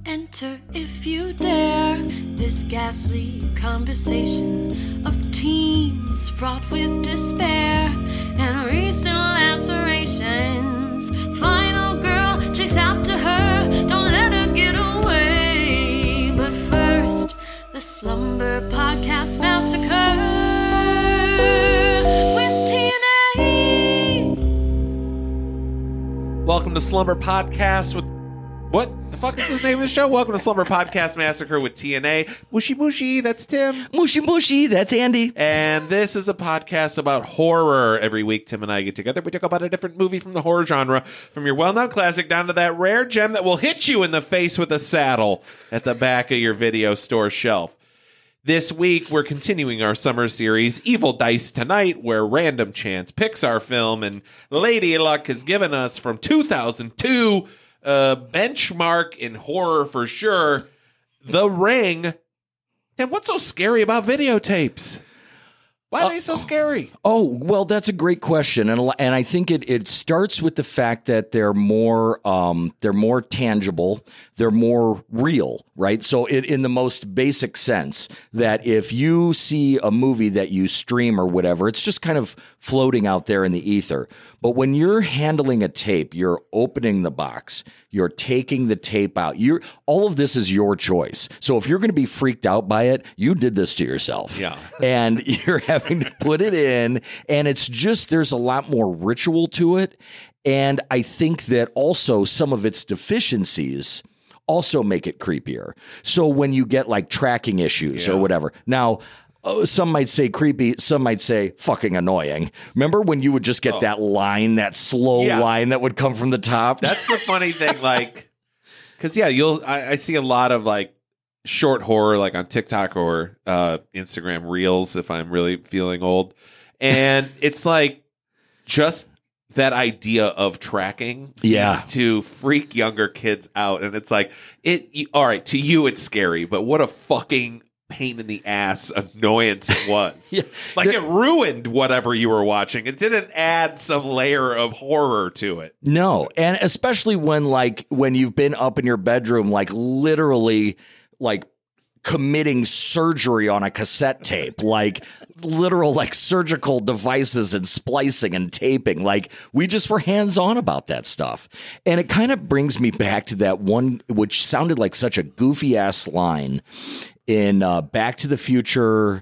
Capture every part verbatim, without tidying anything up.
Enter if you dare this ghastly conversation of teens fraught with despair and recent lacerations. Final girl, chase after her, don't let her get away. But first, the Slumber Podcast Massacre with T N A. Welcome to Slumber Podcast with... What the fuck is the name of the show? Welcome to Slumber Podcast Massacre with T N A. Mushy Mushy, that's Tim. Mushy Mushy, that's Andy. And this is a podcast about horror. Every week, Tim and I get together. We talk about a different movie from the horror genre, from your well-known classic down to that rare gem that will hit you in the face with a saddle at the back of your video store shelf. This week, we're continuing our summer series, Evil Dice Tonight, where random chance picks our film, and Lady Luck has given us from two thousand two... Uh, benchmark in horror for sure, The Ring. And what's so scary about videotapes? Why are uh, they so scary? Oh, well, that's a great question, and and I think it it starts with the fact that they're more um they're more tangible, they're more real, right? So it, in the most basic sense, that if you see a movie that you stream or whatever, it's just kind of floating out there in the ether. But when you're handling a tape, you're opening the box, you're taking the tape out. You're all of this is your choice. So if you're going to be freaked out by it, you did this to yourself. Yeah, and you're having to put it in, and it's just there's a lot more ritual to it, and I think that also some of its deficiencies also make it creepier. So when you get like tracking issues yeah. or whatever, now. Oh, some might say creepy, some might say fucking annoying. Remember when you would just get oh. that line, that slow yeah. line that would come from the top? That's the funny thing, like, because, yeah, you'll I, I see a lot of, like, short horror, like, on TikTok or uh, Instagram Reels, if I'm really feeling old. And it's, like, just that idea of tracking seems yeah. to freak younger kids out. And it's like, it. all right, to you it's scary, but what a fucking pain in the ass annoyance it was. yeah. Like it ruined whatever you were watching. It didn't add some layer of horror to it. No. And especially when like when you've been up in your bedroom, like literally like committing surgery on a cassette tape, like literal like surgical devices and splicing and taping. Like we just were hands-on about that stuff. And it kind of brings me back to that one, which sounded like such a goofy ass line in uh, Back to the Future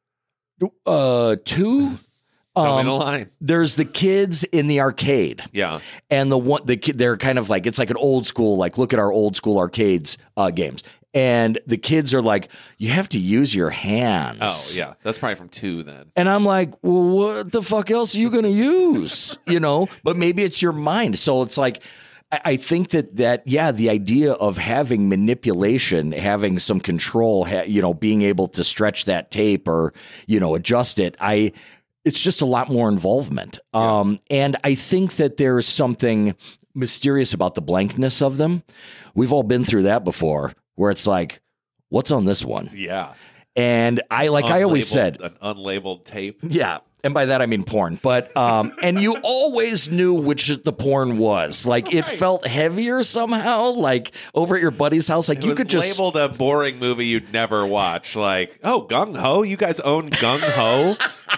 uh, two. Tell um, me the line. There's the kids in the arcade. Yeah. And the one, the kid, they're kind of like, it's like an old school, like look at our old school arcades uh, games. And the kids are like, you have to use your hands. Oh, yeah. That's probably from two then. And I'm like, well, what the fuck else are you going to use? You know, but maybe it's your mind. So it's like, I think that, that, yeah, the idea of having manipulation, having some control, ha- you know, being able to stretch that tape or, you know, adjust it, I, it's just a lot more involvement. Yeah. Um, and I think that there's something mysterious about the blankness of them. We've all been through that before where it's like, what's on this one? Yeah. And I, like unlabeled, I always said, an unlabeled tape. Yeah. And by that, I mean porn. But, um, and you always knew which the porn was. Like, it right. felt heavier somehow, like over at your buddy's house. Like, it you was could just. labeled a boring movie you'd never watch. Like, oh, Gung Ho? You guys own Gung Ho?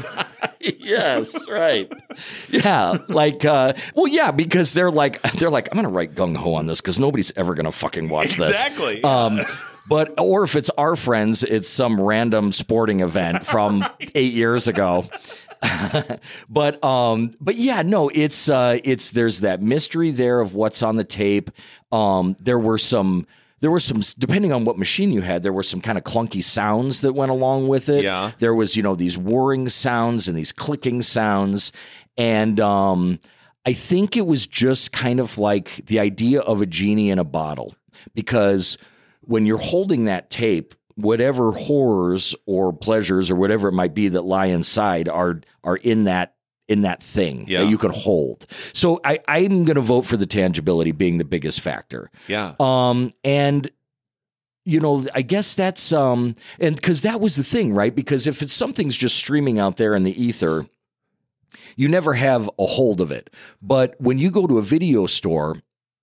Yes, right. Yeah. Like, uh, well, yeah, because they're like, they're like, I'm going to write Gung Ho on this because nobody's ever going to fucking watch this. Exactly. Um, But, or if it's our friends, it's some random sporting event from right. eight years ago. but, um, but yeah, no, it's, uh, it's, there's that mystery there of what's on the tape. Um, there were some, there were some, depending on what machine you had, there were some kind of clunky sounds that went along with it. Yeah. There was, you know, these whirring sounds and these clicking sounds. And, um, I think it was just kind of like the idea of a genie in a bottle, because when you're holding that tape, whatever horrors or pleasures or whatever it might be that lie inside are are in that in that thing yeah. that you can hold. So I, I'm going to vote for the tangibility being the biggest factor. Yeah. Um. And you know, I guess that's um. And because that was the thing, right? Because if it's something's just streaming out there in the ether, you never have a hold of it. But when you go to a video store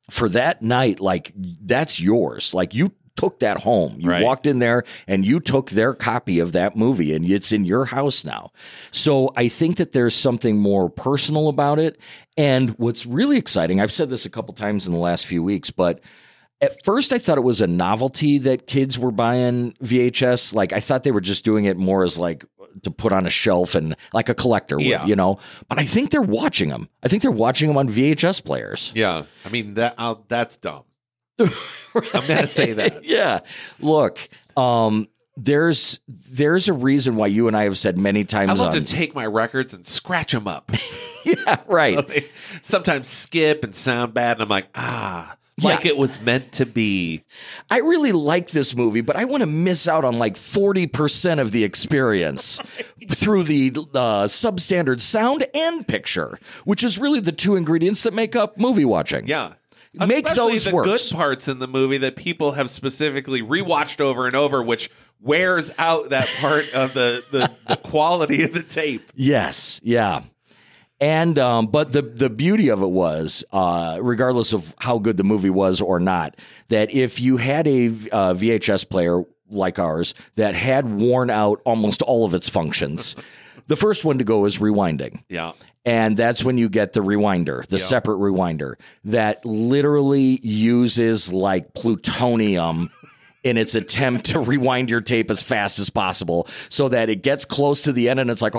for that night, like that's yours. Like you took that home. You Right. walked in there and you took their copy of that movie and it's in your house now. So I think that there's something more personal about it. And what's really exciting, I've said this a couple times in the last few weeks, but at first I thought it was a novelty that kids were buying V H S. Like I thought they were just doing it more as like to put on a shelf and like a collector would, Yeah. you know, but I think they're watching them. I think they're watching them on V H S players. Yeah. I mean, that I'll, that's dumb. I'm going to say that. Yeah. Look, um, there's there's a reason why you and I have said many times I love on, to take my records and scratch them up. yeah, right. They sometimes skip and sound bad, and I'm like, ah, like Yeah. it was meant to be. I really like this movie, but I want to miss out on like forty percent of the experience through the uh, substandard sound and picture, which is really the two ingredients that make up movie watching. Yeah. Make Especially those the worse. good parts in the movie that people have specifically rewatched over and over, which wears out that part of the, the, the quality of the tape. Yes, yeah. And um, but the the beauty of it was, uh, regardless of how good the movie was or not, that if you had a uh, V H S player like ours that had worn out almost all of its functions, the first one to go is rewinding. Yeah. And that's when you get the rewinder, the Yeah. separate rewinder that literally uses like plutonium in its attempt to rewind your tape as fast as possible so that it gets close to the end and it's like,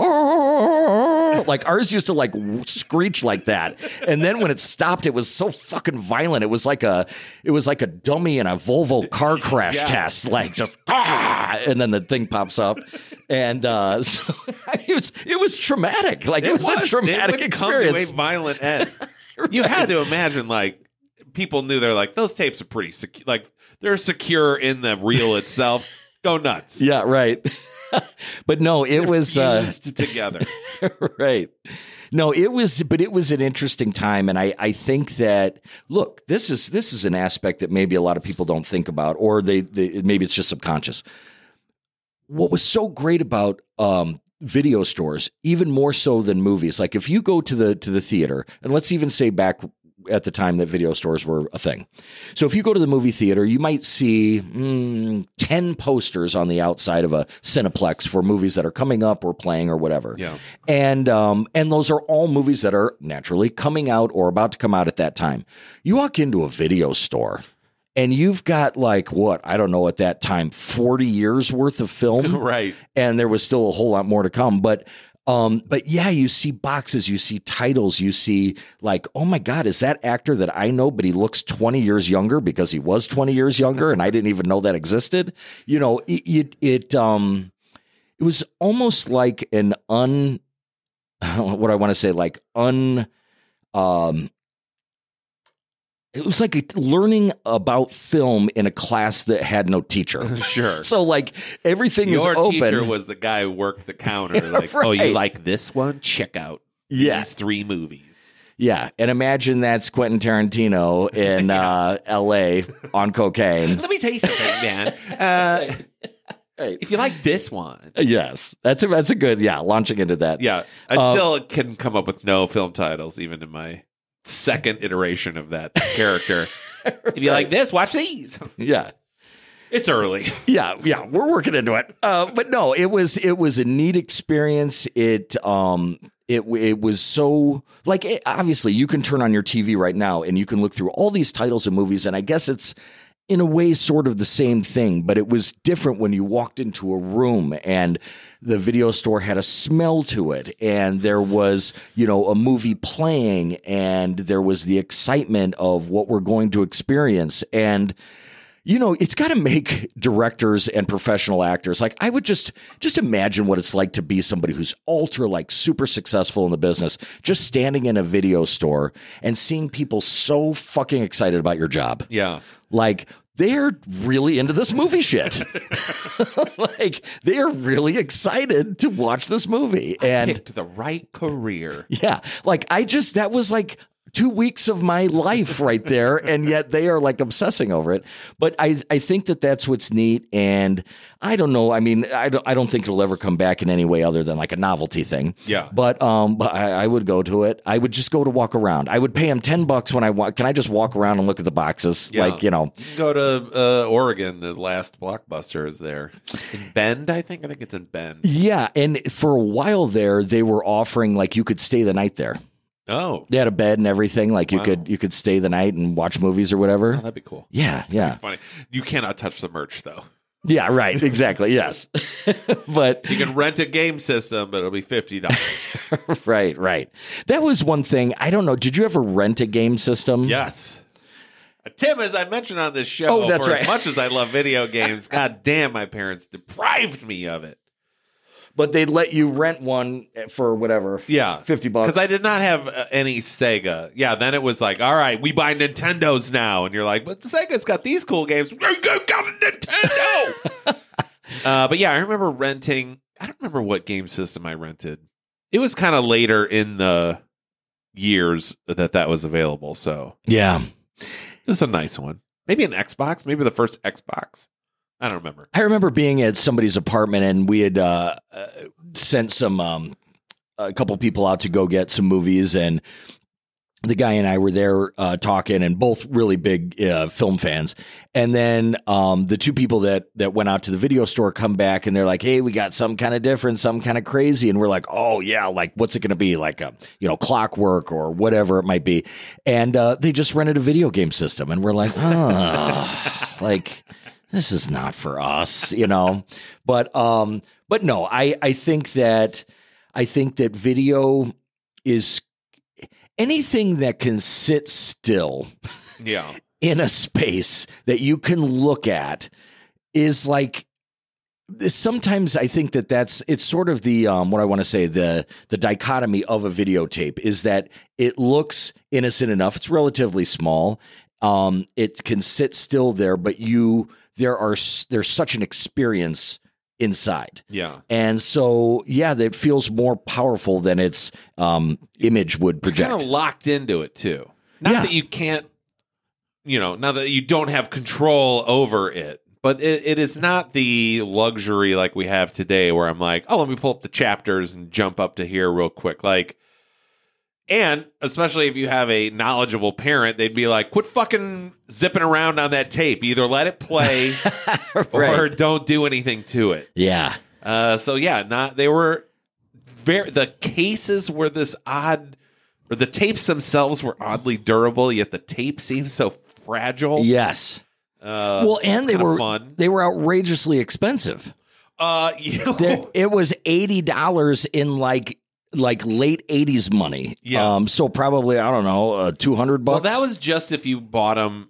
oh, like ours used to like screech like that. And then when it stopped, it was so fucking violent. It was like a, it was like a dummy in a Volvo car crash Yeah. test, like just, ah, and then the thing pops up. And uh, so it was, it was traumatic. Like it, was, a traumatic it would experience. Come to a violent end. You had to imagine, like, people knew they're like, those tapes are pretty secure. Like, they're secure in the reel itself. Go nuts. Yeah, right. But no, it They're was uh, fused together. right. No, it was, but it was an interesting time, and I, I think that look, this is this is an aspect that maybe a lot of people don't think about, or they, they maybe it's just subconscious. What was so great about um, video stores, even more so than movies, like if you go to the to the theater, and let's even say back at the time that video stores were a thing. So if you go to the movie theater, you might see mm, ten posters on the outside of a Cineplex for movies that are coming up or playing or whatever. Yeah. And um, and those are all movies that are naturally coming out or about to come out at that time. You walk into a video store and you've got like, what, I don't know at that time, forty years worth of film. Right. And there was still a whole lot more to come. But Um, but yeah, you see boxes, you see titles, you see like, oh my God, is that actor that I know, but he looks twenty years younger because he was twenty years younger and I didn't even know that existed. You know, it, it, it um, it was almost like an un, what I want to say, like un, um, it was like a, learning about film in a class that had no teacher. Sure. So like everything Your is open. teacher was the guy who worked the counter. Like, oh, you right. like this one? Check out Yeah. these three movies. Yeah, and imagine that's Quentin Tarantino in uh, L A on cocaine. Let me tell you something, man. Uh, Right. if you like this one, Yes, that's a that's a good yeah. Launching into that. yeah, I Uh, still can come up with no film titles, even in my second iteration of that character. If you like this, watch these. yeah, It's early. yeah, yeah. We're working into it. Uh, but no, it was it was a neat experience. It um it it was so like it, obviously you can turn on your T V right now and you can look through all these titles and movies, and I guess it's in a way sort of the same thing, but it was different when you walked into a room and the video store had a smell to it and there was, you know, a movie playing and there was the excitement of what we're going to experience. And, you know, it's got to make directors and professional actors like I would just just imagine what it's like to be somebody who's ultra like super successful in the business, just standing in a video store and seeing people so fucking excited about your job. Yeah. Like they're really into this movie shit. Like they're really excited to watch this movie. And Picked the right career. yeah, like I just, that was like two weeks of my life right there, and yet they are like obsessing over it. But I, I think that that's what's neat, and I don't know. I mean, I don't, I don't think it'll ever come back in any way other than like a novelty thing. Yeah. But um, but I, I would go to it. I would just go to walk around. I would pay him ten bucks when I walk. Can I just walk around and look at the boxes? Yeah. Like, you know, You can go to uh, Oregon. The last Blockbuster is there in Bend. I think. I think it's in Bend. yeah. And for a while there, they were offering like you could stay the night there. Oh, They had a bed and everything. Like you Wow. could you could stay the night and watch movies or whatever. oh, that'd be cool. Yeah, yeah, Funny. You cannot touch the merch though. yeah. Right. Exactly. Yes. But You can rent a game system, but it'll be fifty dollars. right, right. That was one thing. I don't know. Did you ever rent a game system? Yes. Uh, Tim, as I mentioned on this show, Oh, that's for right. as much as I love video games, god damn, my parents deprived me of it. But they'd let you rent one for whatever. Yeah. fifty bucks. Because I did not have uh, any Sega. Yeah, then it was like, all right, we buy Nintendos now. And you're like, but Sega's got these cool games. You got a Nintendo! uh, but yeah, I remember renting. I don't remember what game system I rented. It was kind of later in the years that that was available. So Yeah. it was a nice one. Maybe an Xbox. Maybe the first Xbox. I don't remember. I remember being at somebody's apartment and we had uh, uh, sent some um, a couple people out to go get some movies, and the guy and I were there uh, talking, and both really big uh, film fans. And then um, the two people that that went out to the video store come back and they're like, "Hey, we got some kind of different, some kind of crazy." And we're like, "Oh yeah, like what's it going to be? Like a you know Clockwork or whatever it might be." And uh, they just rented a video game system, and we're like, "Oh, like." This is not for us, you know, but, um, but no, I, I think that, I think that video is anything that can sit still Yeah. in a space that you can look at is like, sometimes I think that that's, it's sort of the, um, what I want to say, the, the dichotomy of a videotape is that it looks innocent enough. It's relatively small. Um, it can sit still there, but you, there are, there's such an experience inside. Yeah. And so, yeah, that feels more powerful than its, um, image would project. Kind of locked into it too. Not Yeah. that you can't, you know, not that you don't have control over it, but it, it is not the luxury like we have today where I'm like, oh, let me pull up the chapters and jump up to here real quick. Like, and especially if you have a knowledgeable parent, they'd be like, quit fucking zipping around on that tape. Either let it play or Right. don't do anything to it. Yeah. Uh, so yeah, not they were very the cases were this odd, or the tapes themselves were oddly durable, yet the tape seems so fragile. Yes. Uh, Well, and it's they kinda were, fun. they were outrageously expensive. Uh, you There, it was eighty dollars in like like late eighties money. Yeah. Um. So probably I don't know, uh, two hundred well, bucks. that was just if you bought them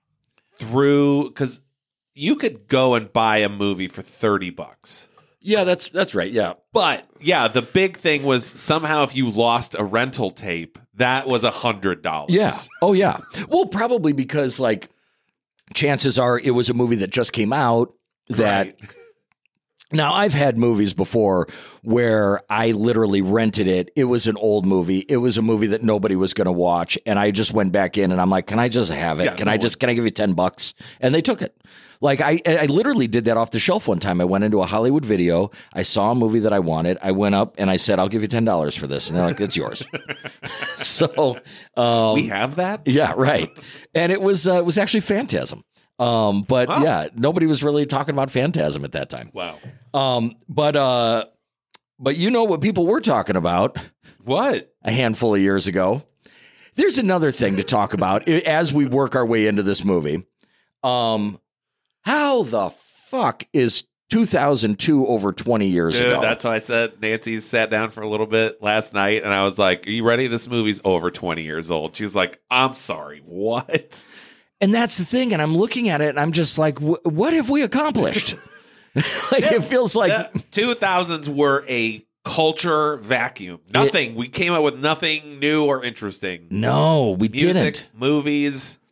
through, because you could go and buy a movie for thirty bucks. yeah. That's that's right. Yeah. But yeah, the big thing was somehow if you lost a rental tape, that was a hundred dollars. Yeah. Oh yeah. Well, probably because like chances are it was a movie that just came out that. Right. Now, I've had movies before where I literally rented it. It was an old movie. It was a movie that nobody was going to watch. And I just went back in and I'm like, can I just have it? Yeah, can no I just, can I give you ten bucks? And they took it. Like I, I literally did that off the shelf one time. I went into a Hollywood Video. I saw a movie that I wanted. I went up and I said, I'll give you ten dollars for this. And they're like, it's yours. So, um, We have that? yeah, right. And it was, uh, it was actually Phantasm. Um, but Huh. yeah, nobody was really talking about Phantasm at that time. Wow. Um, but uh, but you know what people were talking about What? a handful of years ago. There's another thing to talk about i- as we work our way into this movie. Um, how the fuck is two thousand two over twenty years Dude, ago? that's why I said Nancy sat down for a little bit last night, and I was like, "Are you ready? This movie's over twenty years old." She's like, "I'm sorry, what?" And that's the thing. And I'm looking at it and I'm just like, wh- what have we accomplished? Like it feels like The two thousands were a culture vacuum. Nothing. we came up with nothing new or interesting. no, we Music, didn't. movies,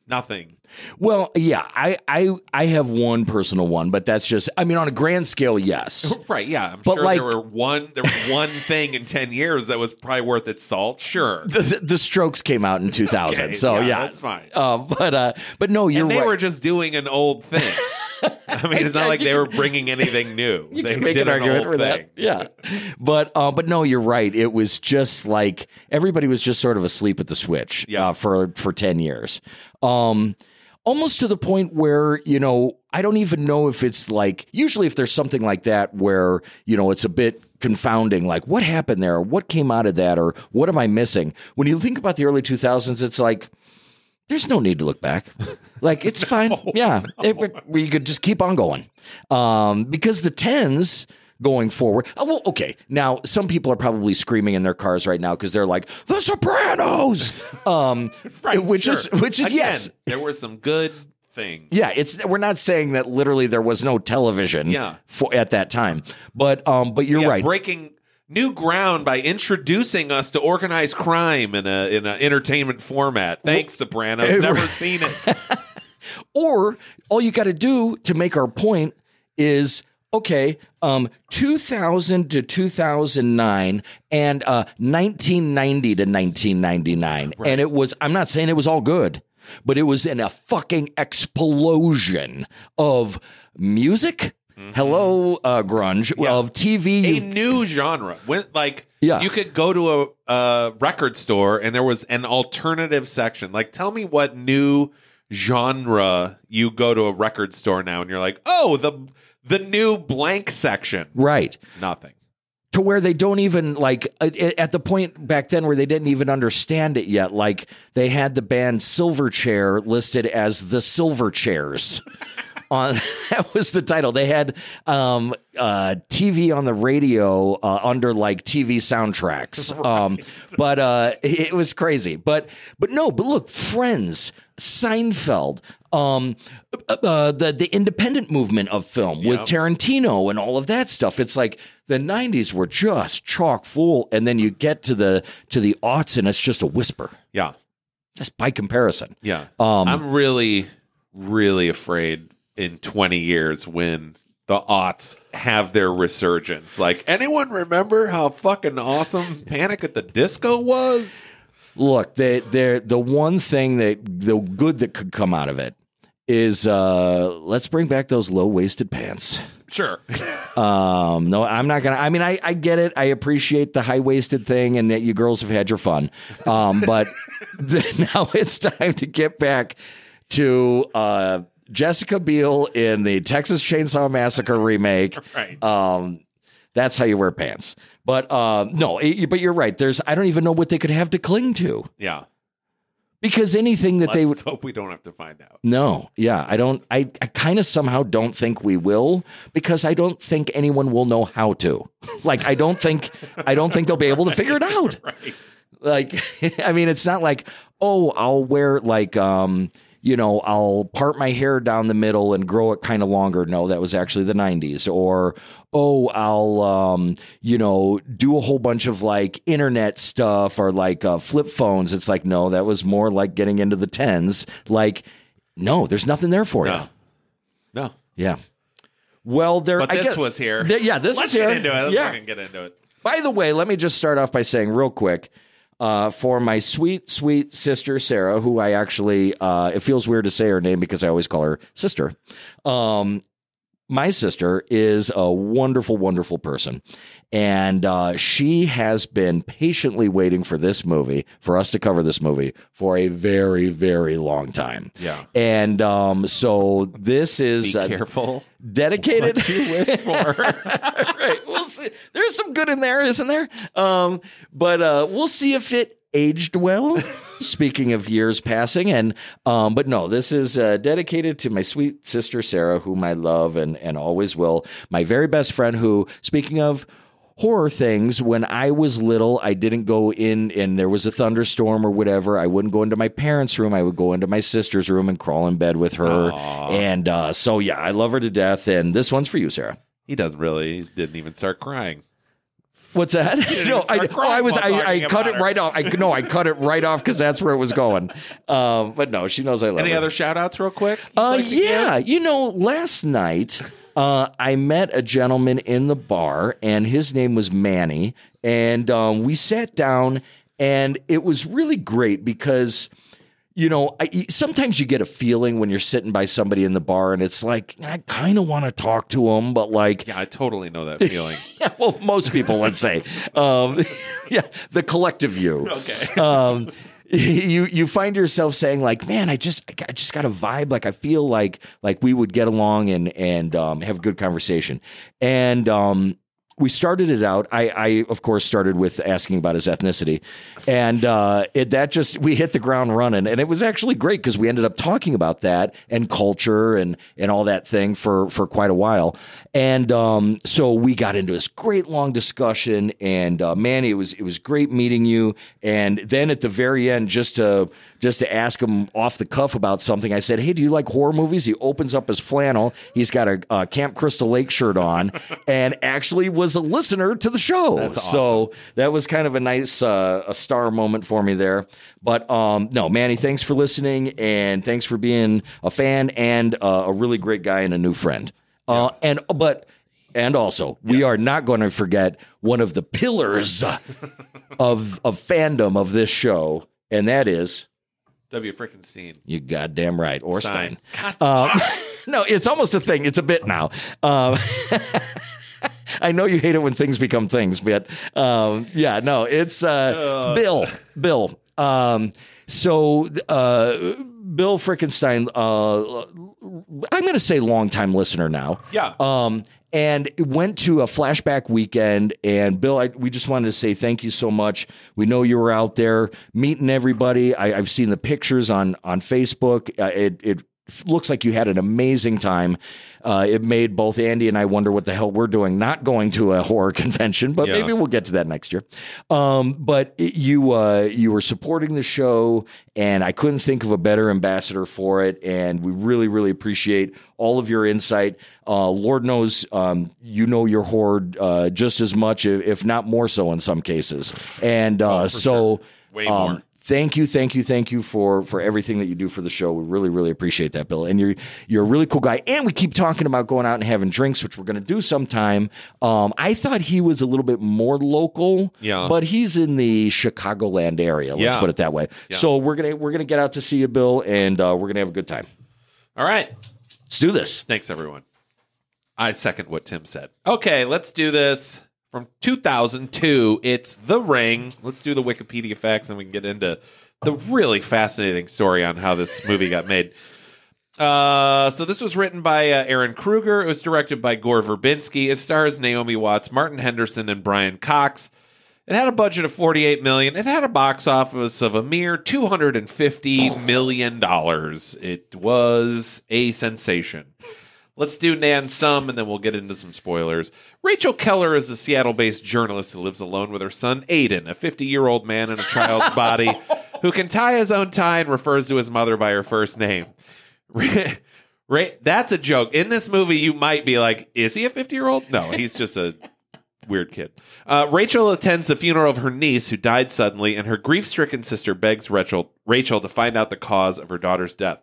Nothing. Well, yeah, I, I I have one personal one, but that's just, I mean, on a grand scale, yes. Right, yeah. I'm But sure like- there were one there was one thing in ten years that was probably worth its salt. Sure. The, the, the Strokes came out in two thousand, Okay, so yeah, yeah, that's fine. Uh, but uh, but no, you're And they right. were just doing an old thing. I mean, it's not like they were bringing anything new. You They can make did an an argument old for thing. that. Yeah, but uh, but no, you're right. It was just like everybody was just sort of asleep at the switch. Yeah. Uh, for for ten years. Um, almost to the point where, you know, I don't even know if it's like, usually if there's something like that where, you know, it's a bit confounding, like what happened there? What came out of that? Or what am I missing? When you think about the early two thousands, it's like, there's no need to look back. Like, it's fine. Yeah. It, we could just keep on going. Um, because the tens going forward. Oh, well, okay. Now, some people are probably screaming in their cars right now because they're like, The Sopranos. Um, Right, which sure. is, which is, Again, yes. there were some good things. Yeah, it's we're not saying that literally there was no television Yeah. for at that time. But um but you're Yeah, right. breaking new ground by introducing us to organized crime in a in an entertainment format. Thanks, Sopranos. Never seen it. Or all you got to do to make our point is, okay, um, two thousand to two thousand nine and uh, nineteen ninety to nineteen ninety-nine. And it was, I'm not saying it was all good, but it was in a fucking explosion of music. Hello, uh, grunge, Yeah. of T V. A you- new genre. When, like, Yeah. you could go to a, a record store and there was an alternative section. Like, tell me what new genre you go to a record store now and you're like, oh, the the new blank section. Right. Nothing. To where they don't even like at at the point back then where they didn't even understand it yet. Like they had the band Silverchair listed as the Silverchairs. On that was the title. They had um, uh, T V on the radio uh, under like T V soundtracks. Um, but uh, it was crazy. But but no. But look, Friends, Seinfeld, um, uh, the the independent movement of film with Yep. Tarantino and all of that stuff. It's like the nineties were just chock full, and then you get to the to the aughts, and it's just a whisper, Yeah. just by comparison. Yeah. Um, I'm really, really afraid in twenty years when the aughts have their resurgence. Like, anyone remember how fucking awesome Panic at the Disco was? Look, they they're the one thing that the good that could come out of it is uh, let's bring back those low waisted pants. Sure. Um, no, I'm not gonna. I mean, I, I get it. I appreciate the high waisted thing, and that you girls have had your fun. Um, but the, now it's time to get back to uh, Jessica Biel in the Texas Chainsaw Massacre remake. Right. Um, that's how you wear pants. But uh, no, it, but you're right. There's I don't even know what they could have to cling to, Yeah. because anything that Let's they would. hope we don't have to find out. No, yeah, I don't. I, I kind of somehow don't think we will, because I don't think anyone will know how to. Like, I don't think I don't think they'll be able to figure it out. Right. Like, I mean, it's not like, oh, I'll wear like, um, you know, I'll part my hair down the middle and grow it kind of longer. No, that was actually the nineties. Or, oh, I'll, um, you know, do a whole bunch of like internet stuff or like uh, flip phones. It's like, no, that was more like getting into the tens. Like, no, there's nothing there for you. No. No. Yeah. Well, there. But I this guess- was here. Th- yeah, this Let's was here. get into it. Let's yeah. fucking get into it. By the way, let me just start off by saying real quick, uh, for my sweet, sweet sister, Sarah, who I actually, uh, it feels weird to say her name because I always call her sister. Um, my sister is a wonderful, wonderful person. And uh, she has been patiently waiting for this movie, for us to cover this movie, for a very, very long time. Yeah. And um, so this is Be uh, careful. dedicated. What you wish for. Right. We'll see. There's some good in there, isn't there? Um, but uh, we'll see if it aged well. Speaking of years passing, and um, but no, this is uh, dedicated to my sweet sister Sarah, whom I love and and always will. My very best friend, who, speaking of horror things, when I was little, I didn't go in and there was a thunderstorm or whatever. I wouldn't go into my parents' room. I would go into my sister's room and crawl in bed with her. Aww. And uh, so, yeah, I love her to death. And this one's for you, Sarah. He doesn't really. He didn't even start crying. What's that? No, I, oh, I was. I, I cut it her. right off. I no, I cut it right off because that's where it was going. Um, but no, she knows I love Any her. other shout outs real quick? Uh, like to yeah, give? you know, last night uh, I met a gentleman in the bar, and his name was Manny, and um, we sat down, and it was really great because. You know, I, sometimes you get a feeling when you're sitting by somebody in the bar and it's like, I kind of want to talk to them, but like. Yeah, I totally know that feeling. Yeah, well, most people would say. Um, yeah, the collective you. Okay. Um, you you find yourself saying like, man, I just I just got a vibe. Like I feel like like we would get along and and um, have a good conversation. And um, we started it out. I, I, of course, started with asking about his ethnicity, and uh, it that just we hit the ground running, and it was actually great because we ended up talking about that and culture and and all that thing for for quite a while. And um, so we got into this great long discussion, and uh, Manny, it was it was great meeting you. And then at the very end, just to just to ask him off the cuff about something, I said, "Hey, do you like horror movies?" He opens up his flannel. He's got a, a Camp Crystal Lake shirt on, and actually was a listener to the show. That's awesome. So that was kind of a nice uh, a star moment for me there. But um, no, Manny, thanks for listening, and thanks for being a fan and uh, a really great guy and a new friend. Uh, and but and also we Yes. are not going to forget one of the pillars of of fandom of this show, and that is W. Frickenstein. you goddamn right, Orstein. Stein. Um, no, it's almost a thing. It's a bit now. Um, I know you hate it when things become things, but um, yeah, no, it's uh, Bill. Bill. Um, so uh, Bill Frickenstein, uh, I'm going to say longtime listener now. Yeah. Um, and went to a flashback weekend. And Bill, I, we just wanted to say thank you so much. We know you were out there meeting everybody. I, I've seen the pictures on on Facebook. Uh, it it looks like you had an amazing time. Uh, it made both Andy and I wonder what the hell we're doing, not going to a horror convention, but Yeah. maybe we'll get to that next year. Um, but it, you uh, you were supporting the show, and I couldn't think of a better ambassador for it. And we really, really appreciate all of your insight. Uh, Lord knows um, you know your horror uh, just as much, if if not more so in some cases. And uh, Oh, for so, sure. Way um, more. Thank you, thank you, thank you for for everything that you do for the show. We really, really appreciate that, Bill. And you're you're a really cool guy. And we keep talking about going out and having drinks, which we're going to do sometime. Um, I thought he was a little bit more local, Yeah. but he's in the Chicagoland area. Let's Yeah. put it that way. Yeah. So we're gonna we're gonna get out to see you, Bill, and uh, we're gonna have a good time. All right. Let's do this. Thanks, everyone. I second what Tim said. Okay, let's do this. From two thousand two, it's The Ring. Let's do the Wikipedia facts, and we can get into the really fascinating story on how this movie got made. Uh, so this was written by uh, Aaron Kruger. It was directed by Gore Verbinski. It stars Naomi Watts, Martin Henderson, and Brian Cox. It had a budget of forty-eight million dollars. It had a box office of a mere two hundred fifty million dollars. It was a sensation. Let's do Nan some, and then we'll get into some spoilers. Rachel Keller is a Seattle-based journalist who lives alone with her son, Aiden, a fifty-year-old man in a child's body who can tie his own tie and refers to his mother by her first name. Ra- That's a joke. In this movie, you might be like, is he a fifty-year-old? No, he's just a weird kid. Uh, Rachel attends the funeral of her niece who died suddenly, and her grief-stricken sister begs Rachel, Rachel to find out the cause of her daughter's death.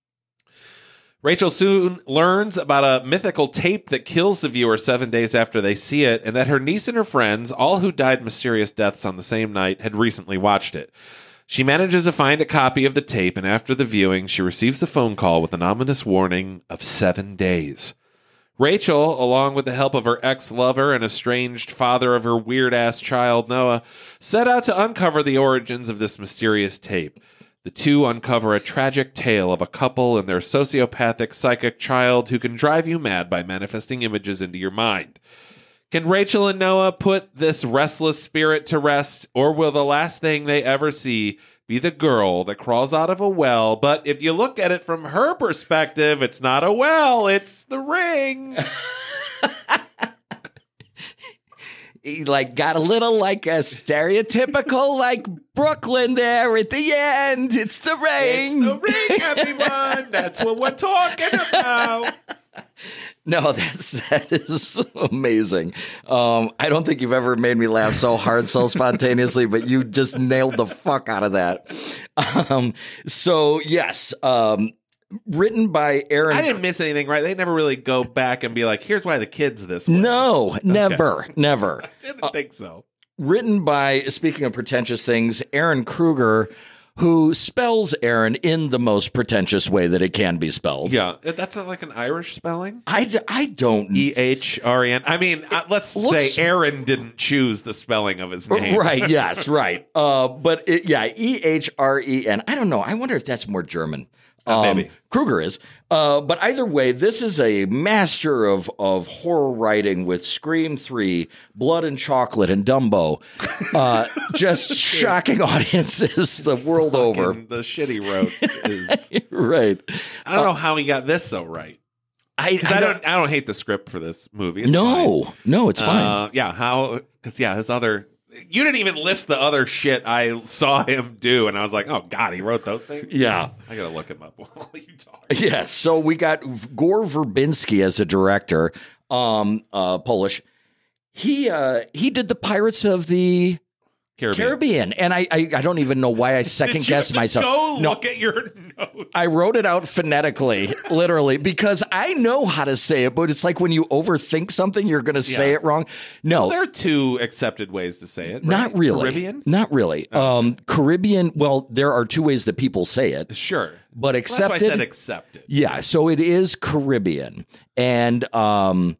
Rachel soon learns about a mythical tape that kills the viewer seven days after they see it, and that her niece and her friends, all who died mysterious deaths on the same night, had recently watched it. She manages to find a copy of the tape, and after the viewing, she receives a phone call with an ominous warning of seven days. Rachel, along with the help of her ex-lover and estranged father of her weird-ass child, Noah, set out to uncover the origins of this mysterious tape. The two uncover a tragic tale of a couple and their sociopathic psychic child who can drive you mad by manifesting images into your mind. Can Rachel and Noah put this restless spirit to rest, or will the last thing they ever see be the girl that crawls out of a well? But if you look at it from her perspective, it's not a well, it's the ring. He like got a little like a stereotypical like Brooklyn there at the end. It's the ring. It's the ring, everyone. That's what we're talking about. No, that's that is amazing. Um, I don't think you've ever made me laugh so hard, so spontaneously, but you just nailed the fuck out of that. Um, so yes, um, written by Aaron. I didn't miss anything, right? They never really go back and be like, "Here's why the kid's this way." No, never, okay. never. I didn't uh, think so. Written by, speaking of pretentious things, Aaron Kruger, who spells Aaron in the most pretentious way that it can be spelled. Yeah, that's not like an Irish spelling? I, I don't... E H R E N. I mean, uh, let's looks, say Aaron didn't choose the spelling of his name. Right, yes, right. Uh, but, it, yeah, E H R E N. I don't know. I wonder if that's more German. Uh, um, maybe. Kruger is. Uh, but either way, this is a master of, of horror writing with Scream three, Blood and Chocolate, and Dumbo. Uh, just shocking audiences the world Fucking over. The shit he wrote is... right. I don't uh, know how he got this so right. I, I, I don't, don't. I don't hate the script for this movie. It's No, fine. no, it's fine. Uh, yeah, how? Because yeah, his other. You didn't even list the other shit I saw him do, and I was like, oh god, he wrote those things. Yeah, I gotta look him up while you talk. Yes, so we got Gore Verbinski as a director, um, uh, Polish. He uh, he did the Pirates of the Caribbean, Caribbean. and I, I I don't even know why I second guessed myself. Go no, look at your notes. I wrote it out phonetically, literally, because I know how to say it, but it's like when you overthink something, you're going to say Yeah. it wrong. No, Well, there are two accepted ways to say it. Right? not really. Caribbean? Not really. Oh. Um, Caribbean. Well, there are two ways that people say it. Sure, But Well, accepted. that's why I said accepted. Yeah, so it is Caribbean, and um,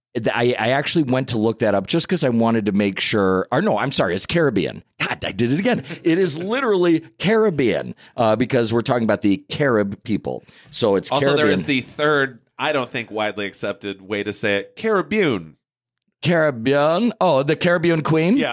I, I actually went to look that up just because I wanted to make sure. Or no, I'm sorry, it's Caribbean. God, I did it again. It is literally Caribbean uh, because we're talking about the Carib people. So it's Also, Caribbean. there is the third, I don't think widely accepted way to say it, Caribbean. Caribbean. Oh, the Caribbean Queen. Yeah.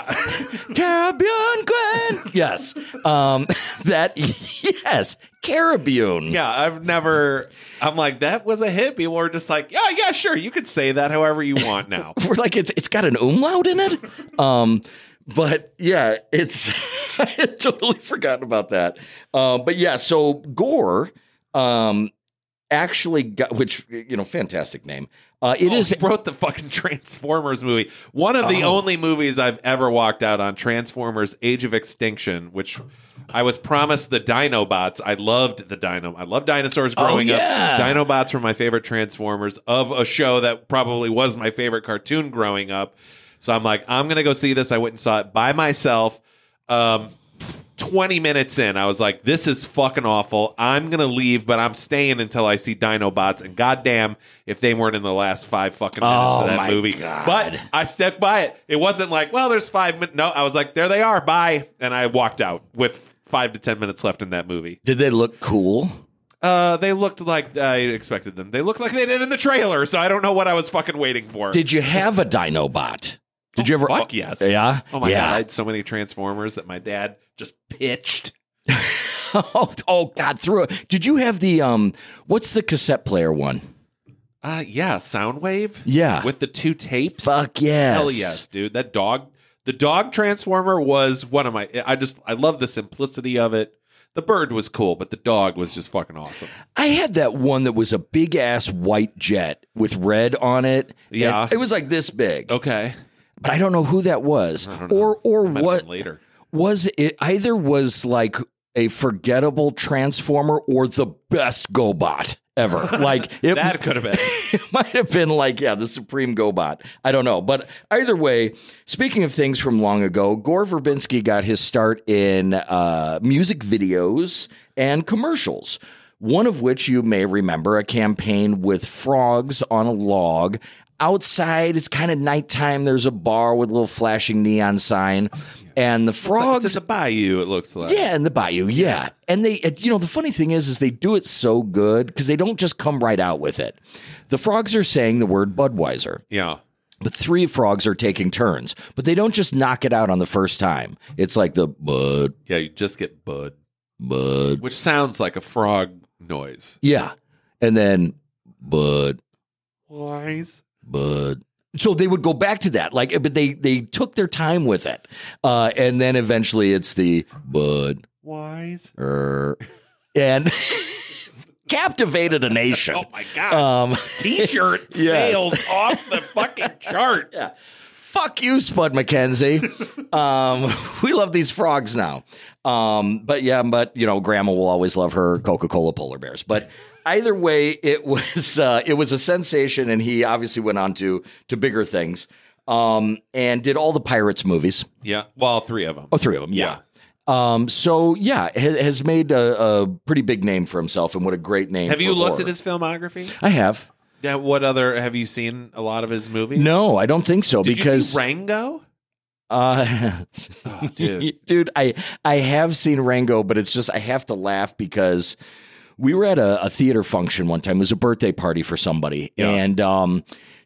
Caribbean Queen. Yes. Um, that. Yes. Caribbean. Yeah, I've never. I'm like, that was a hit. People were just like, yeah, yeah, sure, you could say that however you want now. We're like, it's it's got an umlaut in it. Um, but yeah, it's I had totally forgotten about that. Uh, but yeah, so Gore um, actually got, which you know, fantastic name. Uh, it oh, is he wrote the fucking Transformers movie. One of the Oh. only movies I've ever walked out on, Transformers: Age of Extinction, which I was promised the Dinobots. I loved the Dino. I loved dinosaurs growing Oh, yeah. up. Dinobots were my favorite Transformers of a show that probably was my favorite cartoon growing up. So I'm like, I'm gonna go see this. I went and saw it by myself. Um, twenty minutes in, I was like, this is fucking awful. I'm going to leave, but I'm staying until I see Dinobots. And goddamn, if they weren't in the last five fucking minutes Oh, of that my movie. God. But I stuck by it. It wasn't like, well, there's five minutes. No, I was like, there they are. Bye. And I walked out with five to ten minutes left in that movie. Did they look cool? Uh, they looked like I expected them. They looked like they did in the trailer. So I don't know what I was fucking waiting for. Did you have a Dinobot? Did Oh, you ever? Fuck yes. Yeah. Oh my yeah. God. I had so many Transformers that my dad just pitched. oh, oh God! Through it. Did you have the um? What's the cassette player one? Uh, yeah, Soundwave. Yeah. With the two tapes. Fuck yes. Hell yes, dude. That dog, the dog Transformer was one of my, I just, I love the simplicity of it. The bird was cool, but the dog was just fucking awesome. I had that one that was a big ass white jet with red on it. Yeah. And it was like this big. Okay. But I don't know who that was. I don't know. Or or Might have what been later. was it either was like a forgettable Transformer or the best GoBot ever. Like it That could have been. It might have been like, yeah, the Supreme GoBot. I don't know. But either way, speaking of things from long ago, Gore Verbinski got his start in uh, music videos and commercials, one of which you may remember, a campaign with frogs on a log. Outside, it's kind of nighttime. There's a bar with a little flashing neon sign. And the frogs... It's a bayou, it looks like. Yeah, in the bayou, yeah. And they, you know, the funny thing is, is they do it so good because they don't just come right out with it. The frogs are saying the word Budweiser. Yeah. The three frogs are taking turns, but they don't just knock it out on the first time. It's like the Bud, Yeah, you just get Bud, Bud. which sounds like a frog noise. Yeah. And then Bud, Wise. Bud. So they would go back to that, like, but they they took their time with it, uh, and then eventually it's the Bud, Wise. er, and captivated a nation. Oh my God. Um, T-shirt yes. sales off the fucking chart. Yeah. Fuck you, Spud McKenzie. um, we love these frogs now. Um, but yeah, but you know, Grandma will always love her Coca-Cola polar bears. But either way, it was uh, it was a sensation, and he obviously went on to to bigger things. Um, and did all the Pirates movies. Yeah. Well, three of them. Oh, three of them. Yeah. yeah. Um, so yeah, ha- has made a, a pretty big name for himself, and what a great name. Have for you looked horror. at his filmography? I have. Yeah. What other have you seen? A lot of his movies? No, I don't think so. Did because you see Rango? Uh, Oh, dude. dude, I I have seen Rango, but it's just I have to laugh because we were at a, a theater function one time. It was a birthday party for somebody, Yeah. and um,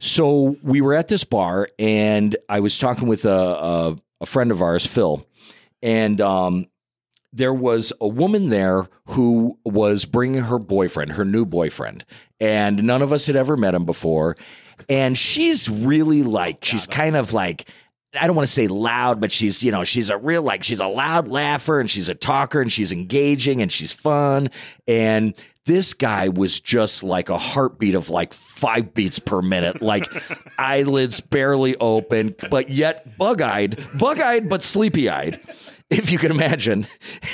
so we were at this bar, and I was talking with a a, a friend of ours, Phil, and um, there was a woman there who was bringing her boyfriend, her new boyfriend, and none of us had ever met him before, and she's really like she's kind of like. I don't want to say loud, but she's, you know, she's a real, like, she's a loud laugher and she's a talker and she's engaging and she's fun. And this guy was just like a heartbeat of like five beats per minute, like eyelids barely open, but yet bug-eyed, bug-eyed, but sleepy-eyed. If you can imagine.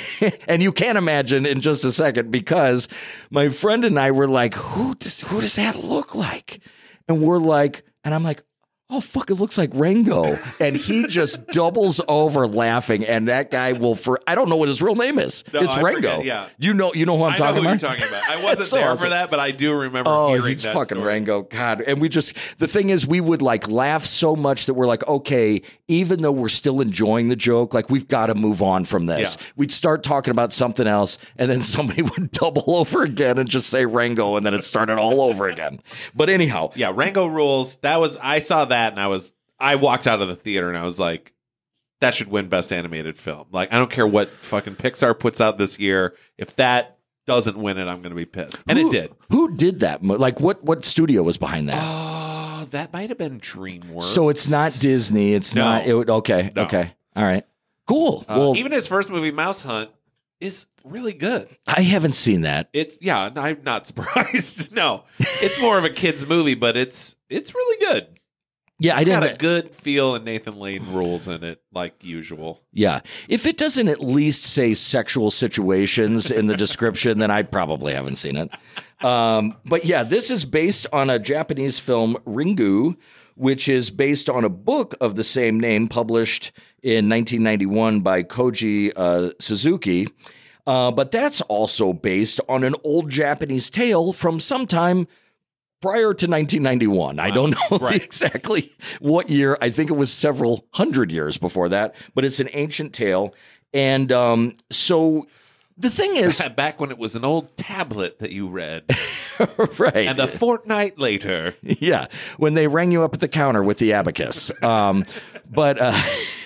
And you can imagine in just a second, because my friend and I were like, who does, who does that look like? And we're like, and I'm like, oh, fuck, it looks like Rango. And he just doubles over laughing. And that guy will, for I don't know what his real name is. No, it's I Rango. forget, yeah. You know you know who I'm I know talking who about? you're talking about. I wasn't That's so there awesome. for that, but I do remember Oh, hearing it's that fucking story. Rango. God. And we just, the thing is, we would like laugh so much that we're like, okay, even though we're still enjoying the joke, like we've got to move on from this. Yeah. We'd start talking about something else, and then somebody would double over again and just say Rango, and then it started all over again. But anyhow. Yeah, Rango rules. That was, I saw that and I was, I walked out of the theater and I was like, that should win Best Animated Film. Like, I don't care what fucking Pixar puts out this year. If that doesn't win it, I'm going to be pissed. And Who- it did. Who did that? mo- Like, what what studio was behind that? Oh, that might have been DreamWorks. So it's not Disney. It's No. not. It, would- okay. No. Okay. All right. Cool. Uh, well, even his first movie, Mouse Hunt, is really good. I haven't seen that. It's yeah, I'm not surprised. No, it's more of a kids movie, but it's it's really good. Yeah, I It's got didn't. a good feel, and Nathan Lane rules in it like usual. Yeah. If it doesn't at least say sexual situations in the description, then I probably haven't seen it. Um, but yeah, this is based on a Japanese film, Ringu, which is based on a book of the same name published in nineteen ninety-one by Koji uh, Suzuki. Uh, but that's also based on an old Japanese tale from sometime prior to nineteen ninety-one. I don't know Right. exactly what year. I think it was several hundred years before that, but it's an ancient tale. And um, so the thing is, Back when it was an old tablet that you read, right. and a fortnight later, Yeah, when they rang you up at the counter with the abacus. Um, but uh,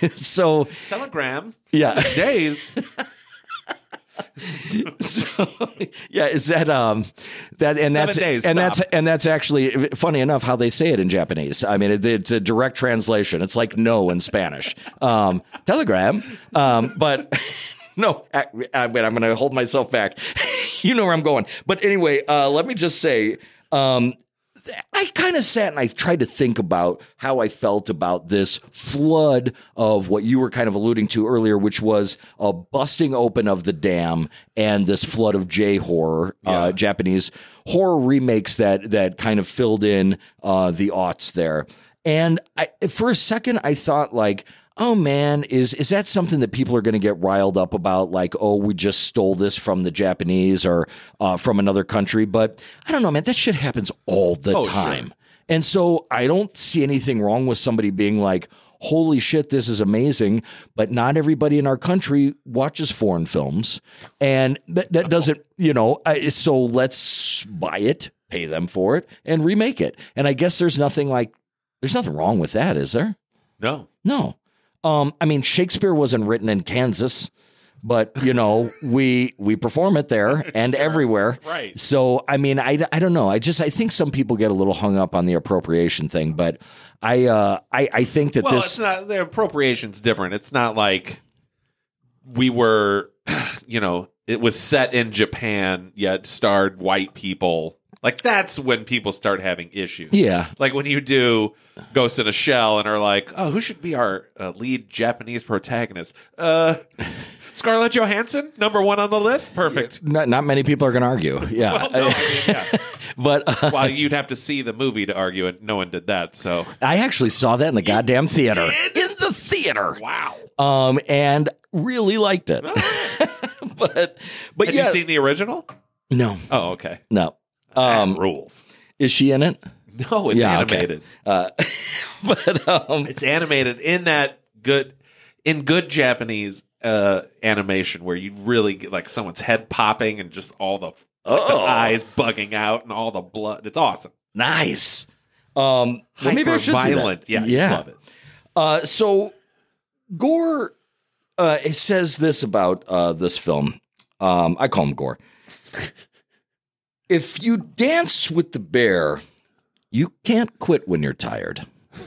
so, telegram, yeah. days. So, yeah, is that um that and Seven that's days, and stop. that's and that's actually funny enough how they say it in Japanese. I mean, it, it's a direct translation. It's like no in Spanish. Um, telegram, um, but no. I, I, wait, I'm going to hold myself back. You know where I'm going. But anyway, uh, let me just say. Um, I kind of sat and I tried to think about how I felt about this flood of what you were kind of alluding to earlier, which was a busting open of the dam and this flood of J horror, uh, Yeah. Japanese horror remakes that that kind of filled in uh, the aughts there. And I, for a second, I thought like, oh man, is is that something that people are going to get riled up about? Like, oh, we just stole this from the Japanese or uh, from another country. But I don't know, man, that shit happens all the Oh, time. sure. And so I don't see anything wrong with somebody being like, holy shit, this is amazing. But not everybody in our country watches foreign films. And that, that doesn't, you know, I, so let's buy it, pay them for it, and remake it. And I guess there's nothing like, there's nothing wrong with that, is there? No, No. Um, I mean, Shakespeare wasn't written in Kansas, but, you know, we we perform it there and everywhere. Right. So, I mean, I, I don't know. I just I think some people get a little hung up on the appropriation thing, but I uh, I, I think that well, this. it's not. The appropriation's different. It's not like we were, you know, it was set in Japan, yet starred white people. Like, that's when people start having issues. Yeah. Like when you do Ghost in a Shell and are like, oh, who should be our uh, lead Japanese protagonist? Uh, Scarlett Johansson, number one on the list? Perfect. Not, not many people are going to argue. Yeah. Well, no, I mean, yeah. But uh, well, you'd have to see the movie to argue it. No one did that, so. I actually saw that in the goddamn theater. did? In the theater. Wow. Um, and really liked it. but, but Have yeah. you seen the original? No. Oh, okay. No. Um, Um, rules. is she in it? No, it's Yeah, okay. animated. Uh, but um, It's animated in that good, in good Japanese uh, animation where you really get like someone's head popping and just all the, like, the Oh. eyes bugging out and all the blood. It's awesome. nice. Um, well, maybe I should see that. Hyper-violent. Yeah, you Yeah. love it. Uh, so Gore uh, it says this about uh, this film. Um, I call him Gore. If you dance with the bear, you can't quit when you're tired.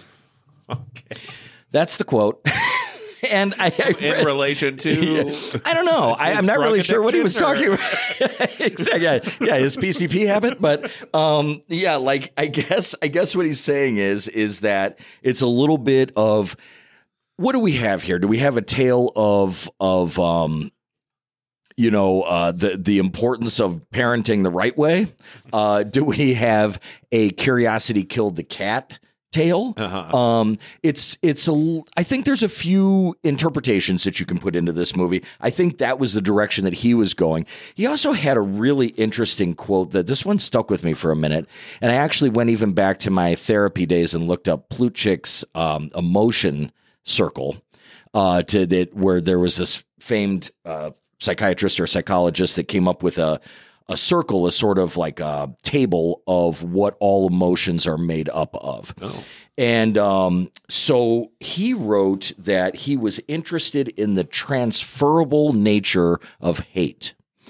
Okay. That's the quote. And I, I In read- relation to, Yeah. I don't know. I, his I'm not drug really sure what he was addiction, talking or- about. Exactly. Yeah, yeah, his P C P habit. But um, yeah, like I guess I guess what he's saying is is that it's a little bit of what do we have here? Do we have a tale of of um, you know uh, the the importance of parenting the right way? Uh, do we have a curiosity killed the cat tale? Uh-huh. Um, it's it's a. I think there's a few interpretations that you can put into this movie. I think that was the direction that he was going. He also had a really interesting quote that this one stuck with me for a minute, and I actually went even back to my therapy days and looked up Plutchik's um, emotion circle, uh, to that where there was this famed uh, psychiatrist or psychologist that came up with a. A circle is sort of like a table of what all emotions are made up of. Oh. And um, so he wrote that he was interested in the transferable nature of hate.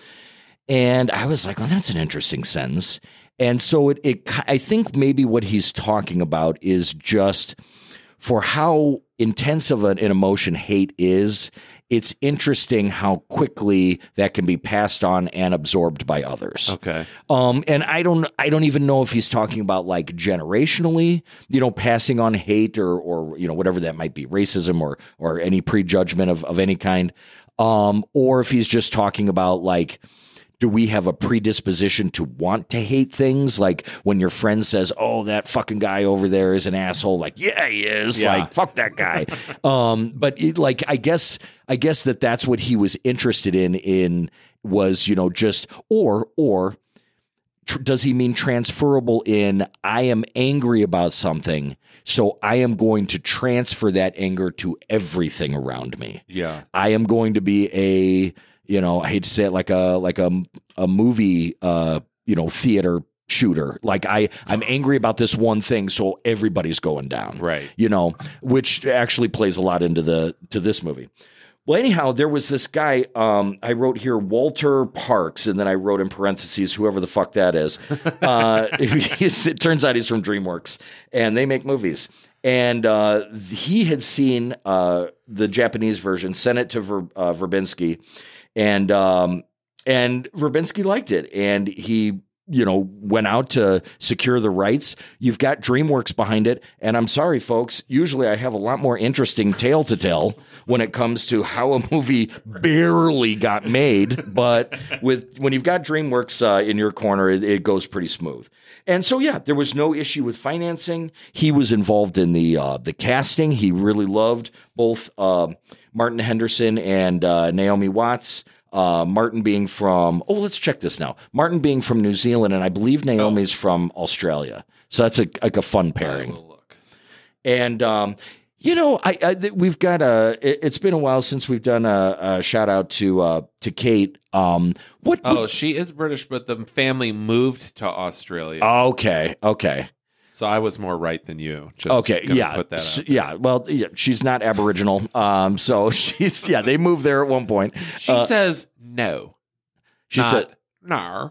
And I was like, well, that's an interesting sentence. And so it, it I think maybe what he's talking about is just for how intense of an, an emotion hate is, it's interesting how quickly that can be passed on and absorbed by others. Okay. Um, and I don't, I don't even know if he's talking about like generationally, you know, passing on hate or, or you know, whatever that might be, racism or or any prejudgment of of any kind, um, or if he's just talking about like, do we have a predisposition to want to hate things? Like when your friend says, oh, that fucking guy over there is an asshole. Like, yeah, he is. Yeah. Like, fuck that guy. um, but it, like, I guess, I guess that that's what he was interested in, in was, you know, just, or, or tr- does he mean transferable in, I am angry about something, so I am going to transfer that anger to everything around me. Yeah. I am going to be a, you know, I hate to say it, like a like a a movie, uh, you know, theater shooter. Like I, I'm angry about this one thing, so everybody's going down. Right. You know, which actually plays a lot into the to this movie. Well, anyhow, there was this guy. Um, I wrote here Walter Parks, and then I wrote in parentheses whoever the fuck that is. Uh, it turns out he's from DreamWorks, and they make movies. And uh, he had seen uh, the Japanese version, sent it to Ver, uh, Verbinski. And um, and Verbinski liked it, and he, you know, went out to secure the rights. You've got DreamWorks behind it, and I'm sorry, folks. Usually, I have a lot more interesting tale to tell when it comes to how a movie barely got made. But with when you've got DreamWorks uh, in your corner, it, it goes pretty smooth. And so, yeah, there was no issue with financing. He was involved in the uh, the casting. He really loved both uh, Martin Henderson and uh, Naomi Watts. Uh, Martin being from, oh, let's check this now. Martin being from New Zealand, and I believe Naomi's oh. from Australia. So that's a, like a fun pairing. I will look. And, um, you know, I, I we've got a, it, it's been a while since we've done a, a shout out to uh, to Kate. Um, what? Oh, what, she is British, but the family moved to Australia. Okay, okay. So I was more right than you. Just okay, yeah, put that S- out there. yeah. Well, yeah, she's not Aboriginal, um, so she's yeah. They moved there at one point. She uh, says no. She not, said, "No."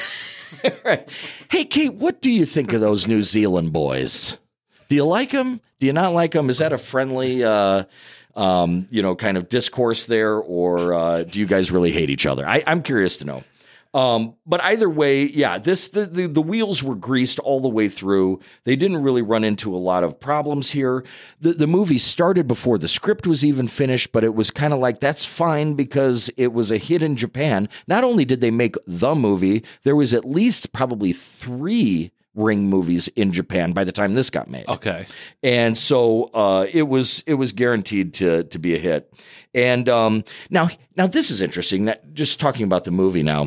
Right. Hey, Kate, what do you think of those New Zealand boys? Do you like them? Do you not like them? Is that a friendly, uh, um, you know, kind of discourse there, or uh, do you guys really hate each other? I, I'm curious to know. Um, but either way, yeah, this the, the the wheels were greased all the way through. They didn't really run into a lot of problems here. The the movie started before the script was even finished, but it was kind of like, that's fine because it was a hit in Japan. Not only did they make the movie, there was at least probably three Ring movies in Japan by the time this got made. Okay. And so uh, it was it was guaranteed to to be a hit. And um, now now this is interesting. That, just talking about the movie now.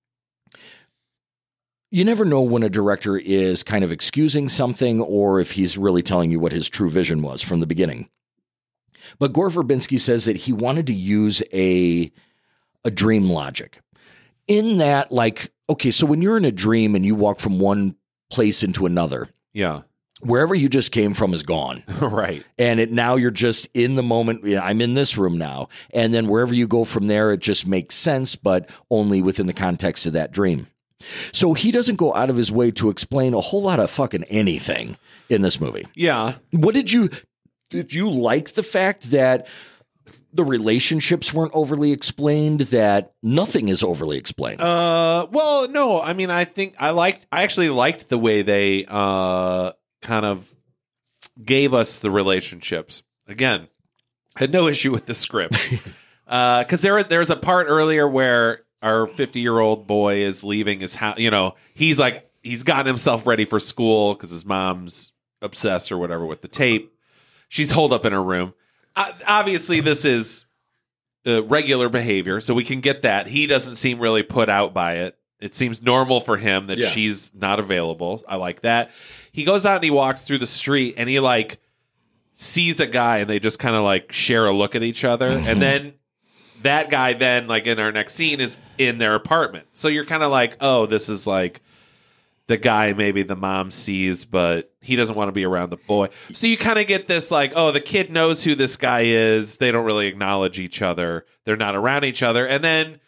You never know when a director is kind of excusing something or if he's really telling you what his true vision was from the beginning. But Gore Verbinski says that he wanted to use a, a dream logic in that, like, okay, so when you're in a dream and you walk from one place into another, yeah, wherever you just came from is gone. Right. And it, now you're just in the moment. Yeah, I'm in this room now. And then wherever you go from there, it just makes sense, but only within the context of that dream. So he doesn't go out of his way to explain a whole lot of fucking anything in this movie. Yeah. What did you, did you like the fact that the relationships weren't overly explained, that nothing is overly explained? Uh, well, no, I mean, I think I liked, I actually liked the way they, uh, kind of gave us the relationships. Again, had no issue with the script. uh, cause there, there's a part earlier where our fifty-year-old boy is leaving his house. You know, he's like, he's gotten himself ready for school because his mom's obsessed or whatever with the tape. She's holed up in her room. Uh, obviously, this is uh, regular behavior, so we can get that. He doesn't seem really put out by it. It seems normal for him that Yeah. she's not available. I like that. He goes out and he walks through the street and he like sees a guy and they just kind of like share a look at each other. Mm-hmm. And then that guy then, like in our next scene, is in their apartment. So you're kind of like, oh, this is like the guy maybe the mom sees, but he doesn't want to be around the boy. So you kind of get this like, oh, the kid knows who this guy is. They don't really acknowledge each other. They're not around each other. And then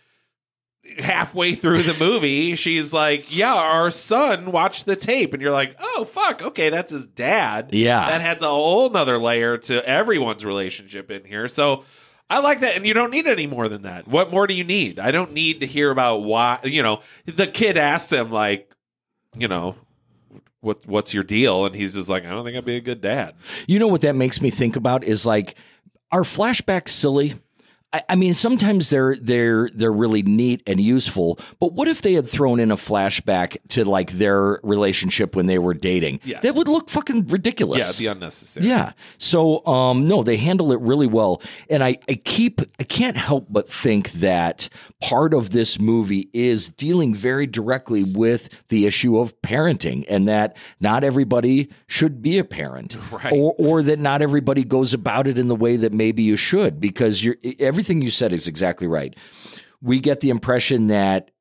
halfway through the movie, she's like, yeah, our son watched the tape. And you're like, oh, fuck. Okay, that's his dad. Yeah. That adds a whole nother layer to everyone's relationship in here. So I like that, and you don't need any more than that. What more do you need? I don't need to hear about why, you know, the kid asked him, like, you know, what what's your deal? And he's just like, I don't think I'd be a good dad. You know what that makes me think about is like, are flashbacks silly? I, I mean, sometimes they're they're they're really neat and useful, but what if they had thrown in a flashback to like their relationship when they were dating? Yeah. That would look fucking ridiculous. Yeah, it'd be unnecessary. Yeah. So, um, no, they handle it really well. And I, I keep, I can't help but think that part of this movie is dealing very directly with the issue of parenting, and that not everybody should be a parent, Right. or, or that not everybody goes about it in the way that maybe you should, because you're, everything you said is exactly right. We get the impression that,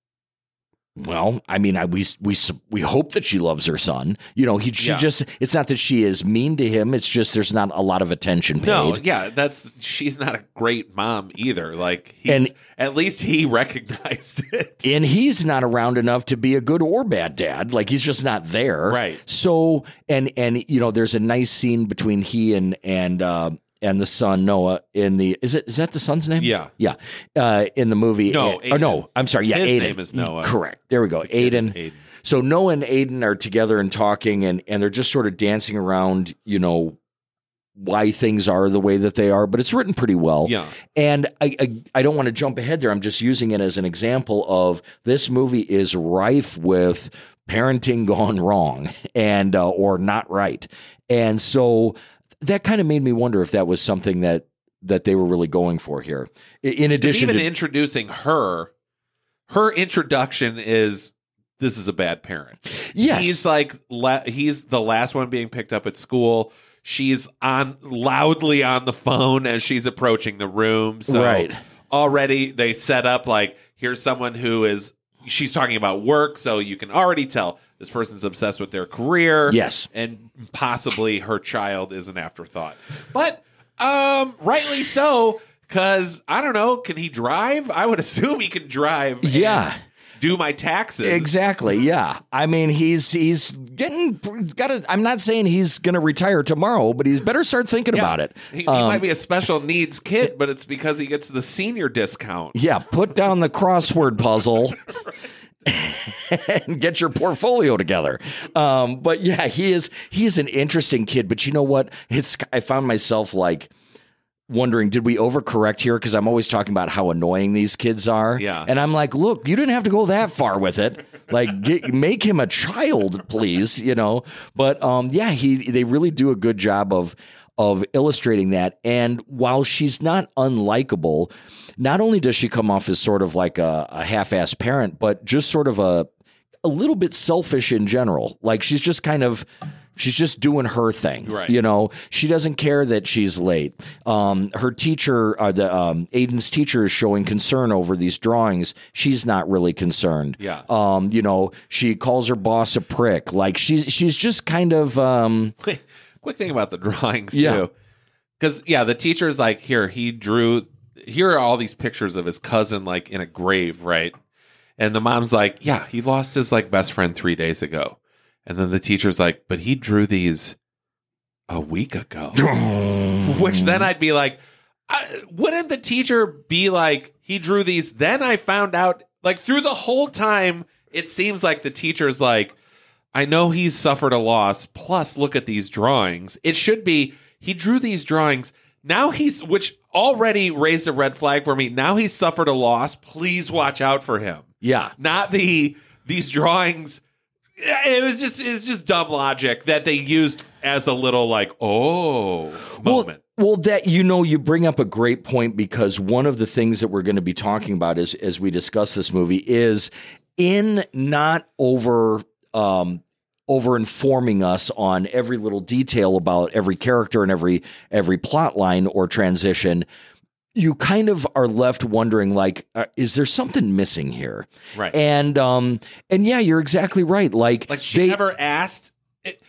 well, I mean, I, we we we hope that she loves her son. You know, he she Yeah. just, it's not that she is mean to him. It's just there's not a lot of attention paid. No, yeah, that's she's not a great mom either. Like, he's, And- at least he recognized it. And he's not around enough to be a good or bad dad. Like, he's just not there. Right. So, and, and, you know, there's a nice scene between he and, and, uh, and the son Noah in the, is it, is that the son's name? Yeah. Yeah. Uh, in the movie. No, Uh, or Aiden. no, I'm sorry. Yeah. His Aiden. name is Noah. Correct. There we go. kid is Aiden. Aiden. So Noah and Aiden are together and talking, and, and they're just sort of dancing around, you know, why things are the way that they are, but it's written pretty well. Yeah. And I, I, I don't want to jump ahead there. I'm just using it as an example of this movie is rife with parenting gone wrong and, uh, or not right. And so that kind of made me wonder if that was something that, that they were really going for here. In addition even to introducing her, her introduction is, this is a bad parent. Yes. He's like, la- he's the last one being picked up at school. She's on loudly on the phone as she's approaching the room. So Right. already they set up like, here's someone who is, she's talking about work. So you can already tell this person's obsessed with their career. Yes. And possibly her child is an afterthought. But um, rightly so, because I don't know, can he drive? I would assume he can drive. and Yeah. do my taxes. Exactly. Yeah. I mean, he's he's getting got. A, I'm not saying he's going to retire tomorrow, but he's better start thinking Yeah. about it. He, he Um, might be a special needs kid, but it's because he gets the senior discount. Yeah. Put down the crossword puzzle. And get your portfolio together. Um, but yeah, he is he is an interesting kid. But you know what? It's I found myself like wondering, did we overcorrect here? Because I'm always talking about how annoying these kids are. Yeah. And I'm like, look, you didn't have to go that far with it. Like, get, make him a child, please. You know. But um, yeah, he they really do a good job of of illustrating that. And while she's not unlikable, not only does she come off as sort of like a, a half-assed parent, but just sort of a a little bit selfish in general. Like she's just kind of she's just doing her thing. Right. You know, she doesn't care that she's late. Um, her teacher, uh, the um, Aiden's teacher, is showing concern over these drawings. She's not really concerned. Yeah. Um, you know, she calls her boss a prick. Like she's she's just kind of um, Quick thing about the drawings, Yeah. too. Because, yeah, the teacher's like, here, he drew, here are all these pictures of his cousin, like, in a grave, right? And the mom's like, yeah, he lost his, like, best friend three days ago. And then the teacher's like, but he drew these a week ago. Which then I'd be like, I, wouldn't the teacher be like, he drew these, then I found out, like, through the whole time, it seems like the teacher's like, I know he's suffered a loss, plus look at these drawings. It should be, he drew these drawings. Now he's, which already raised a red flag for me. Now he's suffered a loss. Please watch out for him. yeah. Not the, these drawings. It was just, it's just dumb logic that they used as a little like, oh, moment. Well, well, that, you know, you bring up a great point, because one of the things that we're going to be talking about is, as we discuss this movie, is in not over um, over informing us on every little detail about every character and every every plot line or transition. You kind of are left wondering, like, uh, is there something missing here? Right. And um, and yeah, you're exactly right. Like, Like she they, never asked. It,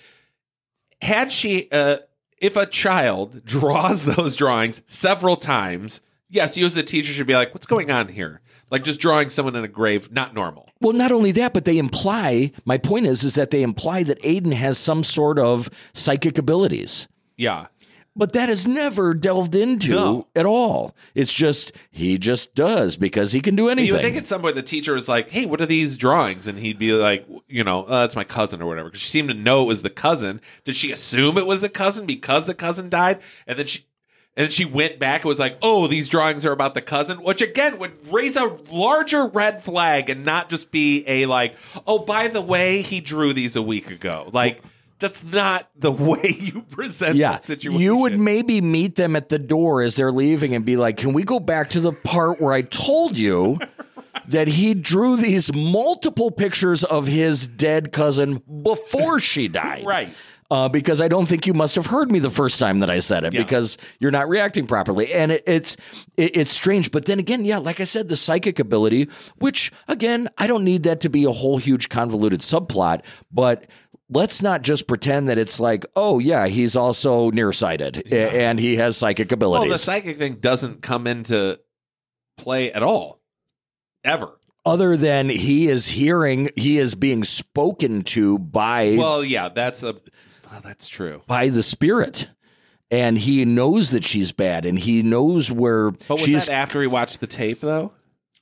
had she, uh, if a child draws those drawings several times, yes, you as a teacher should be like, what's going on here? Like just drawing someone in a grave, not normal. Well, not only that, but they imply, my point is, is that they imply that Aiden has some sort of psychic abilities. Yeah. But that is never delved into No. at all. It's just, he just does because he can do anything. You would think at some point the teacher was like, hey, what are these drawings? And he'd be like, you know, oh, that's my cousin or whatever. Because she seemed to know it was the cousin. Did she assume it was the cousin because the cousin died? And then she... And then she went back and was like, oh, these drawings are about the cousin, which again would raise a larger red flag and not just be a like, oh, by the way, he drew these a week ago. Like, that's not the way you present yeah, that situation. you would maybe meet them at the door as they're leaving and be like, can we go back to the part where I told you that he drew these multiple pictures of his dead cousin before she died? Right. Uh, because I don't think you must have heard me the first time that I said it, Yeah. because you're not reacting properly. And it, it's it, it's strange. But then again, yeah, like I said, the psychic ability, which, again, I don't need that to be a whole huge convoluted subplot, but let's not just pretend that it's like, oh, yeah, he's also nearsighted Yeah. a- and he has psychic abilities. Well, the psychic thing doesn't come into play at all. Ever. Other than he is hearing, he is being spoken to by Well, yeah, that's a... Well, that's true. by the spirit. And he knows that she's bad, and he knows where But was she's. that after he watched the tape, though?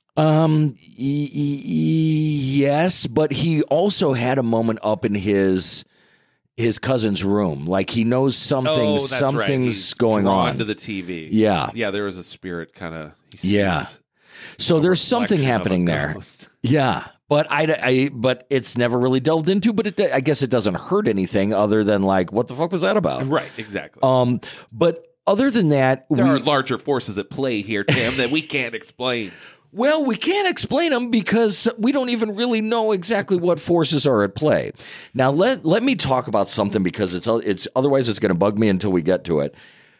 Um. y- y- y- yes, but he also had a moment up in his his cousin's room. Like he knows something. Oh, that's right. something's He's going drawn on to the T V. Yeah. Yeah, there was a spirit kind of... Yeah. So there's something reflection of a happening there. ghost. Yeah, but I, I, but it's never really delved into. But it, I guess it doesn't hurt anything other than like, what the fuck was that about? Right, exactly. Um. But other than that, there we, are larger forces at play here, Tim, that we can't explain. Well, we can't explain them because we don't even really know exactly what forces are at play. Now, let let me talk about something because it's it's otherwise it's going to bug me until we get to it.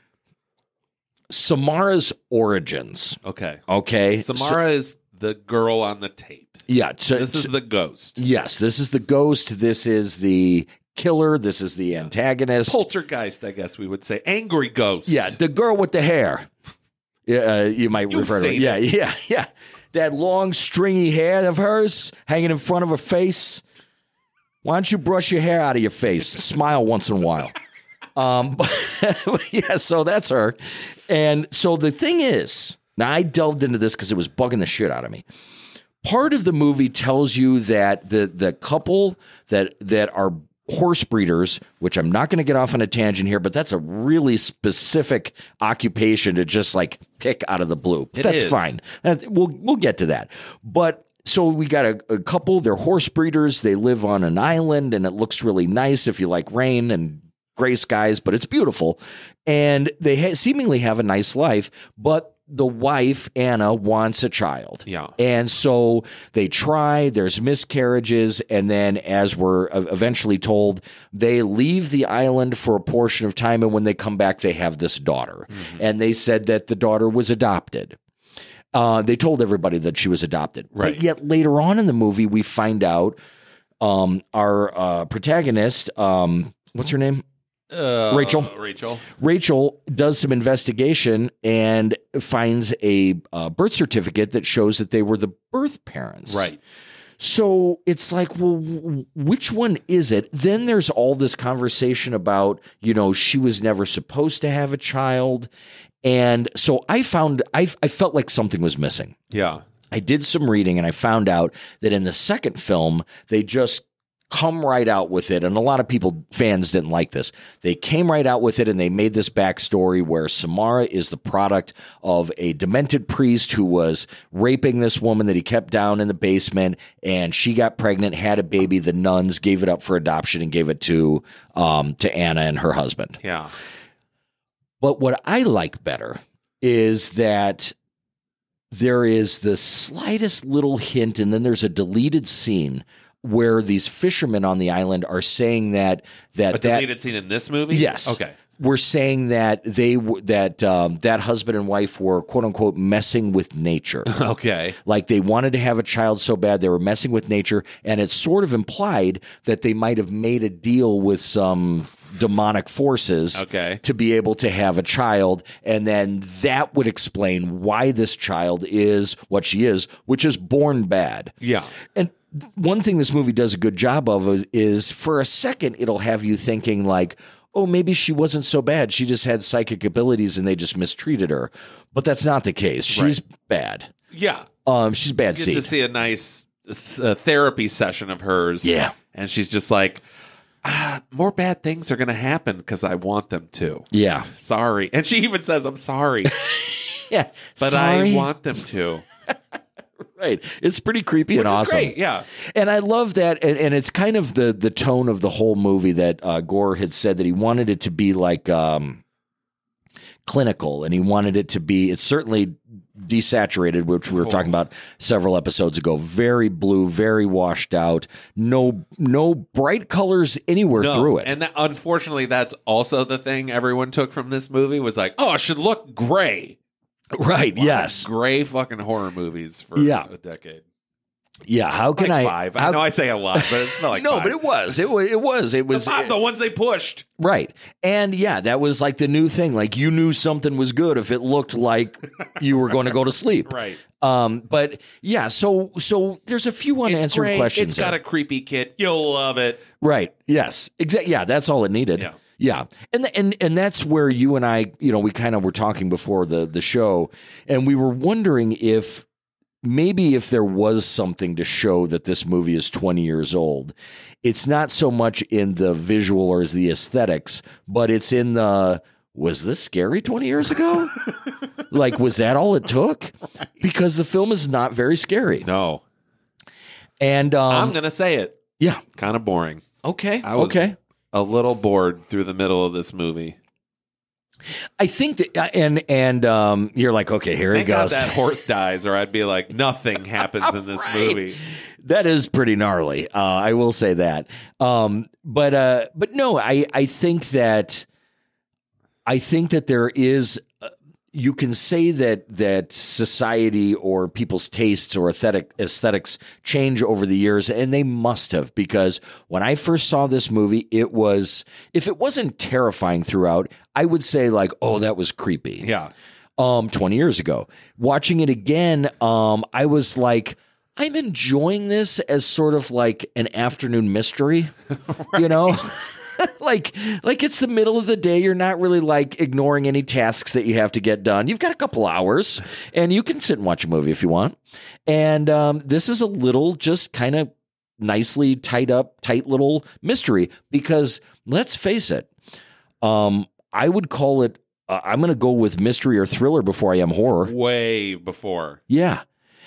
Samara's origins. Okay. Okay. Samara is the girl on the tape. Yeah. So, This is the ghost. yes, this is the ghost. This is the killer. This is the antagonist. Poltergeist, I guess we would say. Angry ghost. Yeah, the girl with the hair. Yeah, uh, you might You've refer to it. seen Yeah, it. yeah, yeah. that long stringy hair of hers hanging in front of her face. Why don't you brush your hair out of your face? Smile once in a while. Um, but, yeah, so that's her. And so the thing is, now I delved into this because it was bugging the shit out of me. Part of the movie tells you that the the couple that that are horse breeders, which I'm not going to get off on a tangent here, but that's a really specific occupation to just like pick out of the blue. It that's is. fine. We'll we'll get to that. But so we got a, a couple. They're horse breeders. They live on an island, and it looks really nice if you like rain and gray skies, but it's beautiful. And they ha- seemingly have a nice life, but the wife, Anna, wants a child. Yeah. And so they try, there's miscarriages, and then as we're eventually told, they leave the island for a portion of time, and when they come back, they have this daughter. Mm-hmm. And they said that the daughter was adopted. Uh, they told everybody that she was adopted. Right. But yet later on in the movie, we find out um, our uh, protagonist, um, what's her name? Uh, Rachel. Rachel. Rachel does some investigation and finds a uh, birth certificate that shows that they were the birth parents. Right. So it's like, well, w- which one is it? Then there's all this conversation about, you know, she was never supposed to have a child. And so I found, I, I felt like something was missing. Yeah. I did some reading and I found out that in the second film, they just come right out with it. And a lot of people, fans didn't like this. They came right out with it and they made this backstory where Samara is the product of a demented priest who was raping this woman that he kept down in the basement, and she got pregnant, had a baby. The nuns gave it up for adoption and gave it to, um, to Anna and her husband. Yeah. But what I like better is that there is the slightest little hint, and then there's a deleted scene where these fishermen on the island are saying that that A that deleted scene in this movie? yes, Okay. we're saying that they w- that um, that husband and wife were quote unquote messing with nature. Okay. Like they wanted to have a child so bad they were messing with nature, and it's sort of implied that they might have made a deal with some demonic forces Okay. to be able to have a child, and then that would explain why this child is what she is, which is born bad. Yeah. And one thing this movie does a good job of is, is for a second it'll have you thinking like, oh, maybe she wasn't so bad. She just had psychic abilities and they just mistreated her. But that's not the case. She's Right. bad. Yeah. Um, she's bad You seed. get to see a nice uh, therapy session of hers. Yeah. And she's just like, ah, more bad things are going to happen because I want them to. Yeah. Sorry. And she even says, I'm sorry, Yeah. but Sorry. I want them to. Right. It's pretty creepy and Which is awesome. great, yeah. And I love that. And, and it's kind of the the tone of the whole movie that uh, Gore had said that he wanted it to be like um, clinical, and he wanted it to be, it's certainly desaturated, which we were Cool. talking about several episodes ago. Very blue, very washed out. No, no bright colors anywhere No, through it. And that, unfortunately, that's also the thing everyone took from this movie was like, oh, it should look gray. right. Wow, Yes. Gray fucking horror movies for Yeah. a decade. Yeah. How can Like I? five. how- I know I say a lot, but it's not like no, five. but it was. It was. It was. It was. the, five, the ones they pushed. Right. And yeah, that was like the new thing. Like you knew something was good if it looked like you were going to go to sleep. Right. Um, but yeah, so so there's a few It's unanswered great. questions. It's got there. a creepy kid. You'll love it. Right. Yes. Exactly. Yeah, that's all it needed. Yeah. Yeah. And th- and and that's where you and I, you know, we kind of were talking before the the show, and we were wondering if maybe if there was something to show that this movie is twenty years old. It's not so much in the visual or as the aesthetics, but it's in the, was this scary twenty years ago? Like, was that all it took? Because the film is not very scary. No. And um, I'm going to say it. yeah. Kind of boring. Okay. I was okay. a little bored through the middle of this movie. I think that, uh, and and um, you're like, okay, here Thank he God goes. that horse dies, or I'd be like, nothing happens in this Right. movie. That is pretty gnarly. Uh, I will say that. Um, but uh, but no, I I think that I think that there is. Uh, you can say that that society or people's tastes or aesthetic, aesthetics change over the years, and they must have, because when I first saw this movie, it was, if it wasn't terrifying throughout, I would say like, oh, that was creepy. Yeah. um, twenty years ago. Watching it again, um, I was like, I'm enjoying this as sort of like an afternoon mystery, right. you know? like, like it's the middle of the day. You're not really like ignoring any tasks that you have to get done. You've got a couple hours and you can sit and watch a movie if you want. And um, this is a little just kind of nicely tied up, tight little mystery because let's face it, um, I would call it, uh, I'm going to go with mystery or thriller before I am horror. Way before. Yeah.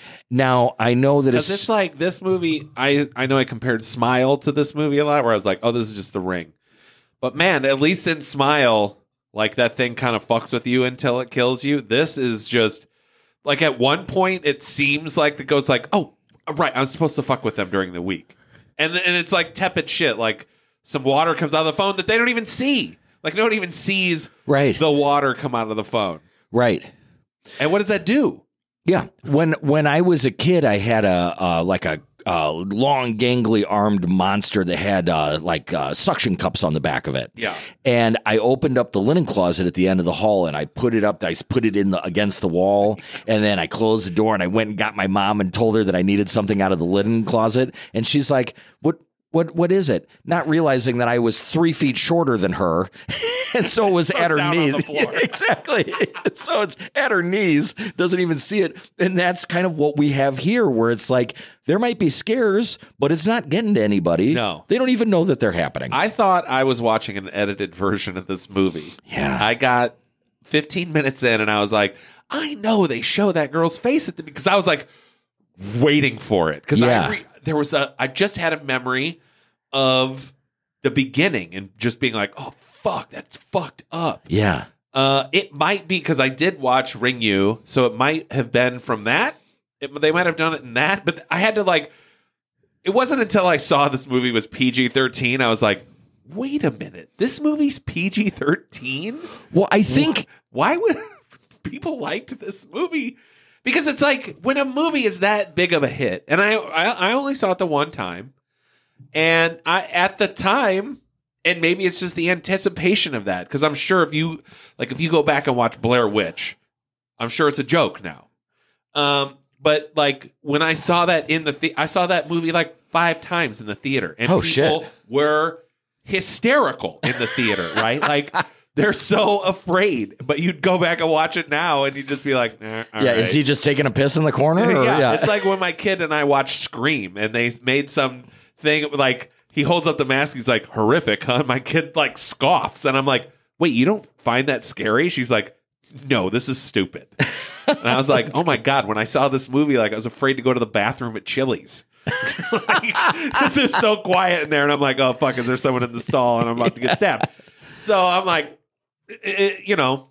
Now, I know that it's, it's like this movie. I, I know I compared Smile to this movie a lot where I was like, oh, this is just The Ring. But man, at least in Smile, like that thing kind of fucks with you until it kills you. This is just like at one point it seems like the ghost like, oh, right, I'm supposed to fuck with them during the week. And and it's like tepid shit. Like some water comes out of the phone that they don't even see. Like no one even sees right. the water come out of the phone. Right. And what does that do? Yeah. When when I was a kid, I had a uh, like a uh, long, gangly armed monster that had uh, like uh, suction cups on the back of it. Yeah. And I opened up the linen closet at the end of the hall and I put it up. I put it in the against the wall. And then I closed the door and I went and got my mom and told her that I needed something out of the linen closet. And she's like, what? What what is it? Not realizing that I was three feet shorter than her, and so it was so at her down knees. On the floor. Yeah, exactly. So it's at her knees, doesn't even see it, and that's kind of what we have here, where it's like there might be scares, but it's not getting to anybody. No, they don't even know that they're happening. I thought I was watching an edited version of this movie. Yeah, I got fifteen minutes in, and I was like, I know they show that girl's face at the because I was like waiting for it because yeah. I re- there was a I just had a memory of the beginning and just being like, oh fuck, that's fucked up. Yeah. Uh, it might be because I did watch Ring You, so it might have been from that. It, they might have done it in that, but I had to like. It wasn't until I saw this movie was P G thirteen. I was like, wait a minute, this movie's P G thirteen. Well, I think why would people liked this movie? Because it's like when a movie is that big of a hit, and I I, I only saw it the one time. And I, at the time, and maybe it's just the anticipation of that, because I'm sure if you like, if you go back and watch Blair Witch, I'm sure it's a joke now. Um, but like when I saw that in the, the- I saw that movie like five times in the theater, and oh, people shit. were hysterical in the theater, right? Like they're so afraid. But you'd go back and watch it now, and you'd just be like, eh, all yeah, right. is he just taking a piss in the corner? Or, yeah, yeah, it's like when my kid and I watched Scream, and they made some. Thing like he holds up the mask, he's like, horrific, huh? My kid like scoffs, and I'm like, wait, you don't find that scary? She's like, no, this is stupid. And I was like, oh my god, when I saw this movie, like I was afraid to go to the bathroom at Chili's. Like, it's just so quiet in there, and I'm like, oh fuck, is there someone in the stall and I'm about to get stabbed? So I'm like, it, it, you know,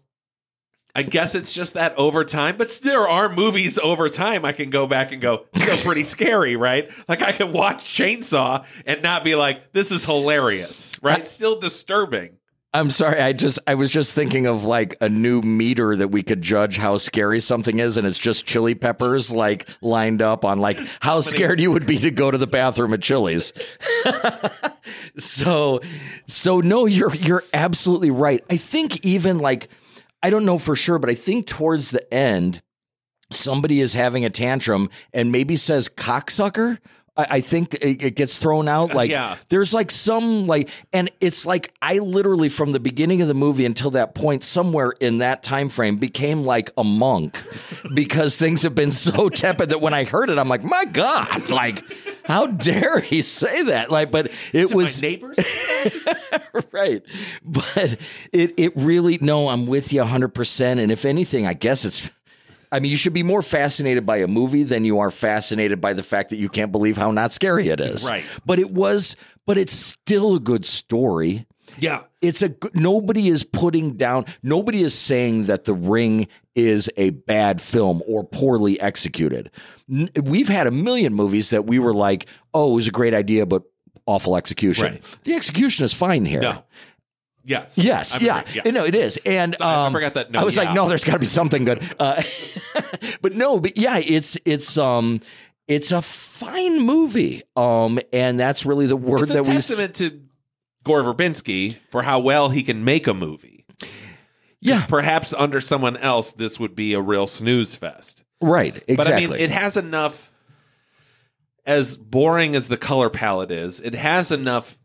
I guess it's just that over time, but there are movies over time I can go back and go, still pretty scary, right? Like I can watch Chainsaw and not be like, this is hilarious, right? I, still disturbing. I'm sorry. I just I was just thinking of like a new meter that we could judge how scary something is, and it's just chili peppers like lined up on like how scared you would be to go to the bathroom at Chili's. so so no, you're you're absolutely right. I think even like I don't know for sure, but I think towards the end, somebody is having a tantrum and maybe says cocksucker. I, I think it, it gets thrown out. Like yeah. there's like some like, and it's like I literally from the beginning of the movie until that point, somewhere in that time frame, became like a monk because things have been so tepid that when I heard it, I'm like, my God, like. How dare he say that? Like, but it to was my neighbors, right? But it it really no. I'm with you one hundred percent. And if anything, I guess it's. I mean, you should be more fascinated by a movie than you are fascinated by the fact that you can't believe how not scary it is. Right. But it was. But it's still a good story. Yeah. It's a nobody is putting down. Nobody is saying that The Ring is a bad film or poorly executed. We've had a million movies that we were like, oh, it was a great idea, but awful execution. Right. The execution is fine here. No. Yes. Yes. Yeah. yeah. No, it is. And so, um, I forgot that. No, I was yeah. like, no, there's got to be something good. Uh, but no, but yeah, it's it's um it's a fine movie. Um, and that's really the word it's a that we testament to Gore Verbinski for how well he can make a movie. Yeah. Perhaps under someone else, this would be a real snooze fest. Right. Exactly. But I mean, it has enough, as boring as the color palette is, it has enough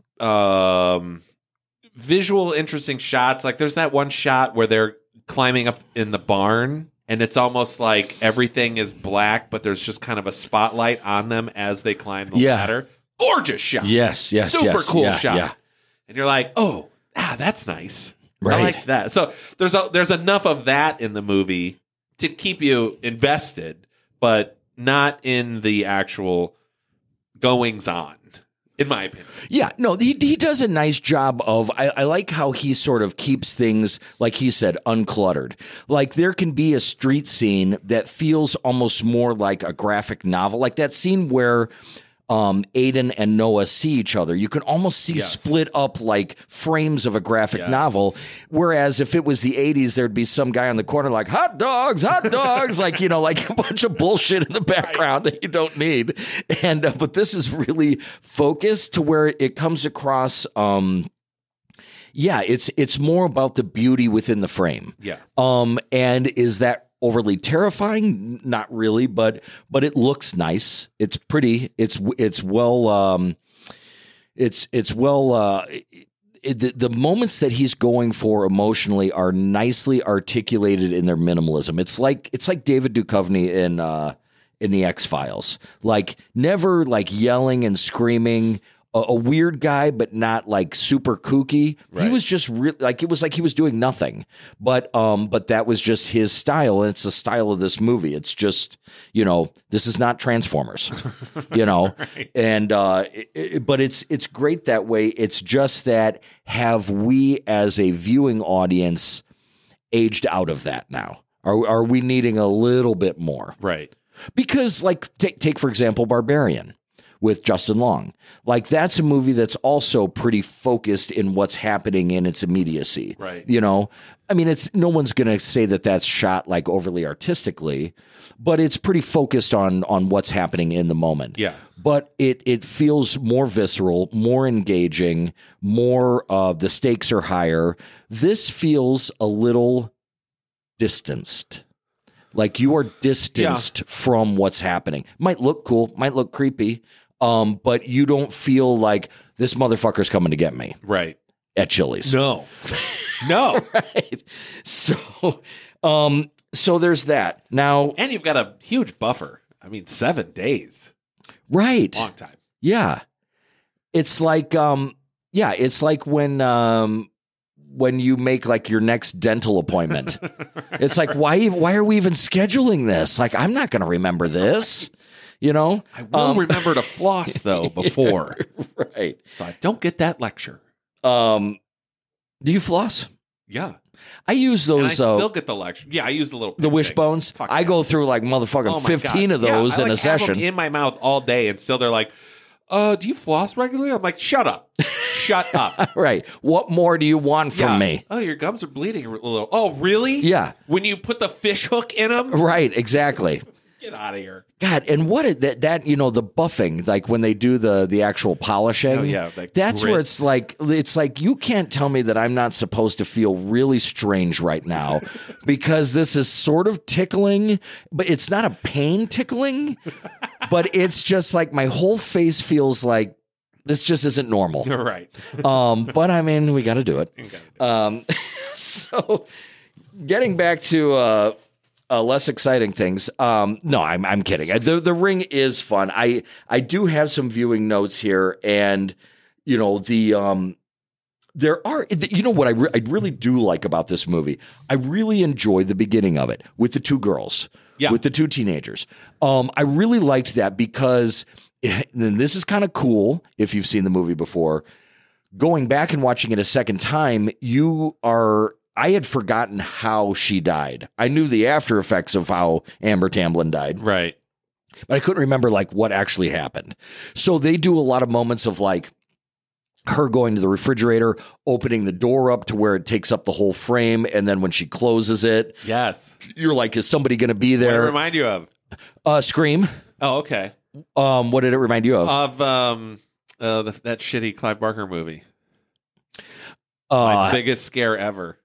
um, visual, interesting shots. Like there's that one shot where they're climbing up in the barn, and it's almost like everything is black, but there's just kind of a spotlight on them as they climb the Yeah. ladder. Gorgeous shot. Yes, yes, Super yes. cool Yeah, shot. yeah. And you're like, oh, ah, that's nice. Right. I like that. So there's a, there's enough of that in the movie to keep you invested, but not in the actual goings on, in my opinion. Yeah, no, he he does a nice job of. I, I like how he sort of keeps things, like he said, uncluttered. Like there can be a street scene that feels almost more like a graphic novel, like that scene where um, Aiden and Noah see each other. You can almost see Yes. split up like frames of a graphic Yes. novel. Whereas if it was the eighties, there'd be some guy on the corner like hot dogs, hot dogs, like you know, like a bunch of bullshit in the background that you don't need. And uh, but this is really focused to where it comes across. Um, yeah, it's it's more about the beauty within the frame. Yeah. Um, and is that overly terrifying? Not really, but but it looks nice. It's pretty. It's it's well. Um, it's it's well. Uh, it, the, the moments that he's going for emotionally are nicely articulated in their minimalism. It's like it's like David Duchovny in uh, in the X-Files. Like never like yelling and screaming. A, a weird guy, but not like super kooky. Right. He was just re- like it was like he was doing nothing. But um, but that was just his style, and it's the style of this movie. It's just you know this is not Transformers, you know, Right. and uh, it, it- but it's it's great that way. It's just that have we as a viewing audience aged out of that now? Are are we needing a little bit more? Right. Because, like, take, take for example, Barbarian with Justin Long. Like, that's a movie that's also pretty focused in what's happening in its immediacy. Right. You know, I mean, it's no one's going to say that that's shot like overly artistically, but it's pretty focused on on what's happening in the moment. Yeah. But it it feels more visceral, more engaging, more. Uh, the stakes are higher. This feels a little distanced. Like you are distanced from what's happening. Might look cool, might look creepy, um, but you don't feel like this motherfucker's coming to get me Right. at Chili's. No. No. Right. So, um, so there's that. Now, And you've got a huge buffer. I mean, seven days. right. Long time. Yeah. It's like, um, yeah, it's like when, um, when you make like your next dental appointment. It's like, why, why are we even scheduling this? Like, I'm not going to remember this, you know? I will Um, remember to floss, though, before. Right. So I don't get that lecture. Um, do you floss? Yeah. I use And I those, uh, still get the lecture. Yeah, I use the little the pig wishbones. things. Fuck I yeah. go through like motherfucking Oh my fifteen God. of those Yeah, I, in like, a have them session. in my mouth all day, and still they're like, uh, do you floss regularly? I'm like, shut up. Shut up. Right. What more do you want from Yeah. me? Oh, your gums are bleeding a little. Oh, really? Yeah. When you put the fish hook in them? Right. Exactly. Get out of here. God, and what it, that that you know the buffing, like when they do the the actual polishing. Oh, yeah, like that's grit. where it's like it's like you can't tell me that I'm not supposed to feel really strange right now because this is sort of tickling, but it's not a pain tickling, but it's just like my whole face feels like this just isn't normal. You're right. Um, but I mean, we got to do it. You gotta do Um, so getting back to uh, uh, less exciting things. Um, no, I'm I'm kidding. The the Ring is fun. I I do have some viewing notes here, and you know the um, there are you know what I re- I really do like about this movie. I really enjoy the beginning of it with the two girls, Yeah. with the two teenagers. Um, I really liked that because then this is kind of cool if you've seen the movie before. Going back and watching it a second time, you are. I had forgotten how she died. I knew the after effects of how Amber Tamblyn died, Right. but I couldn't remember like what actually happened. So they do a lot of moments of like her going to the refrigerator, opening the door up to where it takes up the whole frame, and then when she closes it, Yes. you're like, is somebody going to be What did it there? remind you of? Uh, Scream. Oh, okay. Um, what did it remind you of? Of um, uh, the, that shitty Clive Barker movie. My Uh, biggest scare ever.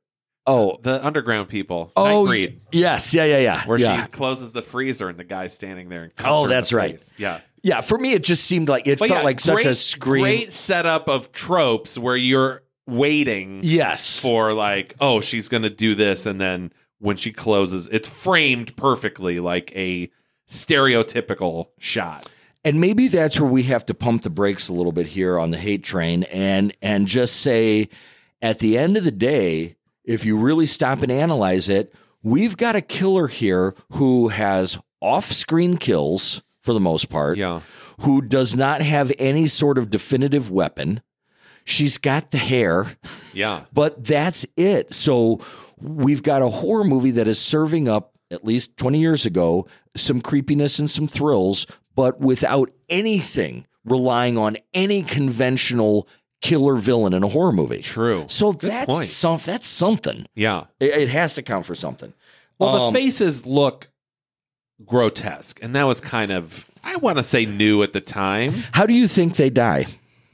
Oh, The underground people. oh, Nightbreed. yes, yeah, yeah, yeah. Where yeah. she closes the freezer and the guy's standing there. And cuts Oh, her in that's the right. face. Yeah. Yeah, for me, it just seemed like it But felt yeah, like such great, a scream. Great setup of tropes where you're waiting Yes. for like, oh, she's going to do this. And then when she closes, it's framed perfectly like a stereotypical shot. And maybe that's where we have to pump the brakes a little bit here on the hate train and and just say, at the end of the day, if you really stop and analyze it, we've got a killer here who has off-screen kills for the most part, Yeah. who does not have any sort of definitive weapon. She's got the hair, Yeah. but that's it. So we've got a horror movie that is serving up, at least twenty years ago, some creepiness and some thrills, but without anything relying on any conventional killer villain in a horror movie. True. So Good that's point. some, that's something. Yeah. It, it has to count for something. Well, Um, the faces look grotesque. And that was kind of, I want to say, new at the time. How do you think they die?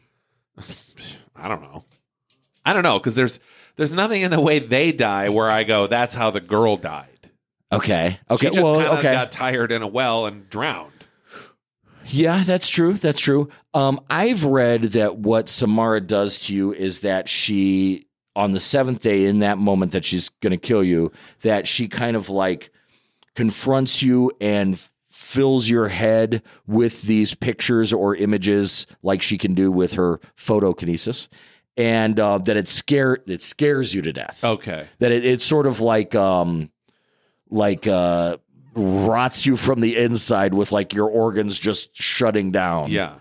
I don't know. I don't know because there's there's nothing in the way they die where I go, that's how the girl died. Okay. Okay. She just well, kind of okay. got tired in a well and drowned. Yeah, that's true. That's true. Um, I've read that what Samara does to you is that she, on the seventh day, in that moment that she's going to kill you, that she kind of like confronts you and fills your head with these pictures or images, like she can do with her photokinesis, and uh, that it scare it scares you to death. Okay. That it, it's sort of like um, like. Uh, rots you from the inside with like your organs just shutting down. Yeah.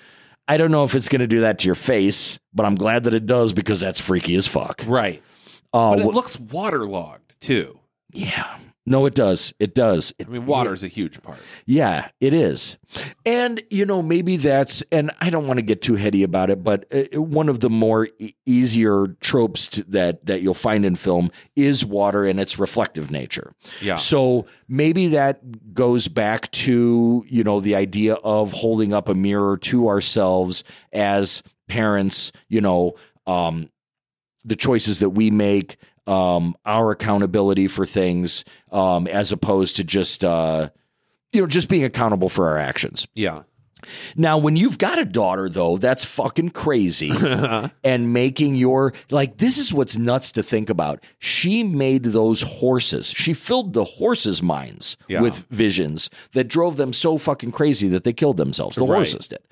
I don't know if it's going to do that to your face, but I'm glad that it does because that's freaky as fuck. Right. Uh, But it wh- looks waterlogged too. yeah. No, it does. It does. It, I mean, water is a huge part. Yeah, it is. And, you know, maybe that's, and I don't want to get too heady about it, but uh, one of the more e- easier tropes to, that, that you'll find in film is water and its reflective nature. Yeah. So maybe that goes back to, you know, the idea of holding up a mirror to ourselves as parents, you know, um, the choices that we make, um, our accountability for things, um, as opposed to just, uh, you know, just being accountable for our actions. Yeah. Now, when you've got a daughter, though, that's fucking crazy. And making your, like, this is what's nuts to think about. She made those horses. She filled the horses' minds Yeah. with visions that drove them so fucking crazy that they killed themselves. The Right. horses did.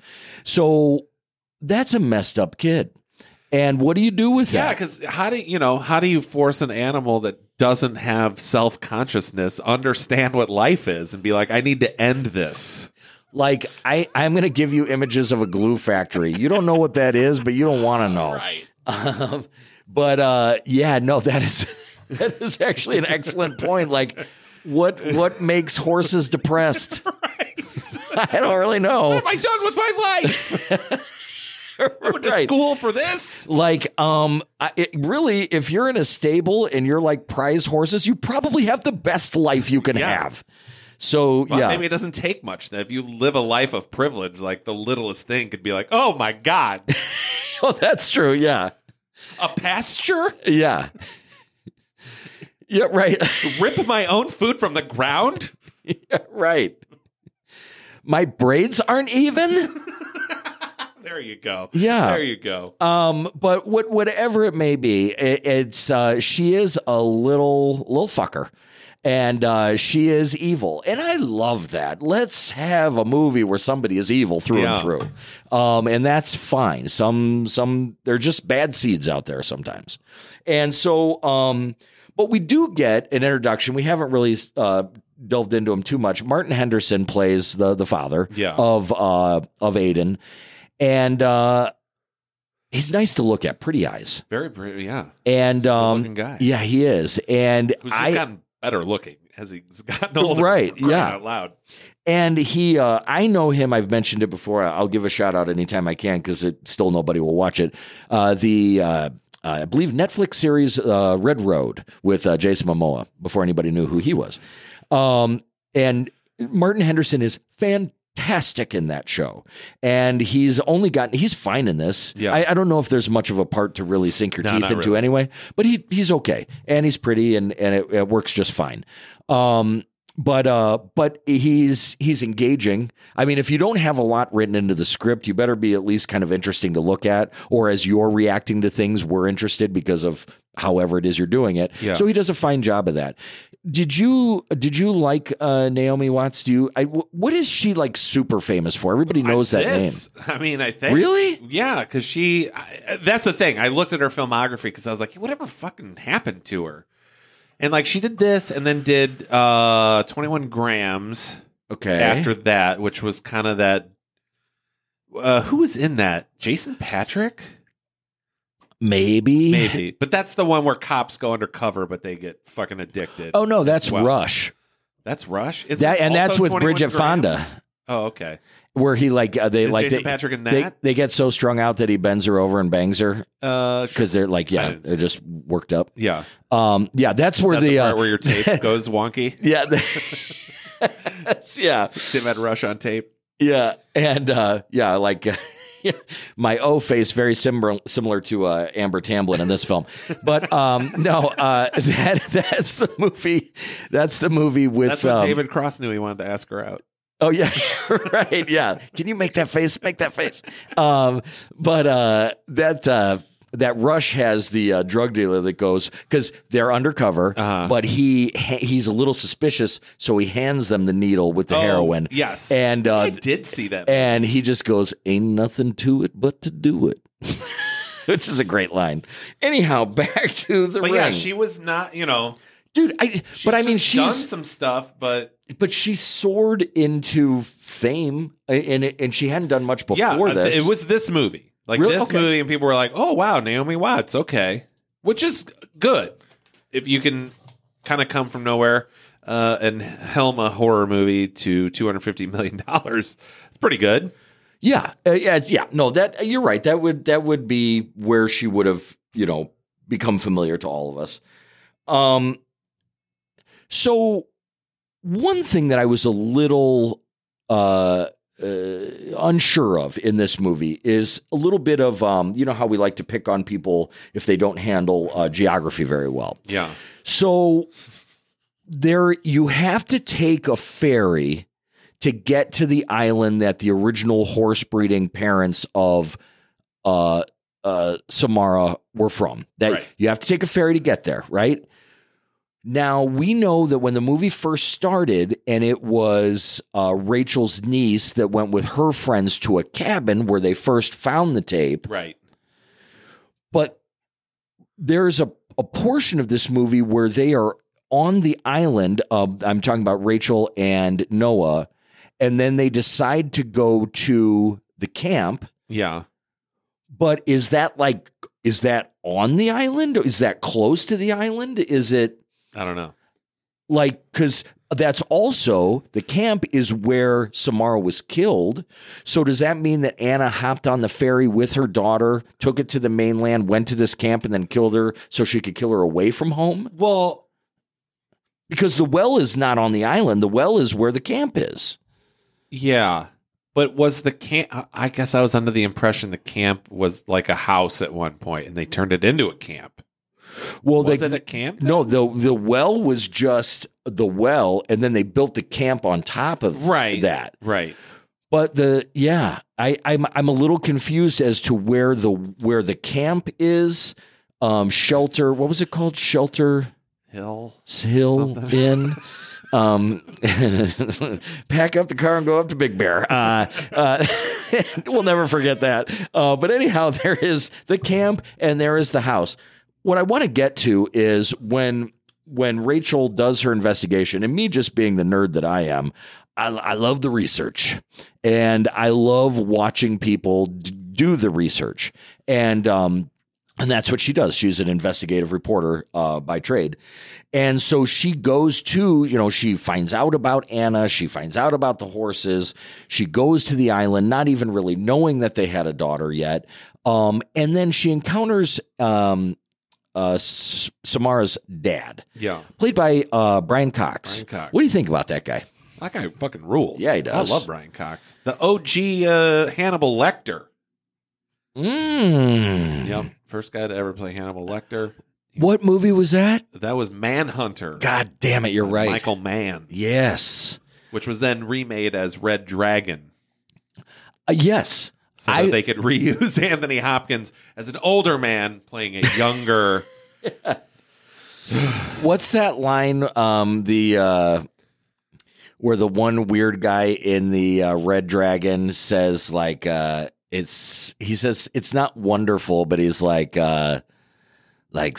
So that's a messed up kid. And what do you do with Yeah, that? because how do you know? How do you force an animal that doesn't have self consciousness understand what life is and be like, I need to end this? Like, I, I'm going to give you images of a glue factory. You don't know what that is, but you don't want to know. Right. Um, but uh, yeah, no, that is that is actually an excellent point. Like, what what makes horses depressed? Right. I don't really know. What am I done with my life? I went to Right. school for this. Like, um, I, it really, if you're in a stable and you're like prize horses, you probably have the best life you can Yeah. have. So Well, yeah, maybe it doesn't take much. Then if you live a life of privilege, like the littlest thing could be like, oh my God, oh, that's true. Yeah, a pasture? yeah, yeah. Right, Rip my own food from the ground? yeah, right. My braids aren't even. There you go. Yeah. There you go. Um, but what, whatever it may be, it, it's uh, she is a little little fucker, and uh, she is evil, and I love that. Let's have a movie where somebody is evil through Yeah. and through, um, and that's fine. Some some they're just bad seeds out there sometimes, and so um, but we do get an introduction. We haven't really uh, delved into him too much. Martin Henderson plays the the father Yeah. of uh, of Aiden. And uh, he's nice to look at, pretty eyes. Very pretty, yeah. And He's a um, good-looking guy. yeah, he is. And Who's just I gotten better looking as he's gotten older. Right, for crying yeah. Out loud. and he, uh, I know him. I've mentioned it before. I'll give a shout out anytime I can because it still nobody will watch it. Uh, the uh, I believe Netflix series uh, Red Road with uh, Jason Momoa. Before anybody knew who he was, um, and Martin Henderson is fantastic. fantastic in that show. And he's only gotten, he's fine in this. Yeah. I, I don't know if there's much of a part to really sink your No, teeth not into really. anyway, but he he's okay. And he's pretty and, and it, it works just fine. Um, But uh, but he's he's engaging. I mean, if you don't have a lot written into the script, you better be at least kind of interesting to look at. Or as you're reacting to things, we're interested because of however it is you're doing it. Yeah. So he does a fine job of that. Did you did you like uh, Naomi Watts? Do you? I, what is she like super famous for? Everybody knows I, that this, name. I mean, I think Really? yeah, because she. I, that's the thing. I looked at her filmography because I was like, whatever fucking happened to her. And like she did this and then did uh, twenty-one grams Okay. after that, which was kind of that. Uh, who was in that? Jason Patrick? Maybe. Maybe. But that's the one where cops go undercover, but they get fucking addicted. Oh no, that's Well, Rush. That's Rush? Isn't That it and that's also with twenty-one Bridget grams? Fonda, Oh, okay. where he like uh, they Is like Jason they, Patrick in they that? they get so strung out that he bends her over and bangs her Uh, sure. because they're like I yeah didn't see they're just worked up. Yeah. Um, yeah, that's Is where that the, the uh, part where your tape goes wonky? yeah, the, yeah, Tim had Rush on tape. yeah, and uh, yeah, like uh, my O face very similar similar to uh, Amber Tamblyn in this film, but um, no, uh, that that's the movie. That's the movie with That's when um, David Cross knew he wanted to ask her out. Oh yeah, right. Yeah. Can you make that face? Make that face. Um, but uh, that uh, that Rush has the uh, drug dealer that goes because they're undercover, Uh-huh. but he he's a little suspicious, so he hands them the needle with the Oh, heroin. yes. and uh, I did see that. and he just goes, "Ain't nothing to it but to do it," which is a great line. Anyhow, back to the but ring, yeah, she was not, you know. dude. I, She's but I mean, just done she's some stuff, but but she soared into fame, and and she hadn't done much before yeah, this. it was this movie. Like Really? this Okay. movie, and people were like, oh, wow, Naomi Watts, okay. Which is good. If you can kind of come from nowhere uh, and helm a horror movie to two hundred fifty million dollars, it's pretty good. Yeah, uh, yeah, yeah. No, that you're right. That would that would be where she would have, you know, become familiar to all of us. Um. So, one thing that I was a little uh, uh, unsure of in this movie is a little bit of, um, you know, how we like to pick on people if they don't handle uh, geography very well. Yeah. So there, you have to take a ferry to get to the island that the original horse breeding parents of uh, uh, Samara were from. That Right. you have to take a ferry to get there, right? Now, we know that when the movie first started and it was uh, Rachel's niece that went with her friends to a cabin where they first found the tape, Right. but there's a, a portion of this movie where they are on the island. Of, I'm talking about Rachel and Noah, and then they decide to go to the camp. Yeah. But is that like, is that on the island? Is that close to the island? Is it I don't know. like, because that's also the camp is where Samara was killed. So does that mean that Anna hopped on the ferry with her daughter, took it to the mainland, went to this camp, and then killed her so she could kill her away from home? Well, Because the well is not on the island. The well is where the camp is. yeah. But was the camp, I guess I was under the impression the camp was like a house at one point and they turned it into a camp. Well, Was they, it a camp? then? no, the the well was just the well, and then they built the camp on top of Right. that. Right. But the yeah, I I'm I'm a little confused as to where the where the camp is. Um, shelter. What was it called? Shelter Hill. Hill Something. Inn. Um, pack up the car and go up to Big Bear. Uh, uh, we'll never forget that. Uh, but anyhow, there is the camp and there is the house. What I want to get to is when when Rachel does her investigation, and me just being the nerd that I am, I, I love the research, and I love watching people d- do the research, and um, and that's what she does. She's an investigative reporter uh, by trade. And so she goes to, you know, she finds out about Anna. She finds out about the horses. She goes to the island, not even really knowing that they had a daughter yet. Um, and then she encounters um, uh, S- Samara's dad, Yeah. played by uh, Brian Cox. Brian Cox. What do you think about that guy? That guy fucking rules. Yeah, he does. I love Brian Cox. The O G uh, Hannibal Lecter. Mm. Yep. First guy to ever play Hannibal Lecter. What movie was that? That was Manhunter. God damn it, you're right. Michael Mann. Yes. Which was then remade as Red Dragon. Uh, yes. So I, that they could reuse Anthony Hopkins as an older man playing a younger. What's that line? Um, the uh, where the one weird guy in the uh, Red Dragon says like uh, it's he says it's not wonderful, but he's like uh, like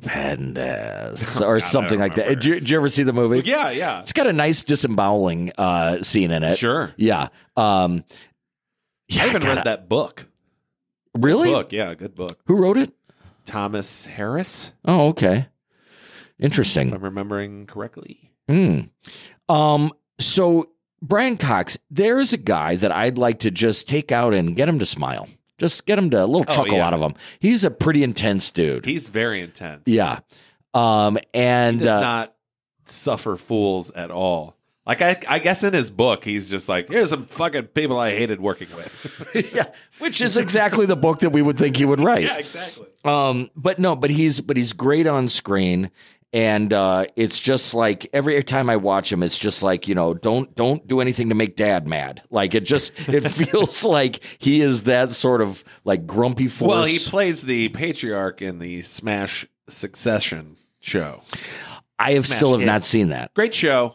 stupendous Oh, or God, something I like don't that. Did you, did you ever see the movie? Yeah, yeah. It's got a nice disemboweling uh, scene in it. Sure. Yeah. Um, yeah I even gotta- read that book. Really? Book, yeah, good book. Who wrote it? Thomas Harris, Oh, okay. if Interesting. I'm remembering correctly. Mm. Um, so Brian Cox, there is a guy that I'd like to just take out and get him to smile. Just get him to a little Oh, chuckle yeah. out of him. He's a pretty intense dude. He's very intense. Yeah. Um, and He does uh, not suffer fools at all. Like, I, I guess in his book, he's just like, here's some fucking people I hated working with. yeah, which is exactly the book that we would think he would write. Yeah, exactly. Um, but no, but he's but he's great on screen, and uh, it's just like every time I watch him, it's just like, you know, don't don't do anything to make Dad mad. Like it just it feels like he is that sort of like grumpy force. Well, he plays the patriarch in the Smash Succession show. I have Smash still have Hit. not seen that. Great show.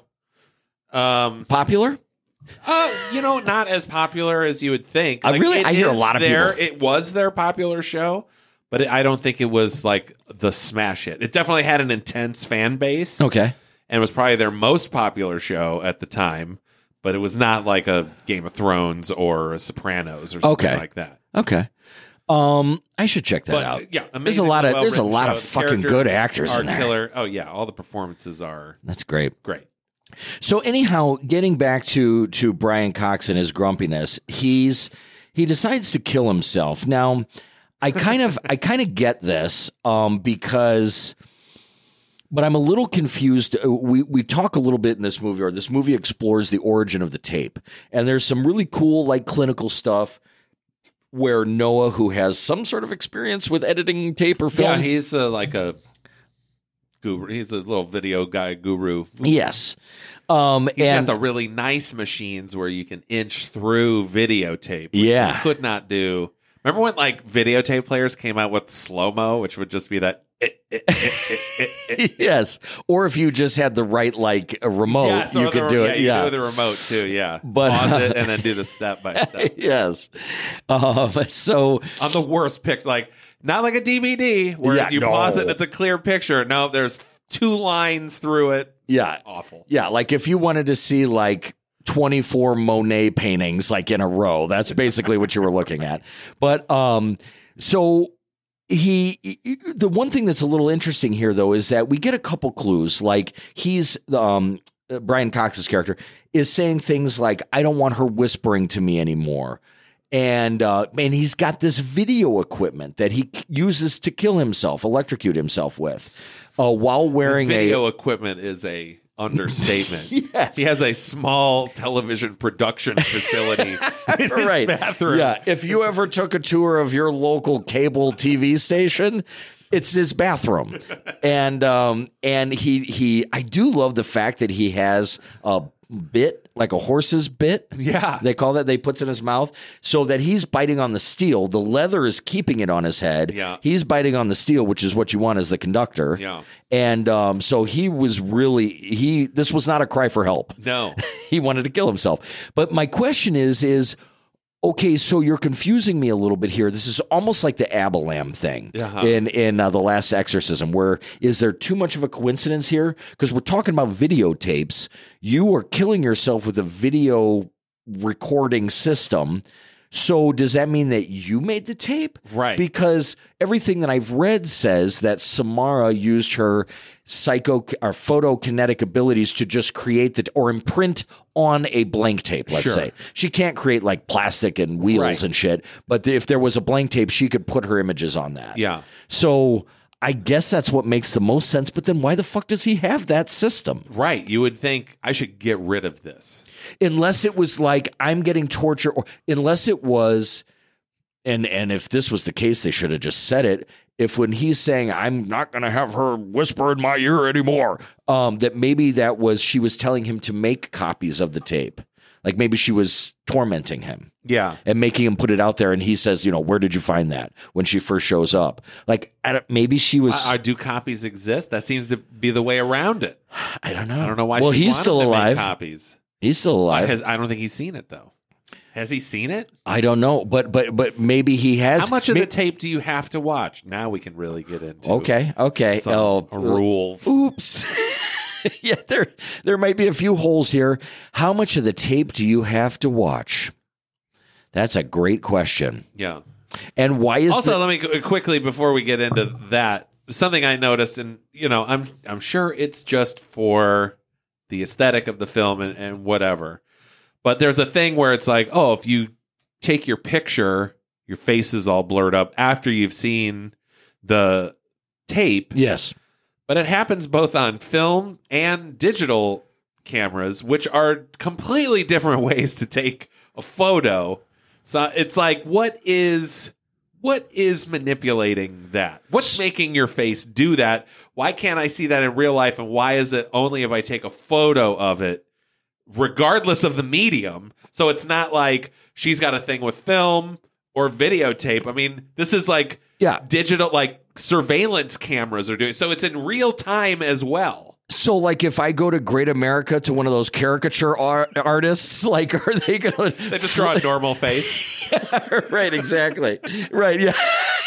Um, Popular? uh, you know, not as popular as you would think. I really- it I hear a is lot of their, people- It was their popular show, but it, I don't think it was like the smash hit. It definitely had an intense fan base. Okay. And was probably their most popular show at the time, but it was not like a Game of Thrones or a Sopranos or something Okay. like that. Okay. Um, I should check that But out. uh, yeah, There's a lot of amazingly there's a well-written lot show. of The fucking characters good actors are in there. killer. Oh yeah, all the performances are That's great. great. So anyhow, getting back to to Brian Cox and his grumpiness, he's he decides to kill himself. Now, I kind of I kind of get this um, because, but I'm a little confused. Uh, We we talk a little bit in this movie, or this movie explores the origin of the tape, and there's some really cool like clinical stuff where Noah, who has some sort of experience with editing tape or film, Yeah, he's uh, like a guru. He's a little video guy guru. yes, um, He's and got the really nice machines where you can inch through videotape. which Yeah. you could not do. Remember when like videotape players came out with slow mo, which would just be that. eh, eh, eh, eh, eh, eh. yes, or if you just had the right like a remote, Yeah, so you could the- do yeah, it. you Yeah, do the remote too. Yeah, But- pause it and then do the step by step. yes. Um, so On the worst pic, like not like a D V D where Yeah, you no. pause it and it's a clear picture. No, there's two lines through it. yeah, Awful. yeah. Like if you wanted to see like twenty-four Monet paintings like in a row, that's basically what you were looking at. But um, so. He, he- the one thing that's a little interesting here, though, is that we get a couple clues. Like he's um, uh, Brian Cox's character is saying things like, "I don't want her whispering to me anymore," and uh, and he's got this video equipment that he uses to kill himself, electrocute himself with, uh, while wearing Video a. equipment is a understatement. Yes. He has a small television production facility in his Right. bathroom. Yeah. If you ever took a tour of your local cable T V station, it's his bathroom. And um and he he I do love the fact that he has a bit, like a horse's bit. Yeah. They call that, they puts in his mouth so that he's biting on the steel. The leather is keeping it on his head. Yeah. He's biting on the steel, which is what you want as the conductor. Yeah. And um so he was really he this was not a cry for help. No. He wanted to kill himself. But my question is, is okay, so you're confusing me a little bit here. This is almost like the Abalam thing Uh-huh. in in uh, The Last Exorcism, where is there too much of a coincidence here? Because we're talking about videotapes. You are killing yourself with a video recording system. So does that mean that you made the tape? Right. Because everything that I've read says that Samara used her psycho or photokinetic abilities to just create the or imprint on a blank tape, let's Sure. say. She can't create like plastic and wheels Right. and shit, but if there was a blank tape, she could put her images on that. Yeah. So I guess that's what makes the most sense. But then why the fuck does he have that system? Right. You would think I should get rid of this. Unless it was like I'm getting tortured, or unless it was, and and if this was the case, they should have just said it. If when he's saying I'm not going to have her whisper in my ear anymore, um, that maybe that was she was telling him to make copies of the tape. Like maybe she was tormenting him. Yeah. And making him put it out there. And he says, you know, where did you find that when she first shows up? Like, I don't, maybe she was. Uh, do copies exist? That seems to be the way around it. I don't know. I don't know why well, she he's wanted still to alive. make copies. He's still alive. Has, I don't think he's seen it, though. Has he seen it? I don't know. But but but maybe he has. How much of may- the tape do you have to watch? Now we can really get into Okay. Okay. some Oh, rules. Oops. Yeah, there there might be a few holes here. How much of the tape do you have to watch? That's a great question. Yeah. And why is Also, the- let me qu- quickly before we get into that, something I noticed, and you know, I'm I'm sure it's just for the aesthetic of the film and, and whatever. But there's a thing where it's like, oh, if you take your picture, your face is all blurred up after you've seen the tape. Yes. But it happens both on film and digital cameras, which are completely different ways to take a photo. So it's like, what is what is manipulating that? What's making your face do that? Why can't I see that in real life? And why is it only if I take a photo of it, regardless of the medium? So it's not like she's got a thing with film or videotape. I mean, this is like Yeah. digital, like surveillance cameras are doing. So it's in real time as well. So, like, if I go to Great America to one of those caricature ar- artists, like, are they going to? They just draw a normal face. Right, exactly. Right, yeah.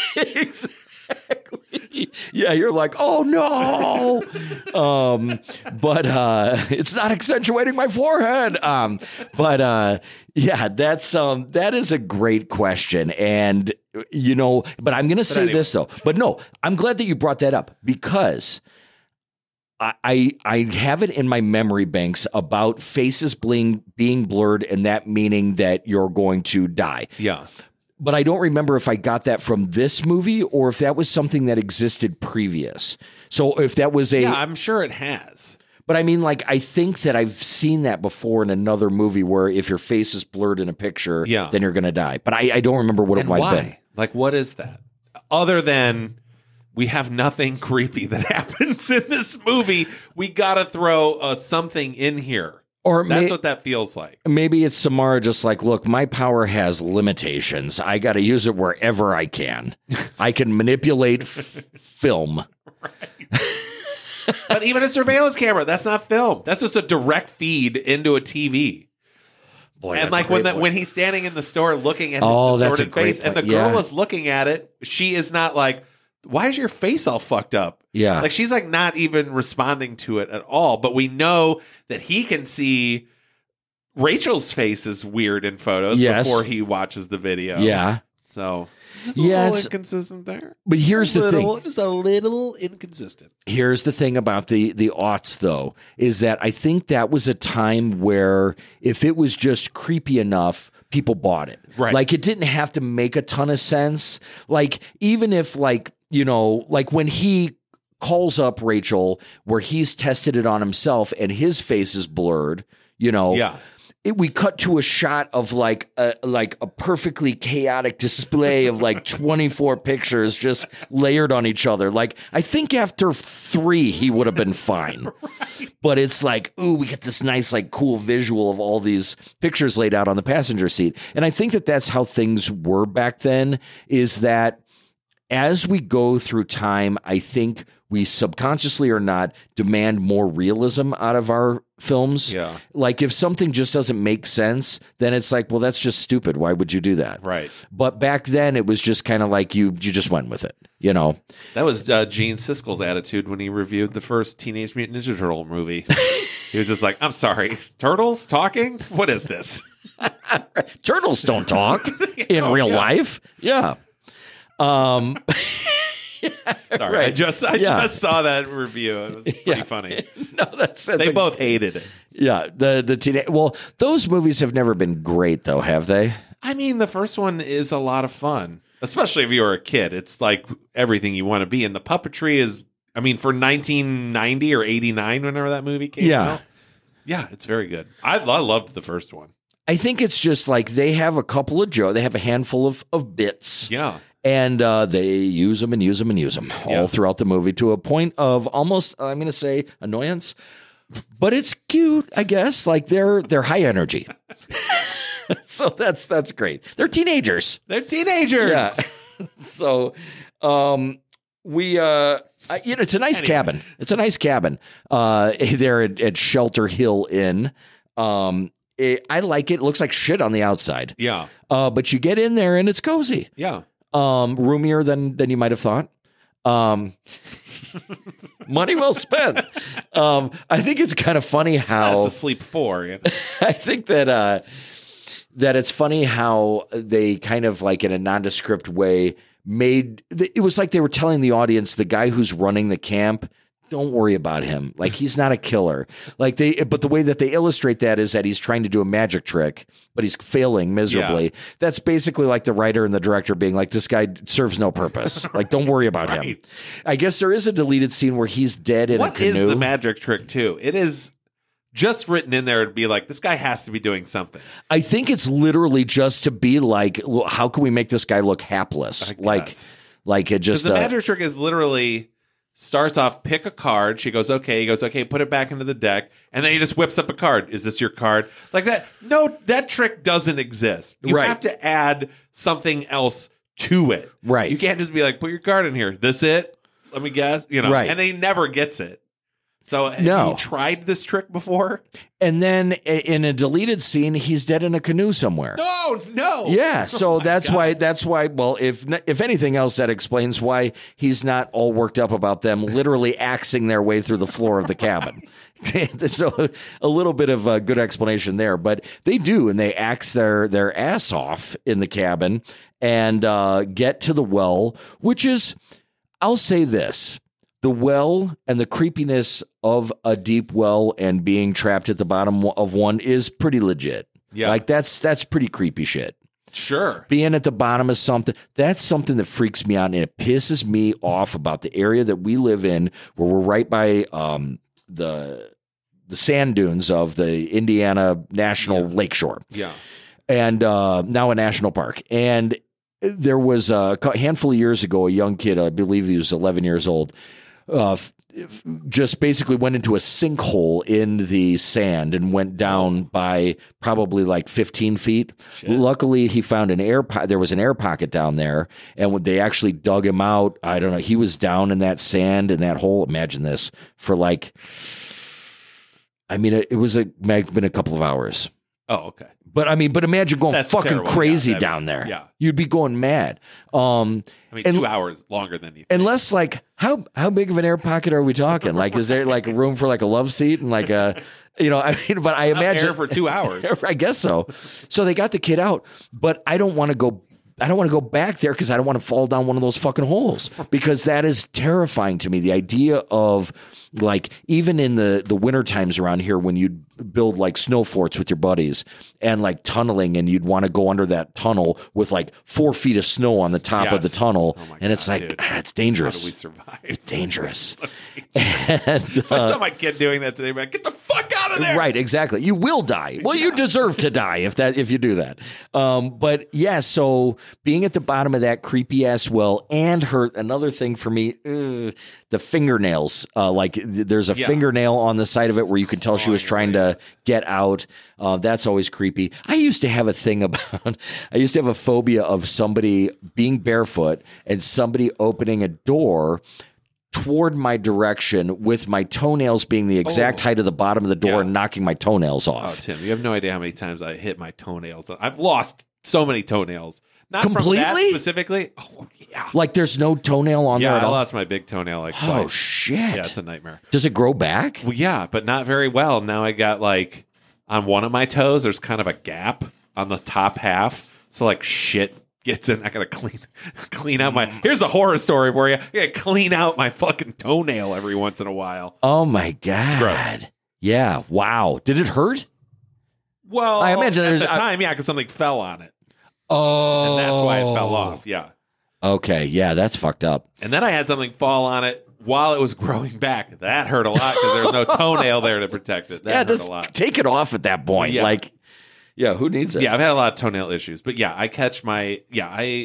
Exactly. Yeah, you're like, oh no. um, but uh, it's not accentuating my forehead. Um, but uh, yeah, that's um, that is a great question. And, you know, but I'm going to say anyway. this, though. But no, I'm glad that you brought that up because I I have it in my memory banks about faces being being blurred and that meaning that you're going to die. Yeah. But I don't remember if I got that from this movie or if that was something that existed previous. So if that was a Yeah, I'm sure it has. but I mean, like, I think that I've seen that before in another movie where if your face is blurred in a picture, Yeah. then you're going to die. But I, I don't remember what And it might why? have been. Like, what is that? Other than we have nothing creepy that happens in this movie, we got to throw uh, something in here. Or That's may- what that feels like. Maybe it's Samara just like, look, my power has limitations. I got to use it wherever I can. I can manipulate f- film. But even a surveillance camera, that's not film. That's just a direct feed into a T V. Boy, And that's like a when great that point. when he's standing in the store looking at Oh, his that's a distorted great face, and the point. girl Yeah. is looking at it, she is not like, why is your face all fucked up? Yeah. Like she's like not even responding to it at all. But we know that he can see Rachel's face is weird in photos Yes. before he watches the video. Yeah. So just a Yeah, little it's- inconsistent there. But here's a the little, thing. Just a little inconsistent. Here's the thing about the the aughts, though, is that I think that was a time where if it was just creepy enough, people bought it. Right. Like it didn't have to make a ton of sense. Like even if like, you know, like when he calls up Rachel where he's tested it on himself and his face is blurred, you know. Yeah. It, we cut to a shot of like a like a perfectly chaotic display of like twenty-four pictures just layered on each other. Like I think after three he would have been fine. Right. But it's like, ooh, we get this nice like cool visual of all these pictures laid out on the passenger seat. And I think that that's how things were back then, is that as we go through time, I think we subconsciously or not demand more realism out of our films. Yeah. Like if something just doesn't make sense, then it's like, well, that's just stupid. Why would you do that? Right. But back then it was just kind of like you you just went with it, you know? That was uh, Gene Siskel's attitude when he reviewed the first Teenage Mutant Ninja Turtle movie. He was just like, I'm sorry, turtles talking? What is this? Turtles don't talk in Oh, real yeah. life. Yeah. Um Sorry, I Right. just I Yeah. just saw that review. It was pretty Yeah. funny. no, that's, that's They a- both hated it. Yeah, the the teen- well, those movies have never been great though, have they? I mean, the first one is a lot of fun. Especially if you were a kid. It's like everything you want to be. And the puppetry is, I mean, for nineteen ninety or eighty-nine, whenever that movie came Yeah. out. Yeah, it's very good. I, I loved the first one. I think it's just like they have a couple of Joe. They have a handful of, of bits. Yeah. And uh, they use them and use them and use them all Yeah. throughout the movie to a point of almost, I'm going to say, annoyance. But it's cute, I guess. Like they're they're high energy. So that's that's great. They're teenagers. They're teenagers. Yeah. So um, we, uh, I, you know, it's a nice Anyway. cabin. It's a nice cabin. Uh, there at, at Shelter Hill Inn. Um, it, I like it. It looks like shit on the outside. Yeah. Uh, but you get in there and it's cozy. Yeah. Um, roomier than than you might have thought. Um, money well spent. Um, I think it's kind of funny how That's a sleep four. You know? I think that uh, that it's funny how they kind of like in a nondescript way made it was like they were telling the audience the guy who's running the camp, don't worry about him. Like he's not a killer. Like they, but the way that they illustrate that is that he's trying to do a magic trick, but he's failing miserably. Yeah. That's basically like the writer and the director being like, this guy serves no purpose. Like, don't worry about right. him. I guess there is a deleted scene where he's dead in what a canoe. What is the magic trick too? It is just written in there to be like, this guy has to be doing something. I think it's literally just to be like, how can we make this guy look hapless? Like, like it just the uh, magic trick is literally. Starts off, pick a card. She goes, okay. He goes, okay, put it back into the deck. And then he just whips up a card. Is this your card? Like that. No, that trick doesn't exist. You right. have to add something else to it. Right. You can't just be like, put your card in here. This it? Let me guess. You know, right. And he never gets it. So have no. you tried this trick before? And then in a deleted scene, he's dead in a canoe somewhere. No, no. Yeah, so oh that's God. why. That's why. Well, if if anything else, that explains why he's not all worked up about them literally axing their way through the floor of the cabin. So a little bit of a good explanation there, but they do, and they axe their their ass off in the cabin and uh, get to the well, which is, I'll say this. The well and the creepiness of a deep well and being trapped at the bottom of one is pretty legit. Yeah. Like that's that's pretty creepy shit. Sure. Being at the bottom of something, that's something that freaks me out and it pisses me off about the area that we live in where we're right by um, the the sand dunes of the Indiana National yeah. Lakeshore. Yeah. And uh, now a national park. And there was a handful of years ago, a young kid, I believe he was eleven years old, Uh, just basically went into a sinkhole in the sand and went down by probably like fifteen feet. Shit. Luckily, he found an air po- there was an air pocket down there, and when they actually dug him out, I don't know, he was down in that sand in that hole. Imagine this for like, I mean, it, it was a been a couple of hours. Oh, okay. But I mean, but imagine going That's fucking terrible. crazy Yeah, that'd down be- there. yeah. You'd be going mad. Um, I mean, and- two hours longer than you think. Unless, like, how how big of an air pocket are we talking? Like, is there like a room for like a love seat and like a, you know, I mean, but I Enough imagine air for two hours. I guess so. So they got the kid out, but I don't want to go. I don't want to go back there because I don't want to fall down one of those fucking holes because that is terrifying to me. The idea of like, even in the, the winter times around here when you'd build like snow forts with your buddies and like tunneling and you'd want to go under that tunnel with like four feet of snow on the top Yes. of the tunnel. Oh my and it's God, like, dude. ah, it's How do dangerous. we survive? It's dangerous. So dangerous. And, I uh, saw my kid doing that today. Like, get the fuck out of there! Right, exactly. You will die. Well, you deserve to die if that if you do that. Um, but yeah, so being at the bottom of that creepy ass well, and her another thing for me, uh, the fingernails. Uh, like th- there's a Yeah. fingernail on the side of it where you could tell she was trying to get out. Uh, that's always creepy. I used to have a thing about. I used to have a phobia of somebody being barefoot and somebody opening a door toward my direction with my toenails being the exact Oh. height of the bottom of the door Yeah. and knocking my toenails Oh, off. Tim, you have no idea how many times I hit my toenails. I've lost so many toenails. Not from that Completely? specifically. Oh, yeah. Like there's no toenail on Yeah, there at I all. lost my big toenail like Oh twice. shit. Yeah, it's a nightmare. Does it grow back? Well, yeah, but not very well. Now I got like on one of my toes, there's kind of a gap on the top half. So like shit gets in. I gotta clean clean out my here's a horror story for you. I gotta clean out my fucking toenail every once in a while. Oh my gross. god. Yeah. Wow. Did it hurt? Well, I imagine at there's- the I- time, yeah, because something fell on it. Oh. And that's why it fell off. Yeah. Okay, yeah, that's fucked up. And then I had something fall on it while it was growing back. That hurt a lot because there was no toenail there to protect it. That yeah, hurt just a lot. take it off at that point. Yeah. Like, yeah, who needs it? Yeah, I've had a lot of toenail issues. But yeah, I catch my, yeah, I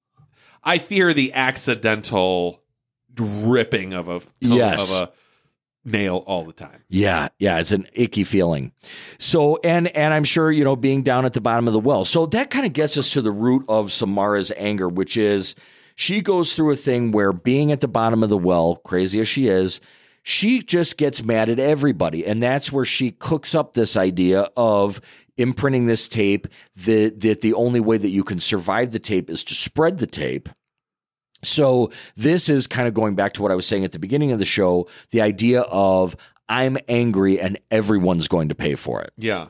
I fear the accidental dripping of a, toe, Yes. of a nail all the time. Yeah, yeah, it's an icky feeling. So, and and I'm sure, you know, being down at the bottom of the well. So that kind of gets us to the root of Samara's anger, which is she goes through a thing where being at the bottom of the well, crazy as she is, she just gets mad at everybody. And that's where she cooks up this idea of imprinting this tape, that, that the only way that you can survive the tape is to spread the tape. So this is kind of going back to what I was saying at the beginning of the show, the idea of I'm angry and everyone's going to pay for it. Yeah.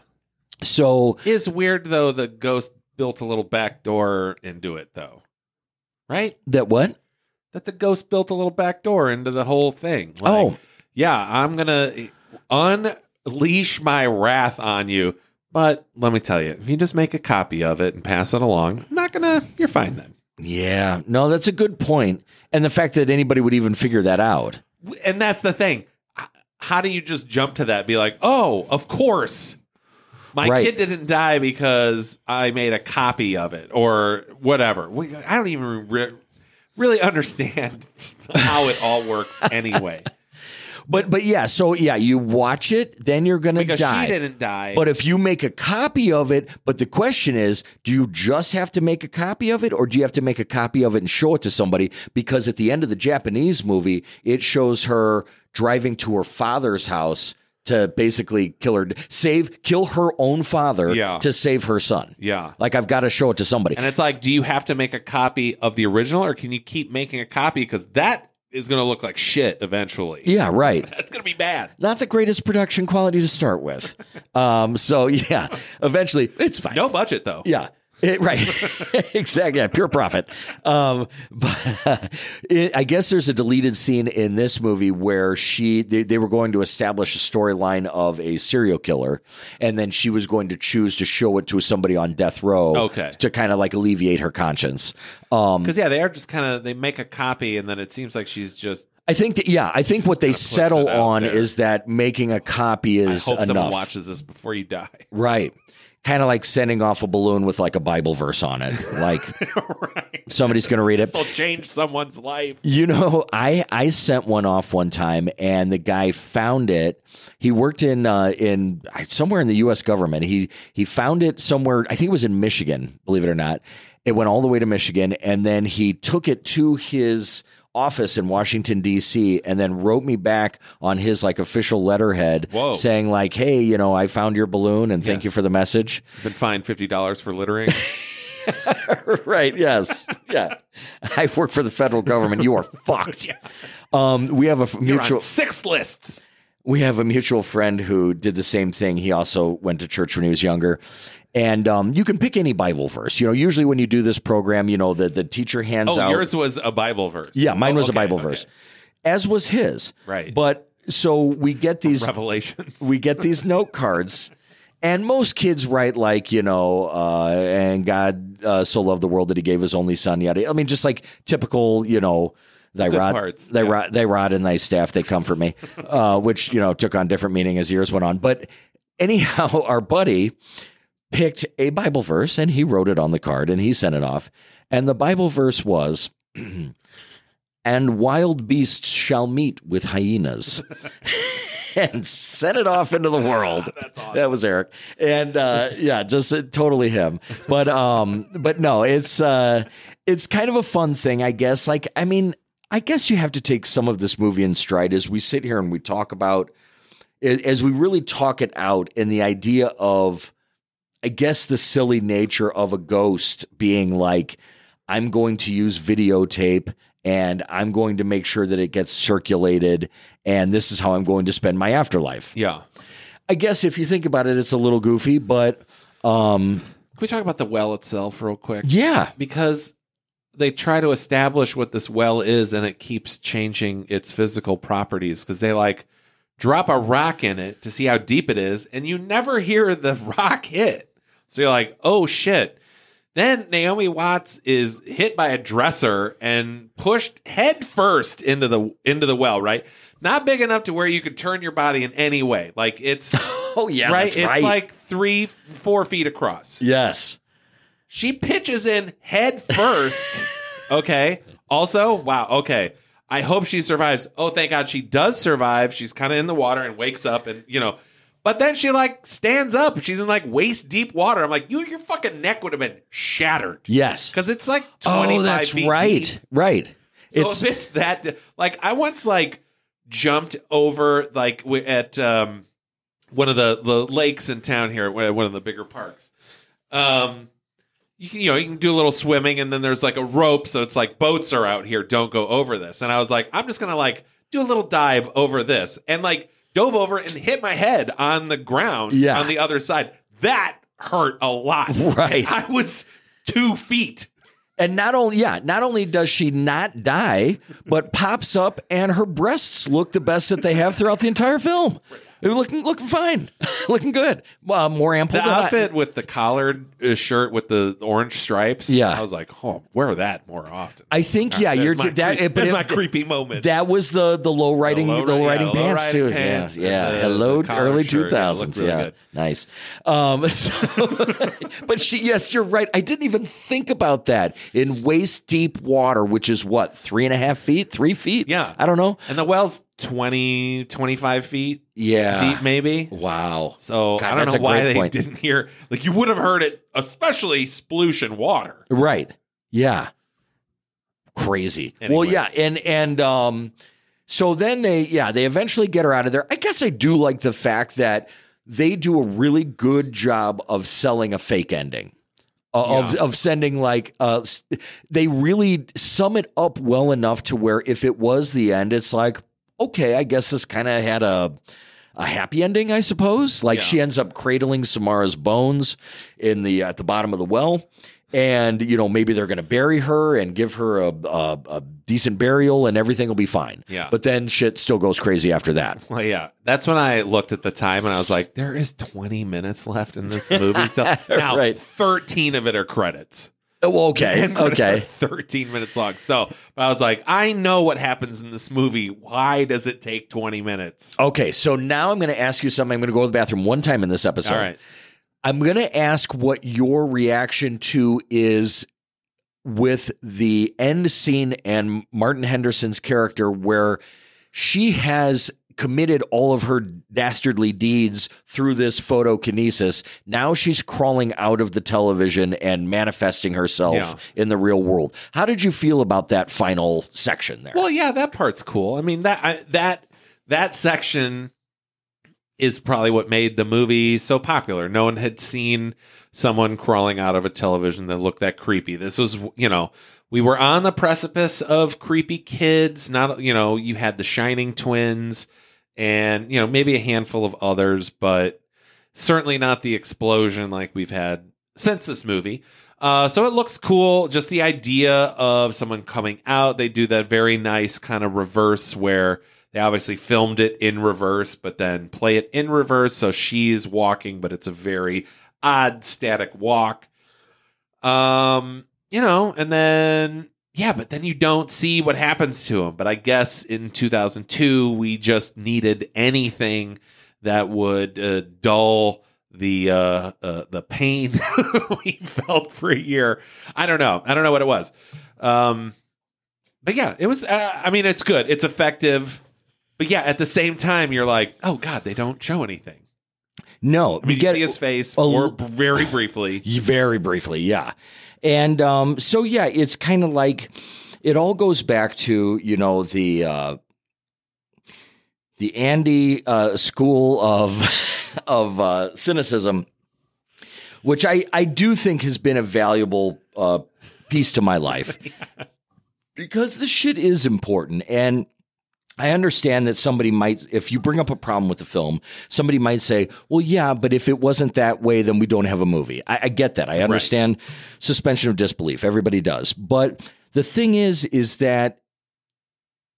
So It's weird, though, the ghost built a little back door into it, though. Right? that what? That the ghost built a little back door into the whole thing. Like, Oh. yeah, I'm going to unleash my wrath on you. But let me tell you, if you just make a copy of it and pass it along, I'm not going to, you're fine then. Yeah, no, that's a good point. And the fact that anybody would even figure that out. And that's the thing. How do you just jump to that? Be like, oh, of course. My Right. kid didn't die because I made a copy of it or whatever. We- I don't even re- really understand how it all works anyway. But but yeah, so yeah, you watch it, then you're going to Because die. she didn't die. But if you make a copy of it, but the question is, do you just have to make a copy of it or do you have to make a copy of it and show it to somebody? Because at the end of the Japanese movie, it shows her driving to her father's house to basically kill her, save, kill her own father Yeah. to save her son. Yeah. Like, I've got to show it to somebody. And it's like, do you have to make a copy of the original or can you keep making a copy? Because that is going to look like shit eventually. Yeah, right. That's going to be bad. Not the greatest production quality to start with. Um, so yeah, eventually it's fine. No budget, though. Yeah. It, right. Exactly. Yeah, pure profit. Um, but uh, it, I guess there's a deleted scene in this movie where she they, they were going to establish a storyline of a serial killer, and then she was going to choose to show it to somebody on death row, Okay. to kind of like alleviate her conscience. Um, Because, yeah, they are just kind of, they make a copy and then it seems like she's just, I think that, yeah, I think what they kinda puts settle it out on there. is that making a copy I is hope someone enough. watches this before you die. Right. Kind of like sending off a balloon with like a Bible verse on it. Like Right. somebody's going to read it. This will change someone's life. You know, I, I sent one off one time and the guy found it. He worked in uh, in somewhere in the U S government. He he found it somewhere. I think it was in Michigan, believe it or not. It went all the way to Michigan. And then he took it to his office in Washington, D C, and then wrote me back on his like official letterhead Whoa. saying like, hey, you know, I found your balloon and thank Yeah. you for the message. Been fined fifty dollars for littering. Right. Yes. Yeah. I work for the federal government. You are fucked. Um, we have a f- You're mutual. on six lists. We have a mutual friend who did the same thing. He also went to church when he was younger. And um, you can pick any Bible verse. You know, usually when you do this program, you know, the, the teacher hands Oh, out. yours was a Bible verse. Yeah, mine Oh, was a okay, Bible okay. verse, as was his. Right. But so we get these Revelations. we get these note cards, and most kids write like, you know, uh, and God uh, so loved the world that he gave his only son. Yada. I mean, just like typical, you know, thy Good rod, parts, thy yeah. rod, thy rod and thy staff, they comfort me, uh, which, you know, took on different meaning as years went on. But anyhow, our buddy picked a Bible verse and he wrote it on the card and he sent it off. And the Bible verse was, and wild beasts shall meet with hyenas. And sent it off into the world. That's awesome. That was Eric. And uh, yeah, just uh, totally him. But um, but no, it's uh, it's kind of a fun thing, I guess. Like, I mean, I guess you have to take some of this movie in stride as we sit here and we talk about, as we really talk it out, in the idea of, I guess, the silly nature of a ghost being like, I'm going to use videotape and I'm going to make sure that it gets circulated, and this is how I'm going to spend my afterlife. Yeah. I guess if you think about it, it's a little goofy, but um, Can we talk about the well itself real quick? yeah. Because they try to establish what this well is and it keeps changing its physical properties because they like drop a rock in it to see how deep it is and you never hear the rock hit. So you're like, oh shit, Then Naomi Watts is hit by a dresser and pushed head first into the into the well, right? Not big enough to where you could turn your body in any way. Like it's Oh yeah, right. that's It's right. like three, four feet across. Yes. She pitches in head first. Okay. Also, wow. Okay. I hope she survives. Oh, thank God she does survive. She's kind of in the water and wakes up and, you know, but then she like stands up. She's in like waist deep water. I'm like, you, your fucking neck would have been shattered. Yes. Because it's like twenty-five Oh, that's feet right. deep. Right. So It's if it's that, like, I once like jumped over like w- at um, one of the, the lakes in town here, one of the bigger parks. Um, you can, you know, you can do a little swimming, and then there's like a rope, so it's like boats are out here. Don't go over this. And I was like, I'm just gonna like do a little dive over this, and like dove over and hit my head on the ground Yeah. on the other side. That hurt a lot. Right. I was two feet. And not only, yeah, not only does she not die, but pops up and her breasts look the best that they have throughout the entire film. They're looking, looking fine, looking good. Uh, more ample. The than I- outfit with the collared uh, shirt with the orange stripes. Yeah. I was like, oh, wear that more often. I think, yeah, That's you're my that. cre- but that's it- my creepy moment. That was the the low riding The the low low, ri- yeah, riding low pants riding too. pants yeah, and yeah. the- Hello, the collared early shirt. two Yeah, it thousands. looked really Yeah, good. nice. Um, so, but she, yes, you're right. I didn't even think about that. In waist deep water, which is what, three and a half feet, three feet? Yeah. I don't know. And the well's twenty, twenty-five feet Yeah, deep, maybe. Wow. So God, I don't that's know a why great they point. didn't hear. Like, you would have heard it, especially splooshin' water. Right. Yeah. Crazy. Anyway. Well, yeah, and and um, so then they, yeah, they eventually get her out of there. I guess I do like the fact that they do a really good job of selling a fake ending. Uh, Of Yeah. of sending like uh, s- they really sum it up well enough to where if it was the end, it's like, okay, I guess this kind of had a a happy ending, I suppose. Like Yeah. she ends up cradling Samara's bones in the at the bottom of the well, and you know maybe they're going to bury her and give her a, a a decent burial, and everything will be fine. Yeah. But then shit still goes crazy after that. Well, yeah. That's when I looked at the time and I was like, there is twenty minutes left in this movie still. Now, Right. thirteen of it are credits. Oh, okay, And credits are okay. thirteen minutes long. So but I was like, I know what happens in this movie. Why does it take twenty minutes? Okay, so now I'm going to ask you something. I'm going to go to the bathroom one time in this episode. All right. I'm going to ask what your reaction to is with the end scene and Martin Henderson's character where she has committed all of her dastardly deeds through this photokinesis. Now she's crawling out of the television and manifesting herself Yeah. in the real world. How did you feel about that final section there? Well, yeah, that part's cool. I mean, that I, that that section is probably what made the movie so popular. No one had seen someone crawling out of a television that looked that creepy. This was, you know, we were on the precipice of creepy kids. Not, you know, you had the Shining twins and, you know, maybe a handful of others, but certainly not the explosion like we've had since this movie. Uh, so it looks cool. Just the idea of someone coming out. They do that very nice kind of reverse where they obviously filmed it in reverse, but then play it in reverse. So she's walking, but it's a very odd static walk. Um, you know, and then, yeah, but then you don't see what happens to him. But I guess in two thousand two, we just needed anything that would uh, dull the uh, uh, the pain we felt for a year. I don't know. I don't know what it was. Um, but yeah, it was, uh, I mean, it's good. It's effective. But yeah, at the same time, you're like, oh God, they don't show anything. No. I mean, you see his face a- or very briefly. Very briefly, yeah. And um, so, yeah, it's kind of like it all goes back to, you know, the uh, the Andy uh, school of of uh, cynicism, which I, I do think has been a valuable uh, piece to my life. Because this shit is important. And I understand that somebody might, if you bring up a problem with the film, somebody might say, well, yeah, but if it wasn't that way, then we don't have a movie. I, I get that. I understand suspension of disbelief. Everybody does. But the thing is, is that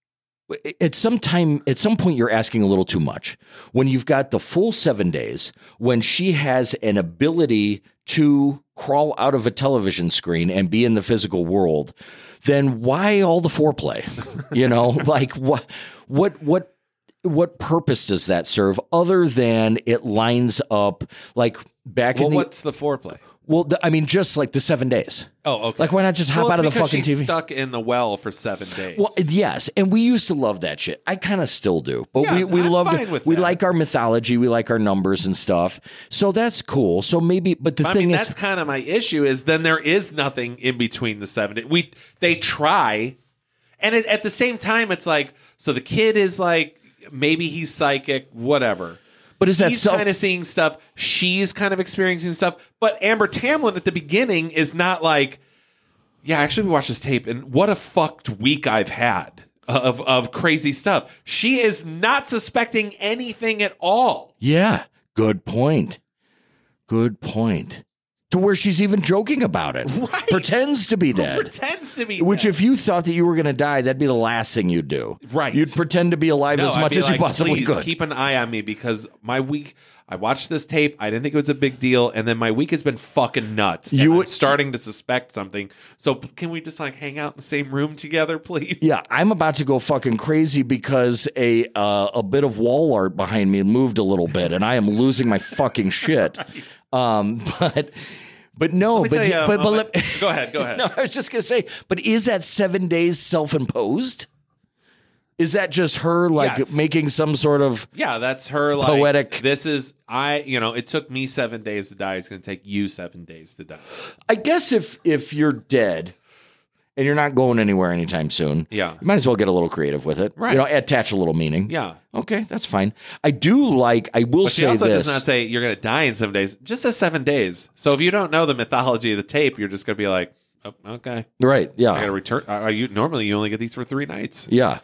at some time, at some point, you're asking a little too much. When you've got the full seven days, when she has an ability to crawl out of a television screen and be in the physical world, then why all the foreplay? You know, like what, what, what, what purpose does that serve other than it lines up like back Well, in the? what's the foreplay? Well, the, I mean, just like the seven days. Oh, okay. Like, why not just hop well, out of the because fucking she's T V? Stuck in the well for seven days. Well, yes, and we used to love that shit. I kind of still do, but Yeah, we we I'm love fine with we that. like our mythology, we like our numbers and stuff. So that's cool. So maybe, but the I thing mean, is, that's kind of my issue. Is then there is nothing in between the seven days. We they try, and it, at the same time, it's like so the kid is like maybe he's psychic, whatever. but is that He's self? kind of seeing stuff. She's kind of experiencing stuff. But Amber Tamlin at the beginning is not like, yeah, actually, we watched this tape, and what a fucked week I've had of, of crazy stuff. She is not suspecting anything at all. Yeah, good point. Good point. To where she's even joking about it. Right. Pretends to be Who dead. pretends to be Which, dead? if you thought that you were going to die, that'd be the last thing you'd do. Right. You'd pretend to be alive No, as I'd much be as like, you possibly please could. keep an eye on me because my week. I watched this tape. I didn't think it was a big deal, and then my week has been fucking nuts. And You I'm would- starting to suspect something. So can we just like hang out in the same room together, please? Yeah, I'm about to go fucking crazy because a uh, a bit of wall art behind me moved a little bit, and I am losing my fucking shit. Um, but but no, Let me but tell you a but, but moment. let- Go ahead, go ahead. No, I was just gonna say, but is that seven days self-imposed? Is that just her like Yes. making some sort of Yeah, that's her like Poetic. This is I. You know, it took me seven days to die. It's going to take you seven days to die. I guess if if you're dead and you're not going anywhere anytime soon, Yeah. you might as well get a little creative with it. Right. You know, attach a little meaning. Yeah. Okay, that's fine. I do like. I will But she say also this. does not say you're going to die in seven days. Just says seven days. So if you don't know the mythology of the tape, you're just going to be like, oh, okay, Right? I got Yeah. to return. Are you normally you only get these for three nights? Yeah.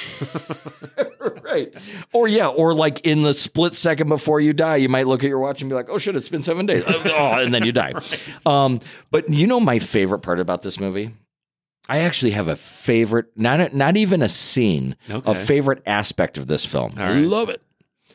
Right. Or yeah, or like in the split second before you die, you might look at your watch and be like, "Oh shit, it's been seven days," oh, and then you die. Right. Um, but you know my favorite part about this movie? I actually have a favorite, not a, not even a scene, Okay. a favorite aspect of this film. All I right. love it.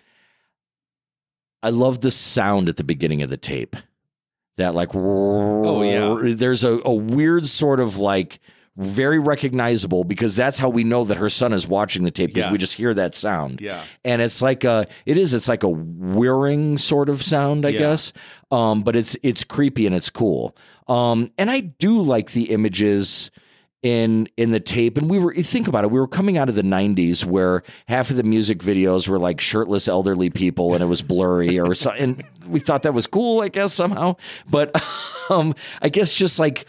I love the sound at the beginning of the tape. That like, oh yeah. there's a, a weird sort of like very recognizable because that's how we know that her son is watching the tape because Yes. we just hear that sound. Yeah. And it's like a, it is, it's like a whirring sort of sound, I Yeah. guess. Um, but it's, it's creepy and it's cool. Um, and I do like the images in in the tape, and we were you think about it, we were coming out of the nineties where half of the music videos were like shirtless elderly people and it was blurry or something, and we thought that was cool, I guess, somehow. But um I guess just like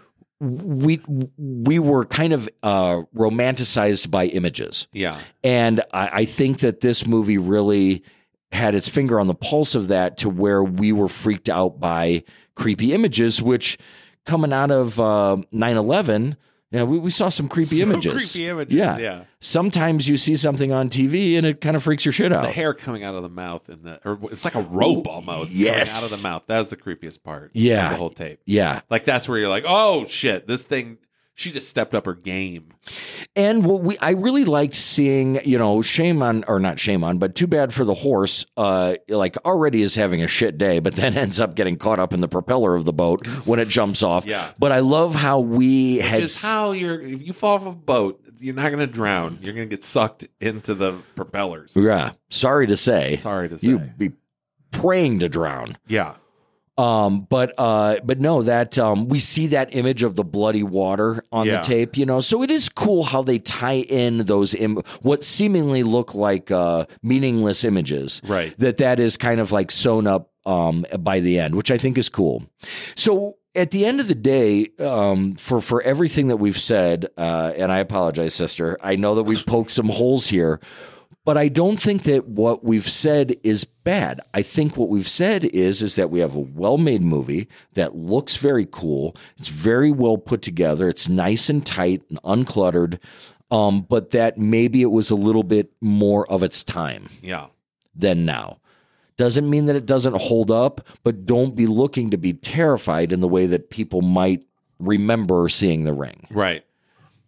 we we were kind of uh romanticized by images. Yeah. And I, I think that this movie really had its finger on the pulse of that to where we were freaked out by creepy images, which coming out of uh, nine eleven, yeah, we, we saw some creepy Some images. creepy images, Yeah. yeah. Sometimes you see something on T V and it kind of freaks your shit out. The hair coming out of the mouth and the or it's like a rope almost yes. coming out of the mouth. That was the creepiest part. Yeah. Of the whole tape. Yeah. Like that's where you're like, oh shit, this thing. She just stepped up her game. And what we, I really liked seeing, you know, shame on, or not shame on, but too bad for the horse, uh, like already is having a shit day, but then ends up getting caught up in the propeller of the boat when it jumps off. Yeah. But I love how we had. Just how you're, if you fall off a boat, you're not going to drown. You're going to get sucked into the propellers. Yeah. Sorry to say. Sorry to say. You'd be praying to drown. Yeah. Um, but uh, but no, that um, we see that image of the bloody water on Yeah. the tape, you know. So it is cool how they tie in those Im- what seemingly look like uh, meaningless images, Right. That that is kind of like sewn up um, by the end, which I think is cool. So at the end of the day, um, for for everything that we've said, uh, and I apologize, sister, I know that we've poked some holes here. But I don't think that what we've said is bad. I think what we've said is is that we have a well-made movie that looks very cool. It's very well put together. It's nice and tight and uncluttered. Um, but that maybe it was a little bit more of its time Yeah. than now. Doesn't mean that it doesn't hold up, but don't be looking to be terrified in the way that people might remember seeing The Ring. Right.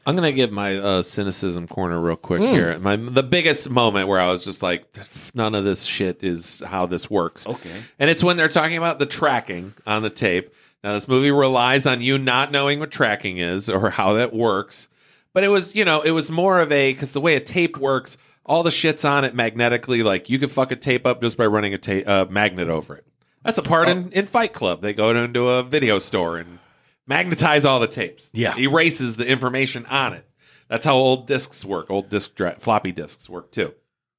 I'm gonna give my uh, cynicism corner real quick mm. here. My the biggest moment where I was just like, none of this shit is how this works. Okay, and it's when they're talking about the tracking on the tape. Now, this movie relies on you not knowing what tracking is or how that works, but it was, you know, it was more of a because the way a tape works, all the shit's on it magnetically. Like you can fuck a tape up just by running a ta- uh, magnet over it. That's a part oh. in, in Fight Club. They go into a video store and magnetize all the tapes. Yeah. Erases the information on it. That's how old discs work. Old disc dra- floppy disks work too.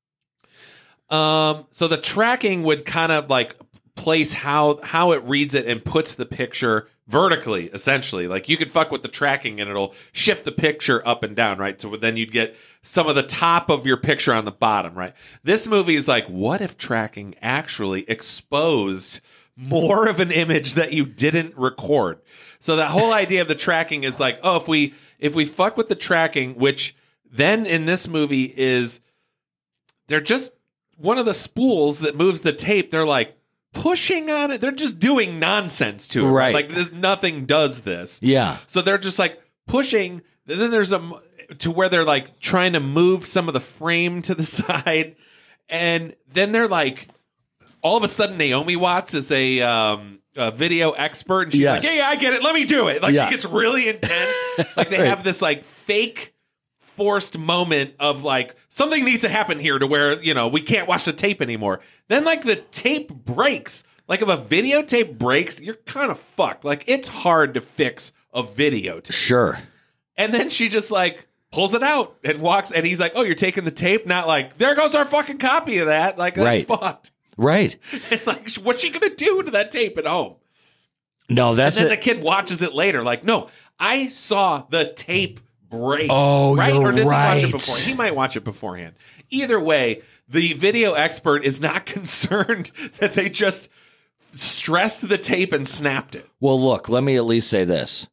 Um, so the tracking would kind of like place how how it reads it and puts the picture vertically, essentially. Like you could fuck with the tracking and it'll shift the picture up and down, right? So then you'd get some of the top of your picture on the bottom, right? This movie is like, what if tracking actually exposed more of an image that you didn't record? So that whole idea of the tracking is like, oh, if we if we fuck with the tracking, which then in this movie is they're just one of the spools that moves the tape, they're like pushing on it. They're just doing nonsense to it. Right. Like this, nothing does this. Yeah. So they're just like pushing. And then there's a to where they're like trying to move some of the frame to the side. And then they're like, all of a sudden Naomi Watts is a um a video expert, and she's yes. like, yeah, yeah, I get it. Let me do it. Like yeah. she gets really intense. Like they right. have this like fake forced moment of like something needs to happen here to where, you know, we can't watch the tape anymore. Then like the tape breaks. Like if a videotape breaks, you're kind of fucked. Like it's hard to fix a videotape. Sure. And then she just like pulls it out and walks, and he's like, oh, you're taking the tape? Not like, there goes our fucking copy of that. Like that's right. fucked. Right. And like, what's she gonna do to that tape at home? No, that's and then a- the kid watches it later. Like, no, I saw the tape break. Oh, right? you're Or does right. he watch it before? He might watch it beforehand. Either way, the video expert is not concerned that they just stressed the tape and snapped it. Well, look, let me at least say this.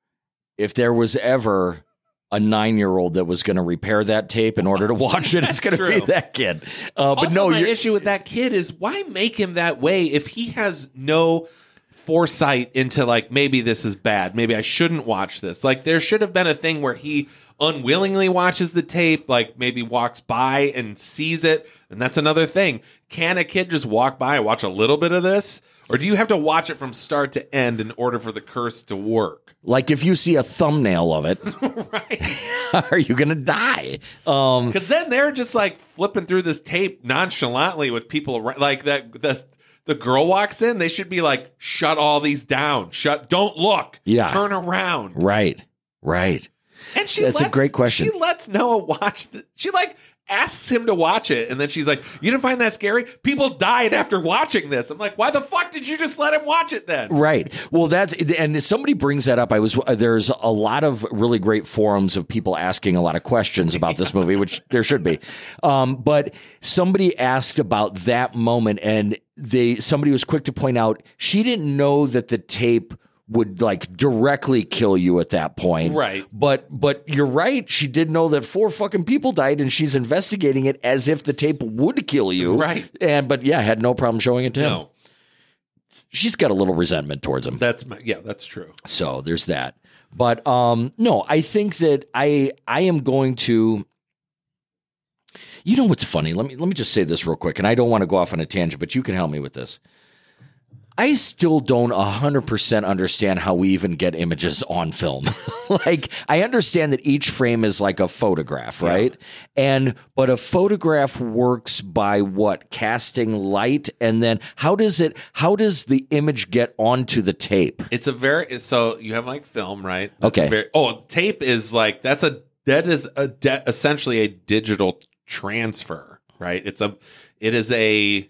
If there was ever a nine-year-old that was going to repair that tape in order to watch it, it's going to be that kid. Uh, but also, no, my you're- issue with that kid is why make him that way if he has no foresight into like, maybe this is bad. Maybe I shouldn't watch this. Like there should have been a thing where he unwillingly watches the tape, like maybe walks by and sees it. And that's another thing. Can a kid just walk by and watch a little bit of this? Or do you have to watch it from start to end in order for the curse to work? Like if you see a thumbnail of it, right? Are you going to die? Um, Because then they're just like flipping through this tape nonchalantly with people around. Like that, the, the girl walks in, they should be like, shut all these down. Shut, don't look. Yeah. Turn around. Right, right. And she That's lets, a great question. She lets Noah watch. The, she like asks him to watch it, and then she's like, "You didn't find that scary? People died after watching this." I'm like, "Why the fuck did you just let him watch it then?" Right. Well, that's and somebody brings that up. I was there's a lot of really great forums of people asking a lot of questions about this movie, which there should be. Um, but somebody asked about that moment, and they somebody was quick to point out she didn't know that the tape would like directly kill you at that point. Right. But but you're right. She did know that four fucking people died, and she's investigating it as if the tape would kill you. Right. And but yeah, had no problem showing it to him. No. She's got a little resentment towards him. That's my, yeah, that's true. So there's that. But um, no, I think that I I am going to. You know what's funny? Let me let me just say this real quick, and I don't want to go off on a tangent, but you can help me with this. I still don't one hundred percent understand how we even get images on film. Like, I understand that each frame is like a photograph, right? Yeah. And but a photograph works by what? Casting light, and then how does it? How does the image get onto the tape? It's a very so you have like film, right? That's okay. Very, oh, tape is like that's a that is a de- essentially a digital transfer, right? It's a it is a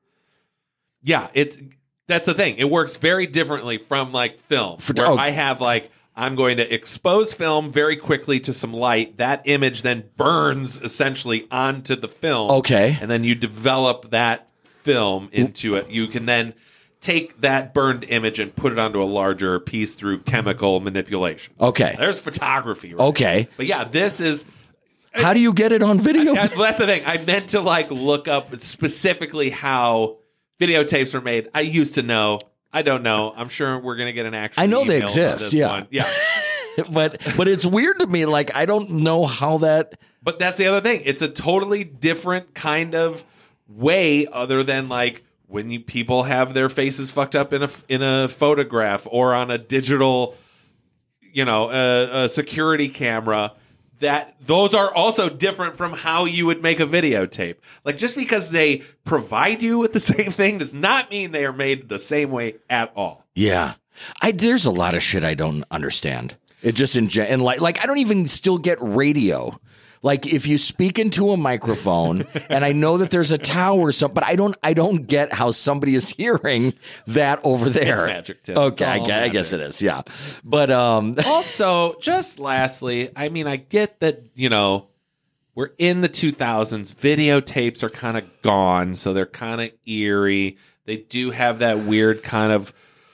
yeah. It's That's the thing. It works very differently from like film, For, where oh. I have like, I'm going to expose film very quickly to some light. That image then burns essentially onto the film. Okay. And then you develop that film into it. You can then take that burned image and put it onto a larger piece through chemical manipulation. Okay. There's photography. Right? Okay. But yeah, this is... How do you get it on video? I, I, that's the thing. I meant to like look up specifically how... videotapes were made. I used to know. I don't know. I'm sure we're going to get an actual I know they email on exist, this yeah. one. Yeah. but but it's weird to me. Like, I don't know how that. But that's the other thing. It's a totally different kind of way, other than like when you people have their faces fucked up in a in a photograph or on a digital, you know, a, a security camera. That those are also different from how you would make a videotape. Like, just because they provide you with the same thing does not mean they are made the same way at all. Yeah. I there's a lot of shit I don't understand. It just in gen- and like like I don't even still get radio. Like, if you speak into a microphone, and I know that there's a tower or something, but I don't I don't get how somebody is hearing that over there. It's magic, Tim. Okay, I, It's guess, all I guess it magic. is. Yeah, but um, Also, just lastly, I mean, I get that, you know, we're in the two thousands. Videotapes are kind of gone, so they're kind of eerie. They do have that weird kind of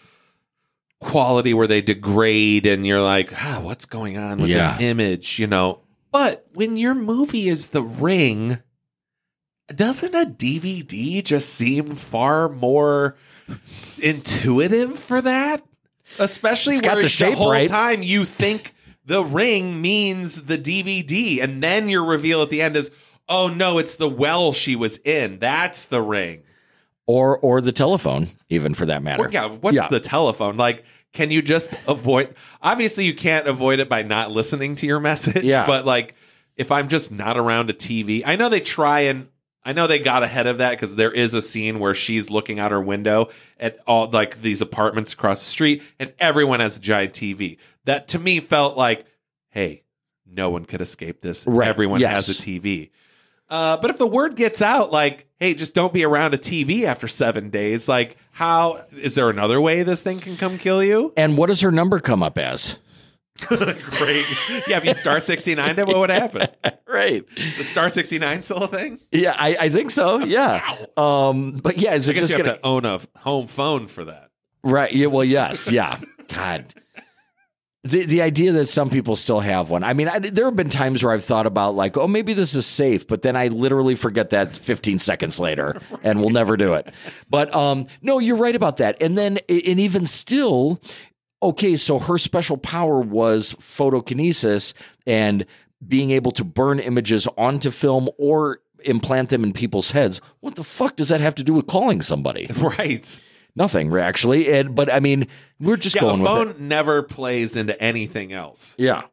quality where they degrade, and you're like, ah, what's going on with Yeah. this image, you know? But when your movie is The Ring, doesn't a D V D just seem far more intuitive for that? Especially It's got where the shape whole right. time you think The Ring means the D V D, and then your reveal at the end is, oh no, it's the well she was in. That's The Ring. or or the telephone, even for that matter. Or, yeah, what's Yeah. the telephone? Like, can you just avoid? Obviously, you can't avoid it by not listening to your message. Yeah. But like, if I'm just not around a T V, I know they try and I know they got ahead of that because there is a scene where she's looking out her window at all like these apartments across the street, and everyone has a giant T V. That to me felt like, hey, no one could escape this. Right. Everyone Yes. has a T V. Uh, but if the word gets out, like, hey, just don't be around a T V after seven days, like, how is there another way this thing can come kill you? And what does her number come up as? Great. Yeah, if you star sixty-nine, what would happen? Right. The star sixty-nine still a thing? Yeah, I, I think so. Yeah. Um. But yeah, is I it guess just you have gonna to own a home phone for that. right? Yeah. Well, yes. Yeah. God. The the idea that some people still have one. I mean, I, there have been times where I've thought about like, oh, maybe this is safe, but then I literally forget that fifteen seconds later, and we'll never do it. But um, no, you're right about that. And then, and even still, okay, so her special power was photokinesis and being able to burn images onto film or implant them in people's heads. What the fuck does that have to do with calling somebody? Right. Nothing, actually. And but I mean, we're just Yeah, going the with it. phone never plays into anything else. Yeah.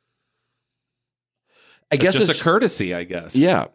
I guess It's it's just a courtesy, I guess. yeah.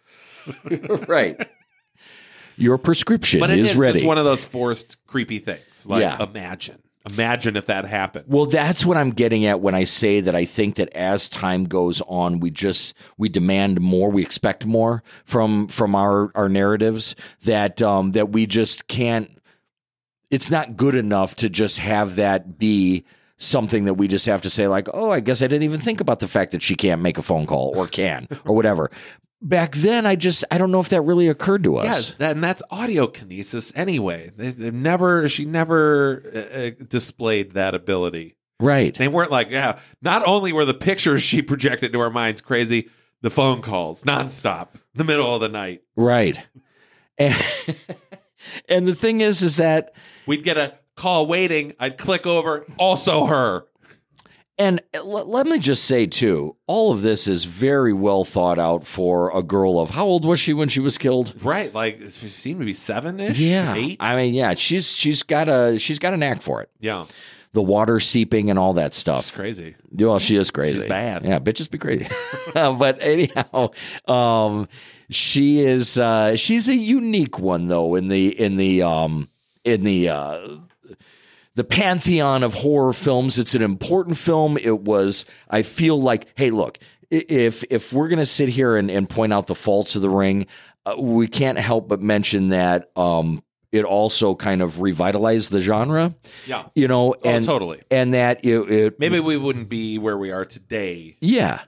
Right. Your prescription But it is is ready. just one of those forced, creepy things. Like, Yeah. imagine. Imagine if that happened. Well, that's what I'm getting at when I say that I think that as time goes on, we just we demand more, we expect more from from our our narratives that um, that we just can't. It's not good enough to just have that be something that we just have to say like, oh, I guess I didn't even think about the fact that she can't make a phone call or can or whatever. Back then, I just I don't know if that really occurred to us. Yes, that, and that's audiokinesis anyway. They, they never, she never uh, uh, displayed that ability. Right. They weren't like, yeah. Not only were the pictures she projected to our minds crazy, the phone calls nonstop, the middle of the night. Right. And, and the thing is, is that. We'd get a call waiting. I'd click over. Also her. And l- let me just say, too, all of this is very well thought out for a girl of how old was she when she was killed? Right. Like, she seemed to be seven-ish? Yeah. Eight? I mean, yeah, she's she's got a she's got a knack for it. Yeah. The water seeping and all that It's stuff. crazy. Well, she is crazy. She's bad. Yeah, bitches be crazy. But anyhow, um, she is uh, she's a unique one though in the in the um, in the uh, the pantheon of horror films. It's an important film. It was. I feel like, hey, look, if if we're gonna sit here and, and point out the faults of The Ring, uh, we can't help but mention that um, it also kind of revitalized the genre. Yeah. You know, Oh, and totally. and that it, it Maybe we wouldn't be where we are today. yeah.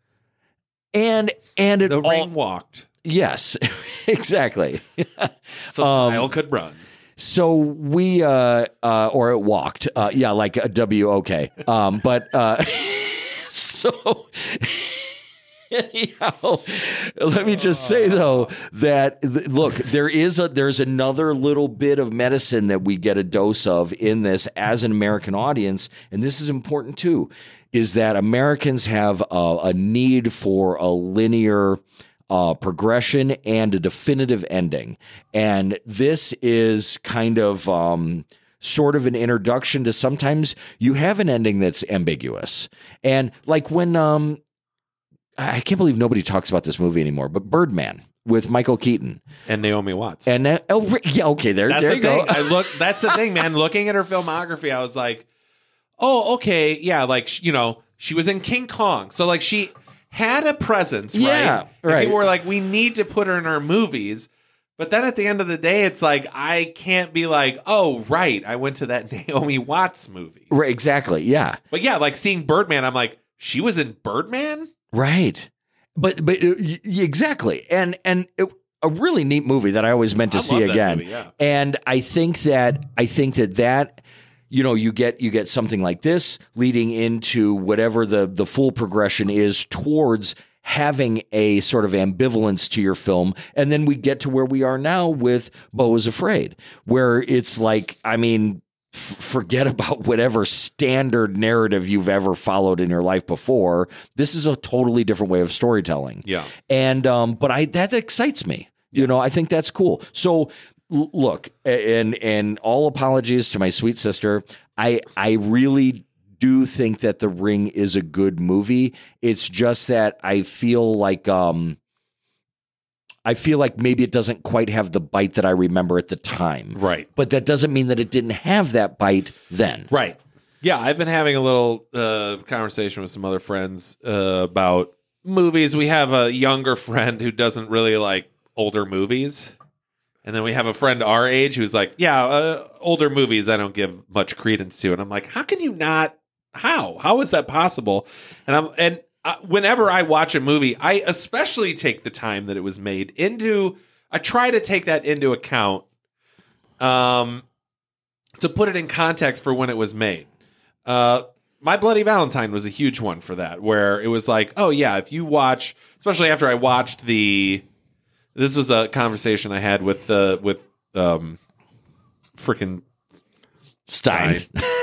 And and it The all, ring walked, yes, exactly. so Um, Smile could run. So we uh uh or it walked. Uh yeah, like a W okay. Um but uh so Anyhow, let me just say though that th- look, there is a there's another little bit of medicine that we get a dose of in this as an American audience, and this is important too, is that Americans have a, a need for a linear uh, progression and a definitive ending, and this is kind of um, sort of an introduction to sometimes you have an ending that's ambiguous, and like when um. I can't believe nobody talks about this movie anymore, but Birdman with Michael Keaton and Naomi Watts. And uh, oh yeah, okay, there, that's there the you thing. go. I look. That's the thing, man. Looking at her filmography, I was like, oh, okay, yeah, like you know, she was in King Kong, so like she had a presence, right? Yeah, and right. people were like, we need to put her in our movies. But then at the end of the day, it's like I can't be like, oh, right, I went to that Naomi Watts movie. Right, exactly, yeah. But yeah, like seeing Birdman, I'm like, she was in Birdman? Right. But but uh, y- exactly. And and it, a really neat movie that I always meant to I see love that again. movie, yeah. And I think that I think that that you know, you get you get something like this leading into whatever the the full progression is towards having a sort of ambivalence to your film. And then we get to where we are now with Beau is Afraid, where it's like, I mean, forget about whatever standard narrative you've ever followed in your life before. This is a totally different way of storytelling. Yeah. And, um, but I, that excites me, you know, I think that's cool. So l- look, and, and all apologies to my sweet sister. I, I really do think that The Ring is a good movie. It's just that I feel like, um, I feel like maybe it doesn't quite have the bite that I remember at the time. Right. But that doesn't mean that it didn't have that bite then. Right. Yeah, I've been having a little uh, conversation with some other friends uh, about movies. We have a younger friend who doesn't really like older movies. And then we have a friend our age who's like, yeah, uh, older movies I don't give much credence to. And I'm like, how can you not? How? How is that possible? And I'm and Uh, whenever I watch a movie, I especially take the time that it was made into. I try to take that into account, um, to put it in context for when it was made. Uh, My Bloody Valentine was a huge one for that, where it was like, oh yeah, if you watch, especially after I watched the. This was a conversation I had with the with um, freaking Stein.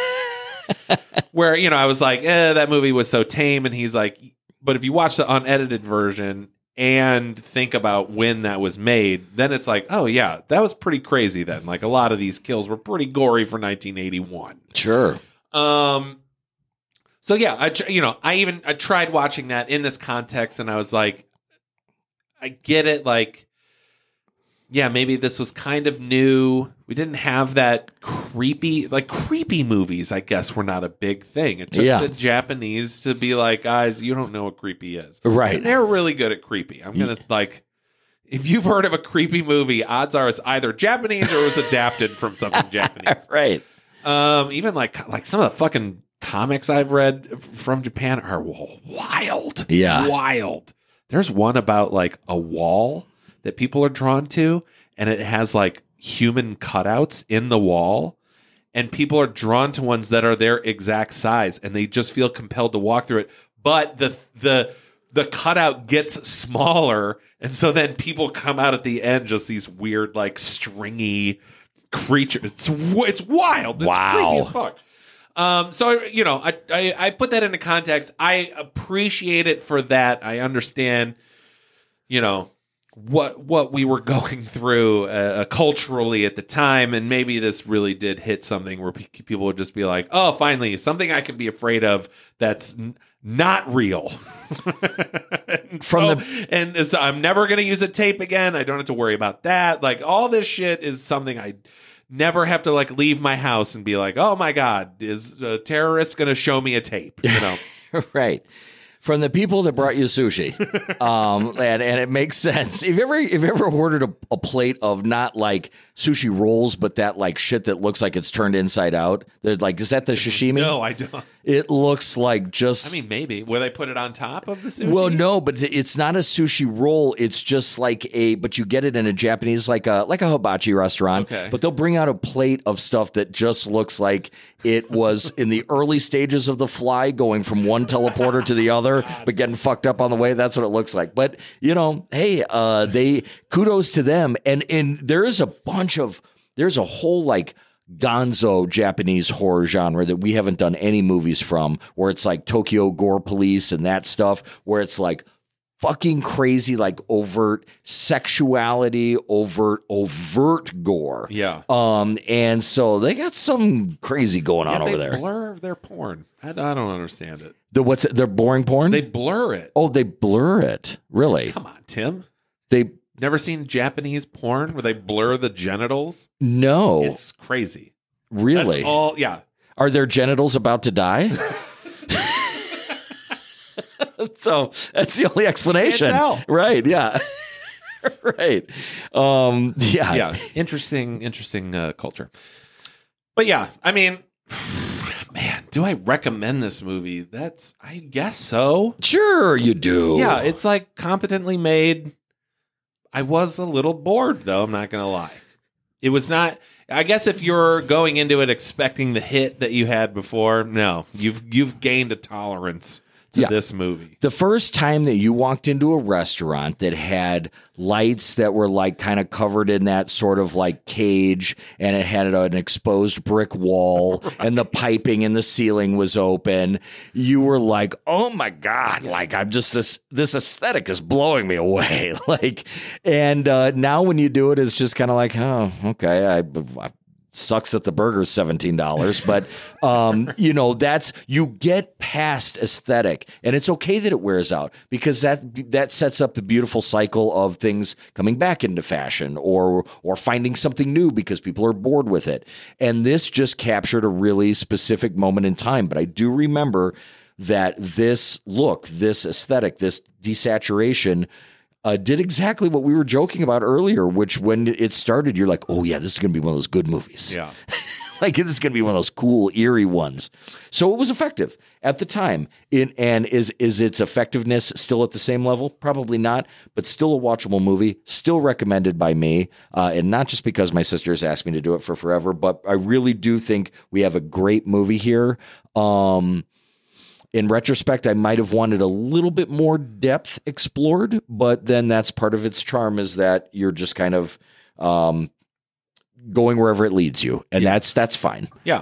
Where, you know, I was like, eh, that movie was so tame. And he's like, but if you watch the unedited version and think about when that was made, then it's like, oh, yeah, that was pretty crazy then. Like a lot of these kills were pretty gory for nineteen eighty-one. Sure. Um. So, yeah, I, you know, I even I tried watching that in this context and I was like, I get it. Like, yeah, maybe this was kind of new. We didn't have that creepy, like creepy movies, I guess, were not a big thing. It took Yeah. the Japanese to be like, guys, you don't know what creepy is. Right. And they're really good at creepy. I'm going to, like, if you've heard of a creepy movie, odds are it's either Japanese or it was adapted from something Japanese. Right. Um, even like like some of the fucking comics I've read from Japan are wild. Yeah. Wild. There's one about like a wall that people are drawn to, and it has like human cutouts in the wall, and people are drawn to ones that are their exact size, and they just feel compelled to walk through it. But the the the cutout gets smaller, and so then people come out at the end just these weird like stringy creatures. It's it's wild. It's Wow. creepy as fuck. Um, so you know, I, I I put that into context. I appreciate it for that. I understand, you know, what what we were going through uh, culturally at the time, and maybe this really did hit something where pe- people would just be like, "Oh, finally, something I can be afraid of that's n- not real." From so, the and so I'm never going to use a tape again. I don't have to worry about that. Like all this shit is something I never have to like leave my house and be like, "Oh my god, is a terrorist going to show me a tape?" You know, Right. From the people that brought you sushi. Um, and, and it makes sense. If you ever, if you ever ordered a, a plate of not like sushi rolls, but that like shit that looks like it's turned inside out, they're like, is that the sashimi? no, I don't. It looks like just. I mean, maybe. Will they put it on top of the sushi? Well, no, but it's not a sushi roll. It's just like a, but you get it in a Japanese, like a like a hibachi restaurant. Okay. But they'll bring out a plate of stuff that just looks like it was in the early stages of The Fly, going from one teleporter to the other. similar, but getting fucked up on the way. That's what it looks like. But, you know, hey, uh, they kudos to them. And, and there is a bunch of, there's a whole like gonzo Japanese horror genre that we haven't done any movies from, where it's like Tokyo Gore Police and that stuff, where it's like fucking crazy, like overt sexuality, overt, overt gore. Yeah. Um, and so they got some crazy going on yeah, over they there. blur their porn. I, I don't understand it. The what's it? They're boring porn? They blur it. oh, they blur it. Really? Come on, Tim. They Never seen Japanese porn where they blur the genitals? no. It's crazy. Really? That's all, yeah. Are their genitals about to die? So that's the only explanation. Can't tell. Right. Yeah. Right. Um, yeah. Yeah. Interesting, interesting uh, culture. But yeah, I mean, man, do I recommend this movie? That's, I guess so. Sure you do. Yeah, it's like competently made. I was a little bored, though. I'm not going to lie. It was not. I guess if you're going into it expecting the hit that you had before, no, you've you've gained a tolerance to Yeah. this movie. The first time that you walked into a restaurant that had lights that were like kind of covered in that sort of like cage, and it had an exposed brick wall right. and the piping in the ceiling was open, you were like, oh my God, like I'm just this, this aesthetic is blowing me away. Like, and uh, now when you do it, it's just kind of like, oh, okay, I, I sucks that the burger's seventeen dollars, but um, you know, that's, you get past aesthetic, and it's okay that it wears out, because that that sets up the beautiful cycle of things coming back into fashion, or or finding something new because people are bored with it. And this just captured a really specific moment in time. But I do remember that this look, this aesthetic, this desaturation Uh, did exactly what we were joking about earlier, which when it started, you're like, oh, yeah, this is going to be one of those good movies. Yeah. Like, this is going to be one of those cool, eerie ones. So it was effective at the time. In, and is is its effectiveness still at the same level? Probably not, but still a watchable movie, still recommended by me. Uh, and not just because my sisters asked me to do it for forever, but I really do think we have a great movie here. Um In retrospect, I might have wanted a little bit more depth explored, but then that's part of its charm, is that you're just kind of um, going wherever it leads you. And Yeah. that's that's fine. Yeah.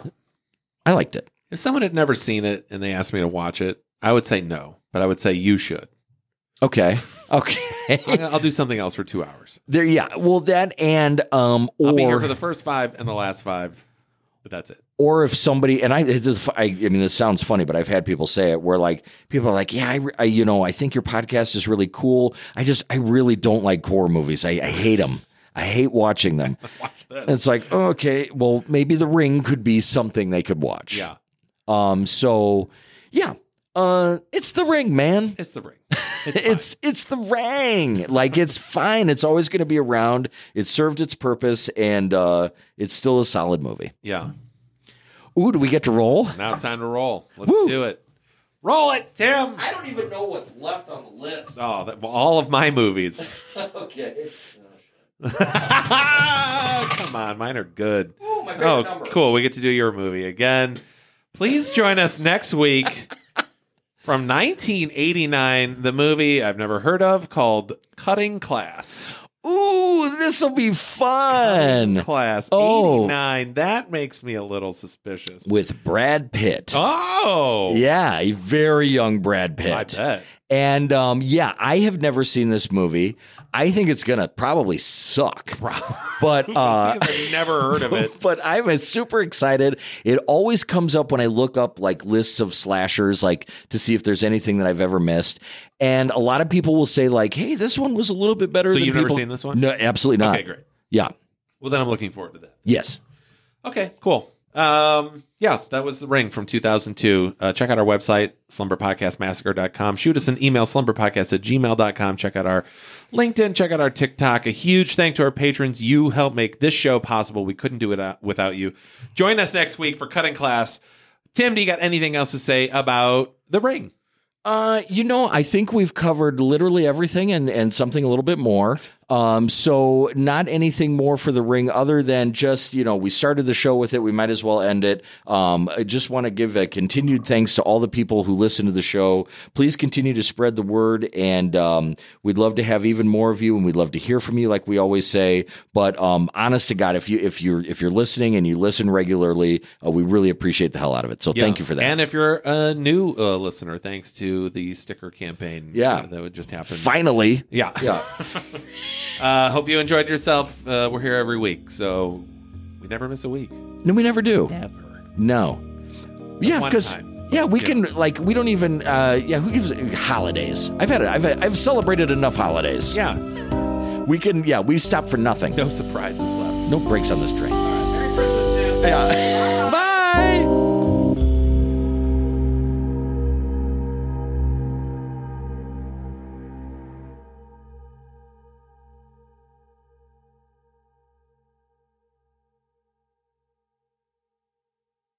I liked it. If someone had never seen it and they asked me to watch it, I would say no, but I would say you should. Okay. Okay. I'll do something else for two hours. There, yeah. Well, that and um, or I'll be here for the first five and the last five, but that's it. Or if somebody, and I, it is, I, I mean, this sounds funny, but I've had people say it where like people are like, yeah, I, I, you know, I think your podcast is really cool. I just, I really don't like horror movies. I, I hate them. I hate watching them. Watch this. It's like, oh, okay, well, maybe The Ring could be something they could watch. Yeah. Um. So, yeah. Uh, it's The Ring, man. It's the ring. It's It's it's The Ring. Like, it's fine. It's always going to be around. It served its purpose, and uh, it's still a solid movie. yeah. Ooh, do we get to roll? Now it's time to roll. Let's Woo. do it. Roll it, Tim. I don't even know what's left on the list. Oh, that, well, all of my movies. Okay. Come on, mine are good. Ooh, my favorite Oh, number. cool. We get to do your movie again. Please join us next week from nineteen eighty-nine, the movie I've never heard of called Cutting Class. Ooh, this will be fun. Class Oh. eighty-nine. That makes me a little suspicious. With Brad Pitt. Oh, Yeah, a very young Brad Pitt. I bet. And um, yeah, I have never seen this movie. I think it's gonna probably suck. But uh, I've never heard of it. but I'm super excited. It always comes up when I look up like lists of slashers, like to see if there's anything that I've ever missed. And a lot of people will say like, "Hey, this one was a little bit better." So than you've never people. seen this one? No, absolutely not. Okay, great. Yeah. Well, then I'm looking forward to that. Yes. Okay, cool. Um, yeah, that was The Ring from two thousand two. Uh, check out our website, slumber podcast massacre dot com. Shoot us an email, slumberpodcast at gmail dot com. Check out our LinkedIn. Check out our TikTok. A huge thank to our patrons. You help make this show possible. We couldn't do it uh, without you. Join us next week for Cutting Class. Tim, do you got anything else to say about The Ring? Uh, you know, I think we've covered literally everything and, and something a little bit more. Um, so not anything more for the ring other than just, you know, we started the show with it. We might as well end it. Um, I just want to give a continued thanks to all the people who listen to the show. Please continue to spread the word, and um, we'd love to have even more of you, and we'd love to hear from you, like we always say. But um, honest to God, if you if you're if you're listening and you listen regularly, uh, we really appreciate the hell out of it. So Yeah. thank you for that. And if you're a new uh, listener, thanks to the sticker campaign Yeah. uh, that would just happen. Finally, Yeah. yeah. Uh, hope you enjoyed yourself. Uh, we're here every week, so we never miss a week. No, we never do. Never. No. Yeah, one because time. yeah, we Yeah. can like we don't even uh, yeah. Who gives holidays? I've had it. I've I've celebrated enough holidays. Yeah. We can. Yeah, we stop for nothing. No surprises left. No breaks on this train. Merry Christmas, Tim. Yeah.